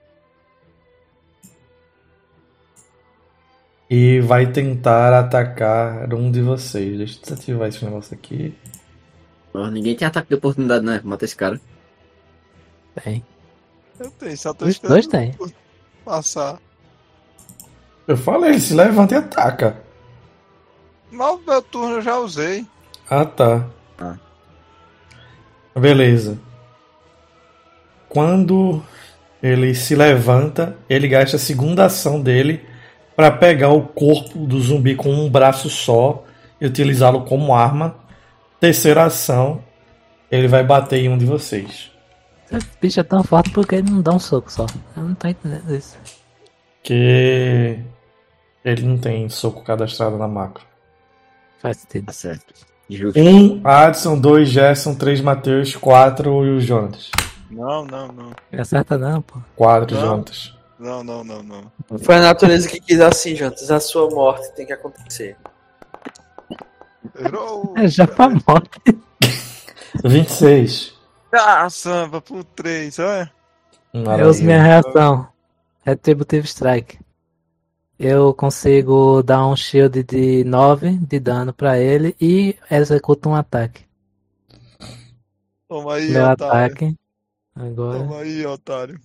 e vai tentar atacar um de vocês. Deixa eu desativar esse negócio aqui. Porra, ninguém tem ataque de oportunidade, né? Mata esse cara. Tem. eu tenho, só tô Os esperando dois tem. passar. Eu falei, ele se levanta e ataca. Mas o meu turno eu já usei. Ah, tá. Ah. Beleza. Quando ele se levanta, ele gasta a segunda ação dele para pegar o corpo do zumbi com um braço só e utilizá-lo como arma. Terceira ação, ele vai bater em um de vocês. Esse bicho é tão forte porque ele não dá um soco só. Eu não tô entendendo isso. Que ele não tem soco cadastrado na macro. Faz sentido. Tá certo. Justo. um, Adson, dois, Gerson, três, Matheus, quatro e o Jonatas. Não, não, não. Não acerta não, pô. quatro, Não. Jonatas. Não, não, não, não. Foi a natureza que quis assim, Jantas. A sua morte tem que acontecer. Errou. É já pra morte. vinte e seis. Ah, samba, por três, olha. Eu uso minha reação. Retributive Strike. Eu consigo dar um shield de nove de dano pra ele e executo um ataque. Toma aí, Meu otário. ataque. Agora. Toma aí, otário.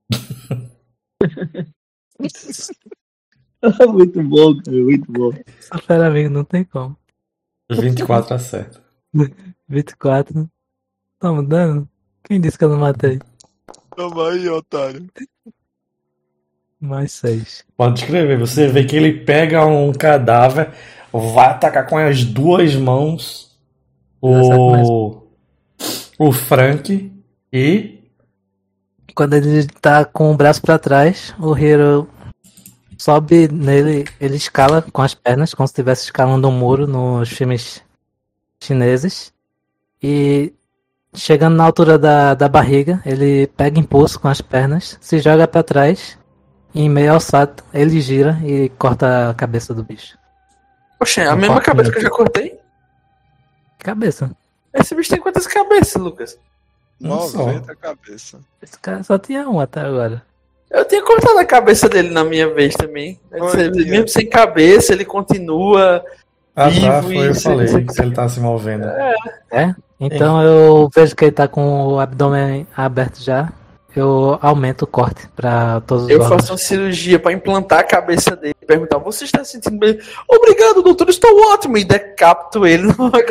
Muito bom, cara. Muito bom. Super amigo, não tem como. vinte e quatro acerta. vinte e quatro. Toma dano? Quem disse que eu não matei? Toma aí, otário. Mais seis. Pode escrever. Você vê que ele pega um cadáver, vai atacar com as duas mãos o, o Frank e Quando ele tá com o braço pra trás, o Hero sobe nele, ele escala com as pernas, como se estivesse escalando um muro nos filmes chineses. E chegando na altura da, da barriga, ele pega impulso com as pernas, se joga pra trás. E em meio ao salto, ele gira e corta a cabeça do bicho. Poxa, é a Um mesma corte cabeça que eu mesmo. já cortei? Cabeça. Esse bicho tem quantas cabeças, Lucas? Um só. noventa cabeça. Esse cara só tinha um até agora. Eu tinha cortado a cabeça dele na minha vez também. Foi, Ele- tia. mesmo sem cabeça, ele continua. Ah, tá, Vivo foi, e eu sem- falei sem- que ele tá se movendo. É? Então eu vejo que ele tá com o abdômen aberto já. Eu aumento o corte pra todos os Eu órgãos. faço uma cirurgia pra implantar a cabeça dele e perguntar: você está se sentindo bem? Obrigado, doutor, estou ótimo. E decapito ele.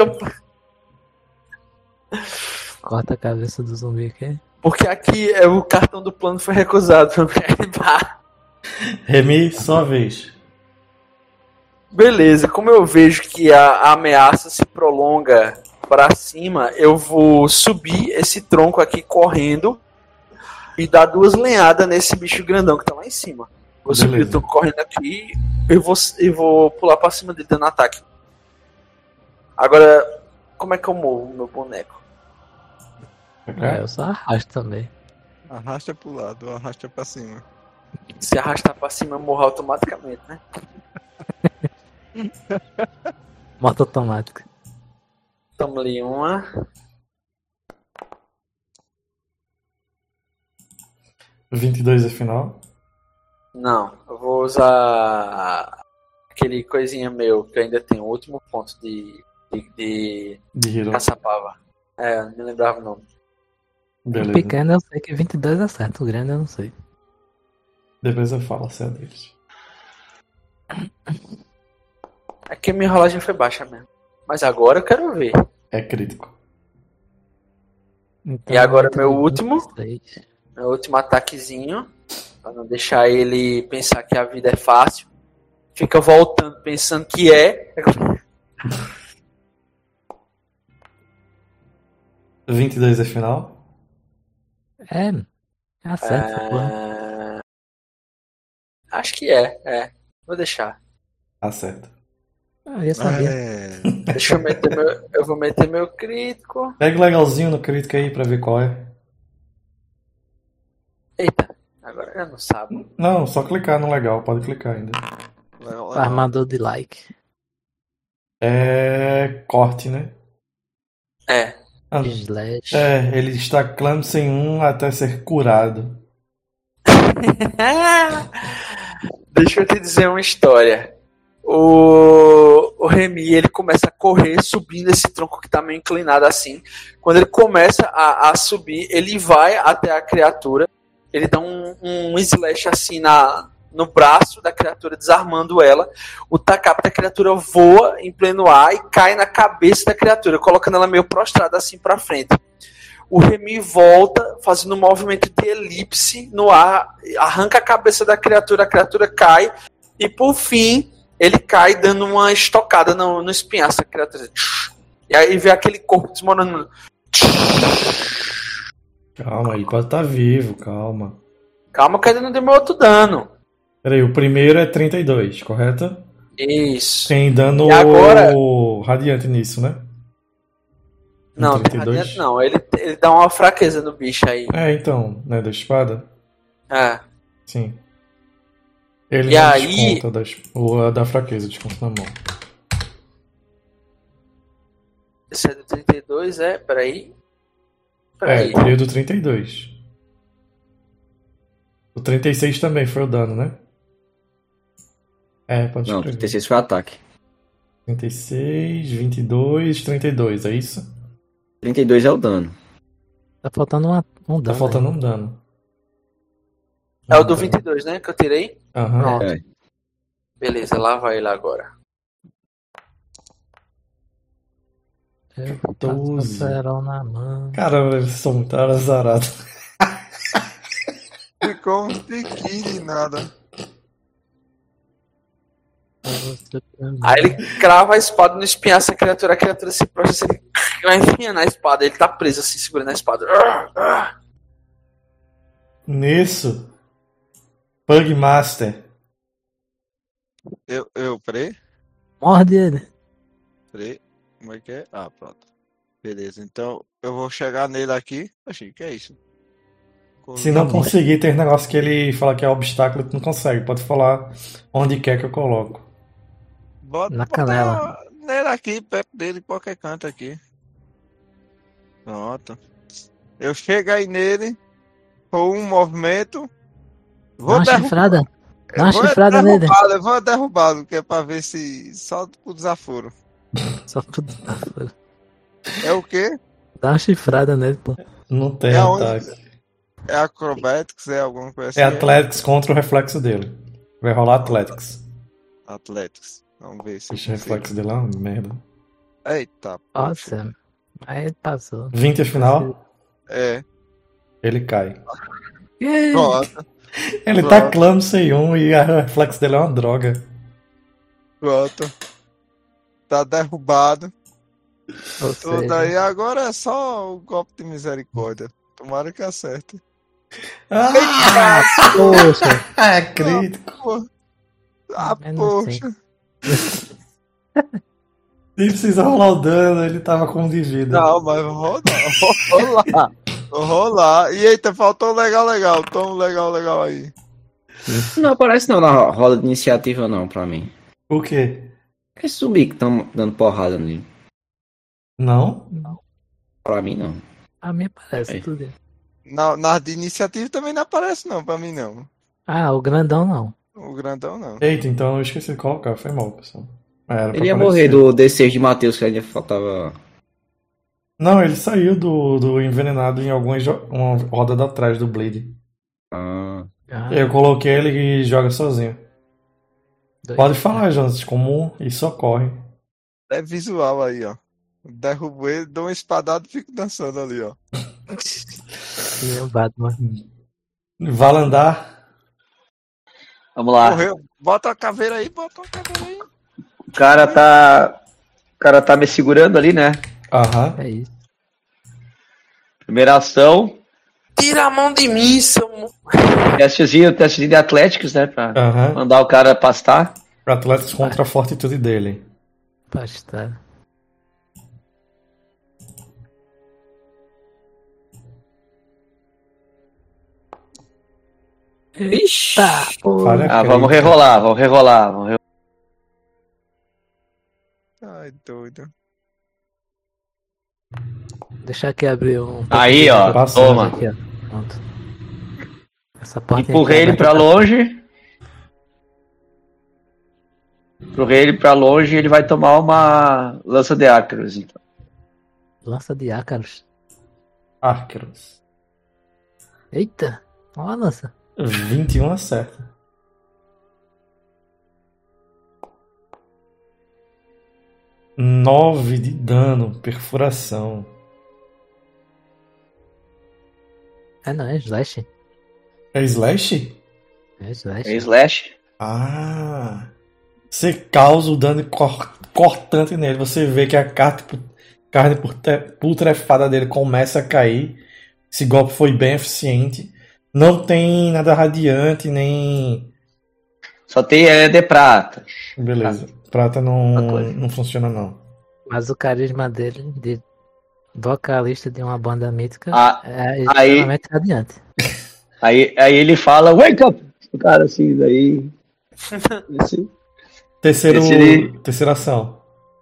Corta a cabeça do zumbi aqui. Porque aqui é, o cartão do plano foi recusado. Remy, sua vez. Beleza, como eu vejo que a, a ameaça se prolonga pra cima, eu vou subir esse tronco aqui correndo e dar duas lenhadas nesse bicho grandão que tá lá em cima. Vou Beleza. subir o tronco correndo aqui e vou, eu vou pular pra cima dele dando ataque. Agora, como é que eu movo o meu boneco? É, eu só arrasto também. Arrasta pro lado, arrasta pra cima. Se arrastar pra cima, eu morro automaticamente, né? Morte automática. Toma ali uma. vinte e dois é final. Não, eu vou usar aquele coisinha meu que eu ainda tenho o último ponto de, de, de De hero. caçapava. É, não me lembrava o nome. O Beleza. pequeno eu sei que vinte e dois é certo, o grande eu não sei. Depois eu falo se é deles. É que a minha rolagem foi baixa mesmo. Mas agora eu quero ver. É crítico. Então, E agora oito meu de último? vinte e seis. Meu último ataquezinho. Pra não deixar ele pensar que a vida é fácil. Fica voltando pensando que é. vinte e dois é final. É, acerta, pô. Ah, acho que é, é. Vou deixar. Acerta. Ah, eu sabia. É. Deixa eu meter meu. Eu vou meter meu crítico. Pega o legalzinho no crítico aí pra ver qual é. Eita, agora eu não sabe. Não, só clicar no legal, pode clicar ainda. Legal, legal. Armador de like. É. Corte, né? É. Ah, Slash. é, ele está Clemson um até ser curado. Deixa eu te dizer uma história. O, o Remy, ele começa a correr subindo esse tronco que tá meio inclinado assim. Quando ele começa a, a subir, ele vai até a criatura. Ele dá um, um slash assim na, no braço da criatura, desarmando ela. O tacape da criatura voa em pleno ar e cai na cabeça da criatura, colocando ela meio prostrada assim pra frente. O Remy volta, fazendo um movimento de elipse no ar, arranca a cabeça da criatura, a criatura cai, e por fim, ele cai dando uma estocada no, no espinhaço da criatura. E aí vê aquele corpo desmoronando. Calma, ele pode estar vivo, calma. Calma que ainda não deu meu outro dano. Peraí, o primeiro é trinta e dois, correto? Isso. Tem dano E agora- radiante nisso, né? Não, trinta e dois? radiante não. Ele, ele dá uma fraqueza no bicho aí. É, então, né, da espada? É. Sim. Ele E não aí- desconta da, es- ou a da fraqueza, desconta na mão. Esse é do trinta e dois, é? Peraí. É, Peraí. veio do trinta e dois. O trinta e seis também foi o dano, né? É, pode Não, escrever. trinta e seis foi ataque. trinta e seis, vinte e dois, trinta e dois, é isso? trinta e dois é o dano. Tá faltando uma, um Tá dano. faltando aí. um dano. É o do vinte e dois, né? Que eu tirei. Aham. Pronto. É. Beleza, lá vai ele agora. Eu tô doze. com o cerol na mão. Caramba, eles são muito azarados. Ficou um tiquinho de nada. Você pra mim. Aí ele crava a espada no espinhaço da criatura, a criatura se prostra, ele vai enfiando a espada, ele tá preso assim, segurando a espada. Nisso, Pugmaster. Eu, eu, peraí, Morde ele. peraí. Como é que é? Ah, pronto. Beleza, então eu vou chegar nele aqui. Achei que é isso. Se não conseguir, tem um negócio que ele fala que é obstáculo, tu não consegue. Pode falar onde quer que eu coloco. Bota, Na bota canela. nele aqui, perto dele, em qualquer canto aqui. Pronto. Eu chego aí nele, com um movimento. Dá Vou uma derrubar. chifrada. Dá uma eu vou chifrada nele. derrubá-lo, eu vou derrubá-lo, que é pra ver se. Só o desaforo. Só tudo. É o quê? Dá uma chifrada nele, pô. Não tem É onde? ataque. É acrobatics, é alguma coisa assim? É Athletics contra o reflexo dele. Vai rolar Athletics. Athletics. Vamos ver se eu Esse consigo. reflexo dele é uma merda. Eita, poxa. Nossa. Aí passou. vinte é final, É. ele cai. Ih, Pronto. Ele Pronto. tá Clamsey um e o reflexo dele é uma droga. Pronto. Tá derrubado. Ou Tudo seja, aí, agora é só o golpe de misericórdia. Tomara que acerte. Ah, poxa, é crítico. Pô. Ah, Eu não sei. poxa. Nem precisa rolar o dano, ele tava com um de vida. Não, mas vou rolar. Vou rolar. Vou rolar. E eita, faltou um legal, legal. Toma um legal, legal aí. Não aparece não na roda de iniciativa não, pra mim. O quê? É zumbi que estão dando porrada ali. Não? Pra mim não. a mim parece Aí. tudo. Na, na de iniciativa também não aparece, não, pra mim não. Ah, o grandão não. O grandão não. Eita, então eu esqueci de colocar, foi mal, pessoal. Era pra Ele ia aparecer. morrer do D seis de Matheus, que ainda faltava. Não, ele saiu do, do envenenado em alguma jo- uma roda da trás do Blade. Ah, Ah, Eu coloquei ele e joga sozinho. doido. Pode falar, Jonas, comum e socorre. É visual aí, ó. Derrubo ele, dou uma espadada e fico dançando ali, ó. E o Batman. Valandar. Vamos lá. Morreu. Bota a caveira aí, bota a caveira aí. O cara tá. O cara tá me segurando ali, né? Aham. É isso. Primeira ação. Tira a mão de mim, seu. mo- Testezinho, testezinho de Atléticos, né? Pra Aham. mandar o cara pastar. Atletas contra a fortitude dele. Pastar. Ixi. Tá, pô. Falha Ah, vamos crítica. rerolar, vamos rerolar. Vamos rerolar. Ai, doido. Deixa aqui abrir um. Aí, ó. Passou. Toma. Aqui, ó. Pronto. Essa porta Empurrei ele pra longe. Empurrei ele pra longe e ele vai tomar uma lança de ácaros. Então. Lança de ácaros. Arqueros. Eita! Olha a lança. vinte e um acerta. nove de dano, perfuração. É não, é slash. É slash? É slash. É slash. Ah. Você causa o dano cor- cortante nele. Você vê que a carne, carne putre- putrefada dele começa a cair. Esse golpe foi bem eficiente. Não tem nada radiante, nem. Só tem é, de prata. Beleza. Prata não, Outra coisa. não funciona, não. Mas o carisma dele, de vocalista de uma banda mítica, Ah, é aí- extremamente radiante. Aí, aí ele fala, wake up! O cara assim, daí. Esse- Terceiro, Esse ele- Terceira ação.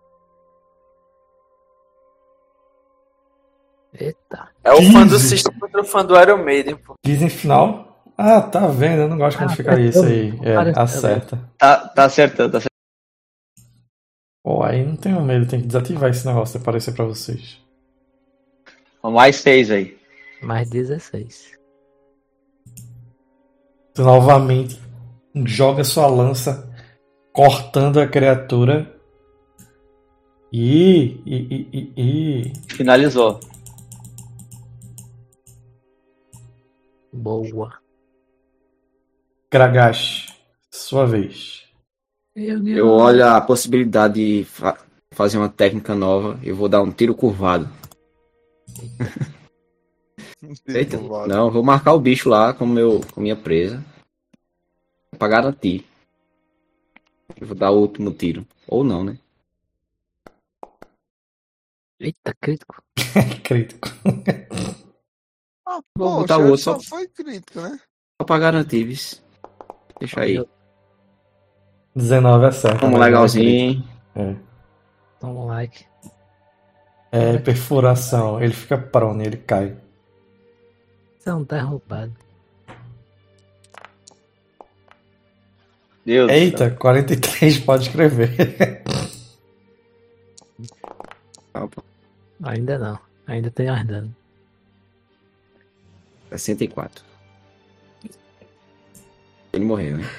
Eita. É o fã do quinze. System contra o fã do Iron Maiden, pô. quinze em final. Ah, tá vendo? Eu não gosto quando Ah, fica isso aí. É, parece- acerta. Tá, tá acertando, tá acertando. Pô, aí não tenho medo, tem que desativar esse negócio de aparecer pra vocês. Mais seis aí. Mais dezesseis. Você novamente joga sua lança cortando a criatura. E. e, e, e, e... Finalizou. Boa. Kragash, sua vez. Eu, Eu olho a possibilidade de fa- fazer uma técnica nova. Eu vou dar um tiro curvado. Eita, não, eu vou marcar o bicho lá com, meu, com minha presa. Pra garantir. Eu vou dar o último tiro. Ou não, né? Eita, crítico. Crítico. Ah, Vou poxa, botar o outro só só- foi crítico, né? Só pra garantir, vis. Deixa aí. dezenove acerta. Vamos mas não é legalzinho. crítico. Toma um like. É. É perfuração. Ele fica prone, ele cai. Você não tá roubado. Deus do céu. Eita, quarenta e três, pode escrever. Ainda não. Ainda tem mais dano. sessenta e quatro. Ele morreu, né?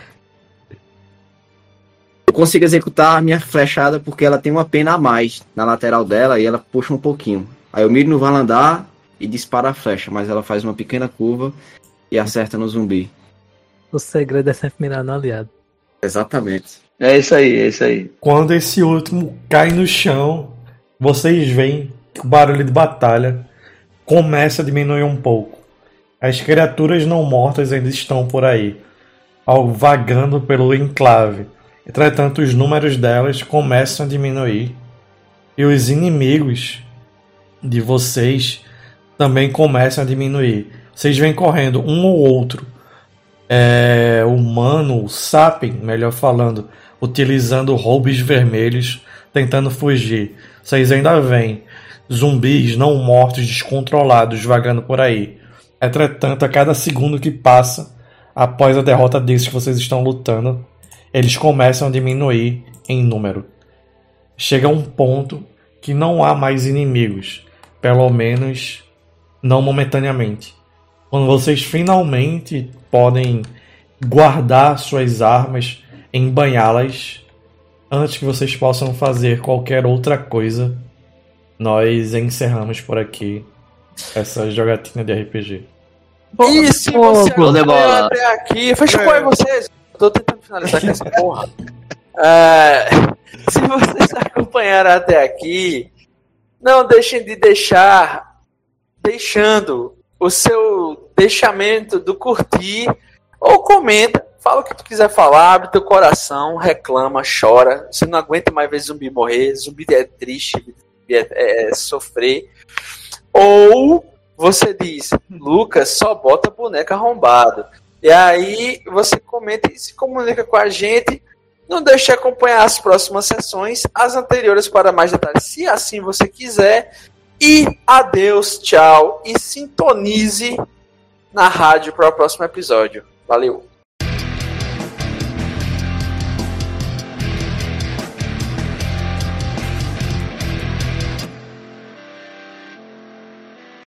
Eu consigo executar a minha flechada porque ela tem uma pena a mais na lateral dela e ela puxa um pouquinho. Aí eu miro no Valandar e disparo a flecha, mas ela faz uma pequena curva e acerta no zumbi. O segredo é sempre mirar no aliado. Exatamente. É isso aí, é isso aí. Quando esse último cai no chão, vocês veem que o barulho de batalha começa a diminuir um pouco. As criaturas não mortas ainda estão por aí, vagando pelo enclave. Entretanto, os números delas começam a diminuir. E os inimigos de vocês também começam a diminuir. Vocês vêm correndo um ou outro, é, humano, sapien, melhor falando, utilizando roubos vermelhos, tentando fugir. Vocês ainda veem zumbis não mortos, descontrolados, vagando por aí. Entretanto, a cada segundo que passa, após a derrota desses que vocês estão lutando, eles começam a diminuir em número. Chega a um ponto que não há mais inimigos, pelo menos não momentaneamente. Quando vocês finalmente podem guardar suas armas, embanhá-las, antes que vocês possam fazer qualquer outra coisa, nós encerramos por aqui essa jogatina de R P G. E se você acompanhou até aqui, fecha o olho vocês. Tô tentando finalizar com essa porra. É, se vocês acompanharam até aqui, não deixem de deixar, deixando o seu deixamento do curtir ou comenta, fala o que tu quiser falar, abre teu coração, reclama, chora. Você não aguenta mais ver zumbi morrer, zumbi é triste, zumbi é, é sofrer. Ou você diz, Lucas, só bota boneca arrombado. E aí você comenta e se comunica com a gente. Não deixe de acompanhar as próximas sessões, as anteriores para mais detalhes, se assim você quiser. E adeus, tchau. E sintonize na rádio para o próximo episódio. Valeu!